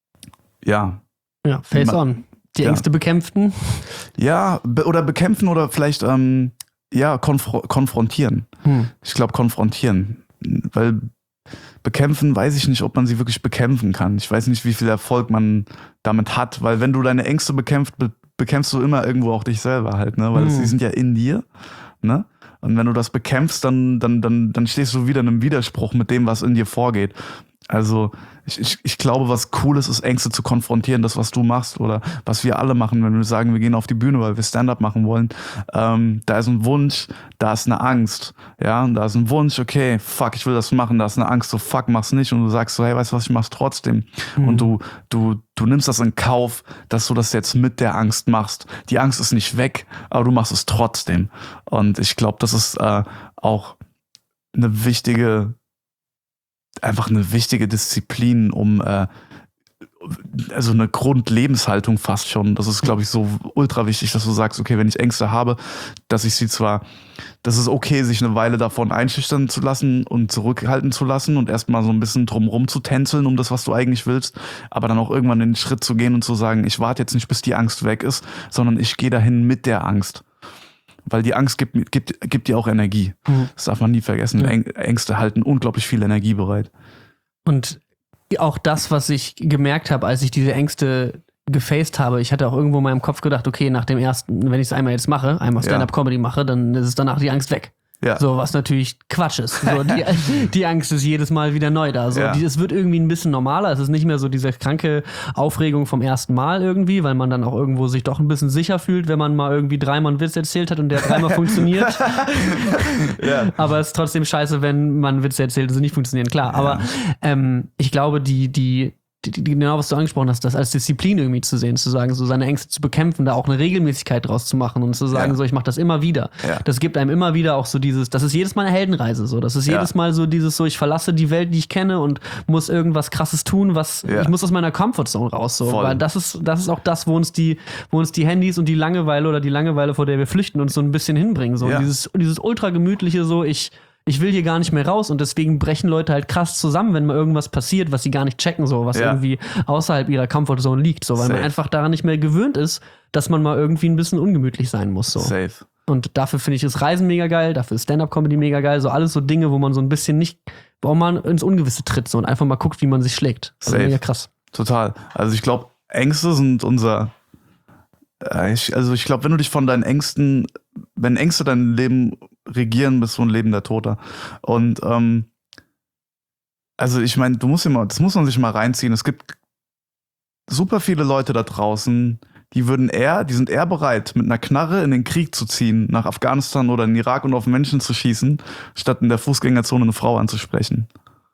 ja. Ja, face on, die ja. Ängste bekämpfen. Ja, be- oder bekämpfen oder vielleicht, ähm, ja, konfro- konfrontieren, mhm. ich glaube konfrontieren. Weil bekämpfen, weiß ich nicht, ob man sie wirklich bekämpfen kann. Ich weiß nicht, wie viel Erfolg man damit hat, weil wenn du deine Ängste bekämpfst, be- bekämpfst du immer irgendwo auch dich selber halt, ne? Weil mhm. sie sind ja in dir, ne? Und wenn du das bekämpfst, dann, dann, dann, dann stehst du wieder in einem Widerspruch mit dem, was in dir vorgeht. Also ich, ich, ich glaube, was cool ist, ist Ängste zu konfrontieren, das, was du machst oder was wir alle machen, wenn wir sagen, wir gehen auf die Bühne, weil wir Stand-up machen wollen. Ähm, da ist ein Wunsch, da ist eine Angst. Ja, und da ist ein Wunsch, okay, fuck, ich will das machen, da ist eine Angst, so fuck, mach's nicht. Und du sagst so, hey, weißt du was, ich mach's trotzdem. Mhm. Und du, du, du nimmst das in Kauf, dass du das jetzt mit der Angst machst. Die Angst ist nicht weg, aber du machst es trotzdem. Und ich glaube, das ist äh, auch eine wichtige einfach eine wichtige Disziplin, um äh, also eine Grundlebenshaltung fast schon. Das ist, glaube ich, so ultra wichtig, dass du sagst, okay, wenn ich Ängste habe, dass ich sie zwar, das ist okay, sich eine Weile davon einschüchtern zu lassen und zurückhalten zu lassen und erstmal so ein bisschen drumrum zu tänzeln um das, was du eigentlich willst, aber dann auch irgendwann den Schritt zu gehen und zu sagen, ich warte jetzt nicht, bis die Angst weg ist, sondern ich gehe dahin mit der Angst. Weil die Angst gibt, gibt, gibt dir auch Energie. Mhm. Das darf man nie vergessen. Ja. Ängste halten unglaublich viel Energie bereit. Und auch das, was ich gemerkt habe, als ich diese Ängste gefaced habe, ich hatte auch irgendwo in meinem Kopf gedacht, okay, nach dem ersten, wenn ich es einmal jetzt mache, einmal Stand-Up-Comedy mache, dann ist es danach die Angst weg. Ja. So, was natürlich Quatsch ist. So, die, die Angst ist jedes Mal wieder neu da. So, ja. die, es wird irgendwie ein bisschen normaler. Es ist nicht mehr so diese kranke Aufregung vom ersten Mal irgendwie, weil man dann auch irgendwo sich doch ein bisschen sicher fühlt, wenn man mal irgendwie dreimal einen Witz erzählt hat und der dreimal funktioniert. Ja. Aber es ist trotzdem scheiße, wenn man Witze erzählt und sie nicht funktionieren. Klar, aber ja. ähm, ich glaube, die, die Die, die, genau, was du angesprochen hast, das als Disziplin irgendwie zu sehen, zu sagen, so seine Ängste zu bekämpfen, da auch eine Regelmäßigkeit draus zu machen und zu sagen, ja. so, ich mache das immer wieder. Ja. Das gibt einem immer wieder auch so dieses, das ist jedes Mal eine Heldenreise, so. Das ist ja. jedes Mal so dieses, so, ich verlasse die Welt, die ich kenne und muss irgendwas Krasses tun, was, ja. ich muss aus meiner Comfortzone raus, so. Voll. Weil das ist, das ist auch das, wo uns die, wo uns die Handys und die Langeweile oder die Langeweile, vor der wir flüchten, uns so ein bisschen hinbringen, so. Ja. Dieses, dieses ultra gemütliche, so, ich, ich will hier gar nicht mehr raus und deswegen brechen Leute halt krass zusammen, wenn mal irgendwas passiert, was sie gar nicht checken, so, was ja. irgendwie außerhalb ihrer Comfortzone liegt, so, weil Safe. Man einfach daran nicht mehr gewöhnt ist, dass man mal irgendwie ein bisschen ungemütlich sein muss, so. Safe. Und dafür finde ich das Reisen mega geil, dafür ist Stand-Up-Comedy mega geil, so alles so Dinge, wo man so ein bisschen nicht, wo man ins Ungewisse tritt, so, und einfach mal guckt, wie man sich schlägt. Also Safe. Mega krass. Total. Also ich glaube, Ängste sind unser, äh, ich, also ich glaube, wenn du dich von deinen Ängsten, wenn Ängste dein Leben regieren, bist du ein lebender Toter. Und ähm, also ich meine, du musst immer, das muss man sich mal reinziehen. Es gibt super viele Leute da draußen, die würden eher, die sind eher bereit, mit einer Knarre in den Krieg zu ziehen, nach Afghanistan oder in den Irak und auf Menschen zu schießen, statt in der Fußgängerzone eine Frau anzusprechen.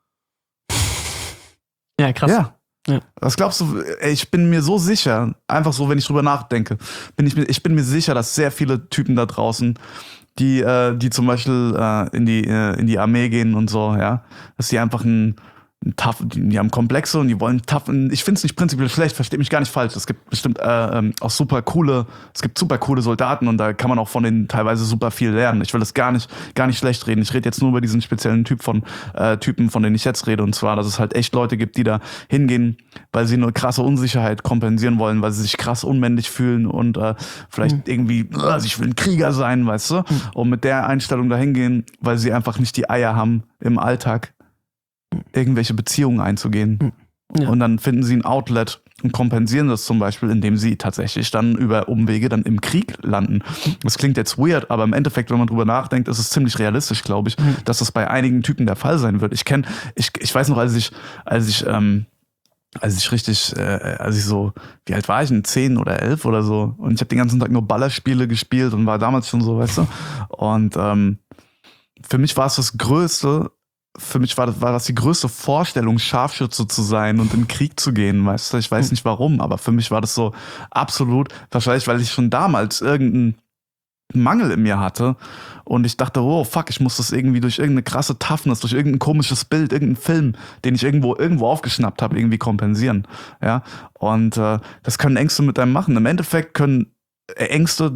Ja, krass. Ja. Ja. Was glaubst du, ey, ich bin mir so sicher, einfach so, wenn ich drüber nachdenke, bin ich mir, ich bin mir sicher, dass sehr viele Typen da draußen, die, äh, die zum Beispiel äh, in die, äh, in die Armee gehen und so, ja, dass die einfach ein, ein tough, die, die haben Komplexe und die wollen tough. Ich finde es nicht prinzipiell schlecht, versteht mich gar nicht falsch. Es gibt bestimmt äh, auch super coole, es gibt super coole Soldaten und da kann man auch von denen teilweise super viel lernen. Ich will das gar nicht, gar nicht schlecht reden. Ich rede jetzt nur über diesen speziellen Typ von äh, Typen, von denen ich jetzt rede. Und zwar, dass es halt echt Leute gibt, die da hingehen, weil sie eine krasse Unsicherheit kompensieren wollen, weil sie sich krass unmännlich fühlen und äh, vielleicht mhm. irgendwie, also ich will ein Krieger sein, weißt du? Mhm. Und mit der Einstellung da hingehen, weil sie einfach nicht die Eier haben, im Alltag irgendwelche Beziehungen einzugehen. Ja. Und dann finden sie ein Outlet und kompensieren das zum Beispiel, indem sie tatsächlich dann über Umwege dann im Krieg landen. Das klingt jetzt weird, aber im Endeffekt, wenn man drüber nachdenkt, ist es ziemlich realistisch, glaube ich, mhm. dass das bei einigen Typen der Fall sein wird. Ich kenne, ich, ich weiß noch, als ich, als ich, ähm, als ich richtig, äh, als ich so, wie alt war ich denn? Zehn oder elf oder so. Und ich habe den ganzen Tag nur Ballerspiele gespielt und war damals schon so, weißt du. Und ähm, für mich war es das Größte, Für mich war das, war das die größte Vorstellung, Scharfschütze zu sein und in den Krieg zu gehen, weißt du? Ich weiß nicht warum, aber für mich war das so absolut, wahrscheinlich, weil ich schon damals irgendeinen Mangel in mir hatte und ich dachte, oh fuck, ich muss das irgendwie durch irgendeine krasse Toughness, durch irgendein komisches Bild, irgendeinen Film, den ich irgendwo irgendwo aufgeschnappt habe, irgendwie kompensieren, ja? Und äh, das können Ängste mit einem machen. Im Endeffekt können Ängste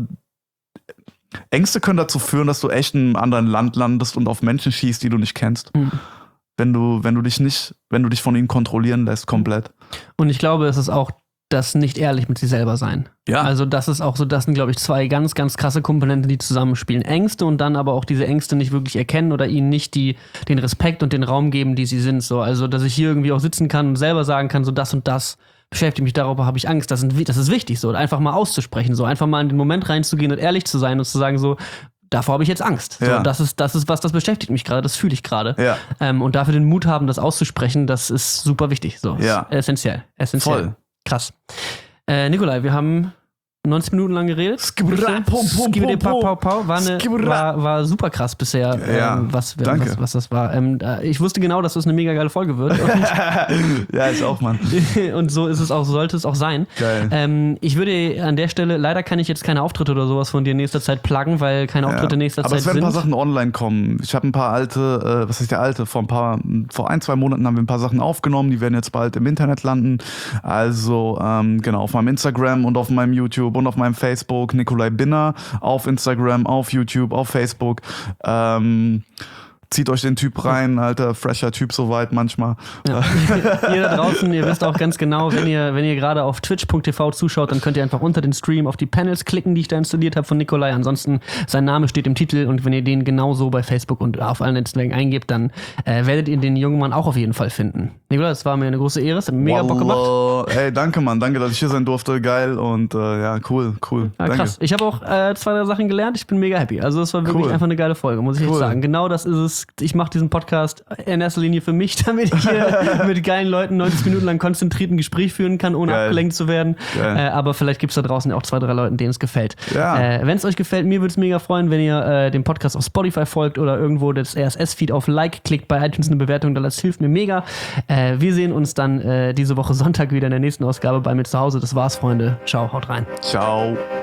Ängste können dazu führen, dass du echt in einem anderen Land landest und auf Menschen schießt, die du nicht kennst. Mhm. Wenn du, wenn du dich nicht, wenn du dich von ihnen kontrollieren lässt, komplett. Und ich glaube, es ist auch das nicht ehrlich mit sich selber sein. Ja. Also das ist auch so, das sind, glaube ich, zwei ganz, ganz krasse Komponenten, die zusammenspielen. Ängste und dann aber auch diese Ängste nicht wirklich erkennen oder ihnen nicht die, den Respekt und den Raum geben, die sie sind. So, also, dass ich hier irgendwie auch sitzen kann und selber sagen kann, so das und das beschäftigt mich, darüber habe ich Angst. Das, sind, das ist wichtig, so einfach mal auszusprechen, so einfach mal in den Moment reinzugehen und ehrlich zu sein und zu sagen, so davor habe ich jetzt Angst. Ja. So, das ist, das ist was, das beschäftigt mich gerade, das fühle ich gerade. Ja. Ähm, und dafür den Mut haben, das auszusprechen, das ist super wichtig. So, ja. essentiell, essentiell. Voll. Krass. Äh, Nikolai, wir haben neunzig Minuten lang geredet. Skibra, pum, pum, Skibidi, pum, pau, pau, pau. War, eine, war, war super krass bisher, Ja, ähm, was, danke. was, was das war. Ähm, ich wusste genau, dass das eine mega geile Folge wird. Und, ja, ich auch, Mann. und so ist es auch, sollte es auch sein. Geil. Ähm, ich würde an der Stelle, leider kann ich jetzt keine Auftritte oder sowas von dir in nächster Zeit pluggen, weil keine Auftritte in nächster Aber Zeit es werden sind. ein paar Sachen online kommen. Ich habe ein paar alte, äh, was heißt der alte, vor ein paar, vor ein, zwei Monaten haben wir ein paar Sachen aufgenommen, die werden jetzt bald im Internet landen. Also ähm, genau, auf meinem Instagram und auf meinem YouTube und auf meinem Facebook, Nikolai Binner, auf Instagram, auf YouTube, auf Facebook. Ähm, Zieht euch den Typ rein, alter, fresher Typ soweit manchmal. Ja. Ihr da draußen, ihr wisst auch ganz genau, wenn ihr, wenn ihr gerade auf twitch punkt t v zuschaut, dann könnt ihr einfach unter den Stream auf die Panels klicken, die ich da installiert habe von Nikolai. Ansonsten, sein Name steht im Titel und wenn ihr den genauso bei Facebook und auf allen Netzwerken eingebt, dann äh, werdet ihr den jungen Mann auch auf jeden Fall finden. Nikolai, das war mir eine große Ehre, es hat mir mega Bock gemacht. Ey, danke, Mann, danke, dass ich hier sein durfte, geil und äh, ja, cool, cool. Ja, danke. krass. Ich habe auch äh, zwei, drei Sachen gelernt, ich bin mega happy. Also es war wirklich Cool. einfach eine geile Folge, muss ich Cool. echt sagen. Genau das ist es. Ich mache diesen Podcast in erster Linie für mich, damit ich hier mit geilen Leuten neunzig Minuten lang konzentriert ein Gespräch führen kann, ohne Geil. abgelenkt zu werden. Geil. Äh, aber vielleicht gibt es da draußen auch zwei, drei Leuten, denen es gefällt. Ja. Äh, wenn es euch gefällt, mir würde es mega freuen, wenn ihr äh, dem Podcast auf Spotify folgt oder irgendwo das R S S-Feed auf Like klickt, bei iTunes eine Bewertung, das hilft mir mega. Äh, wir sehen uns dann äh, diese Woche Sonntag wieder in der nächsten Ausgabe bei mir zu Hause. Das war's, Freunde. Ciao, haut rein. Ciao.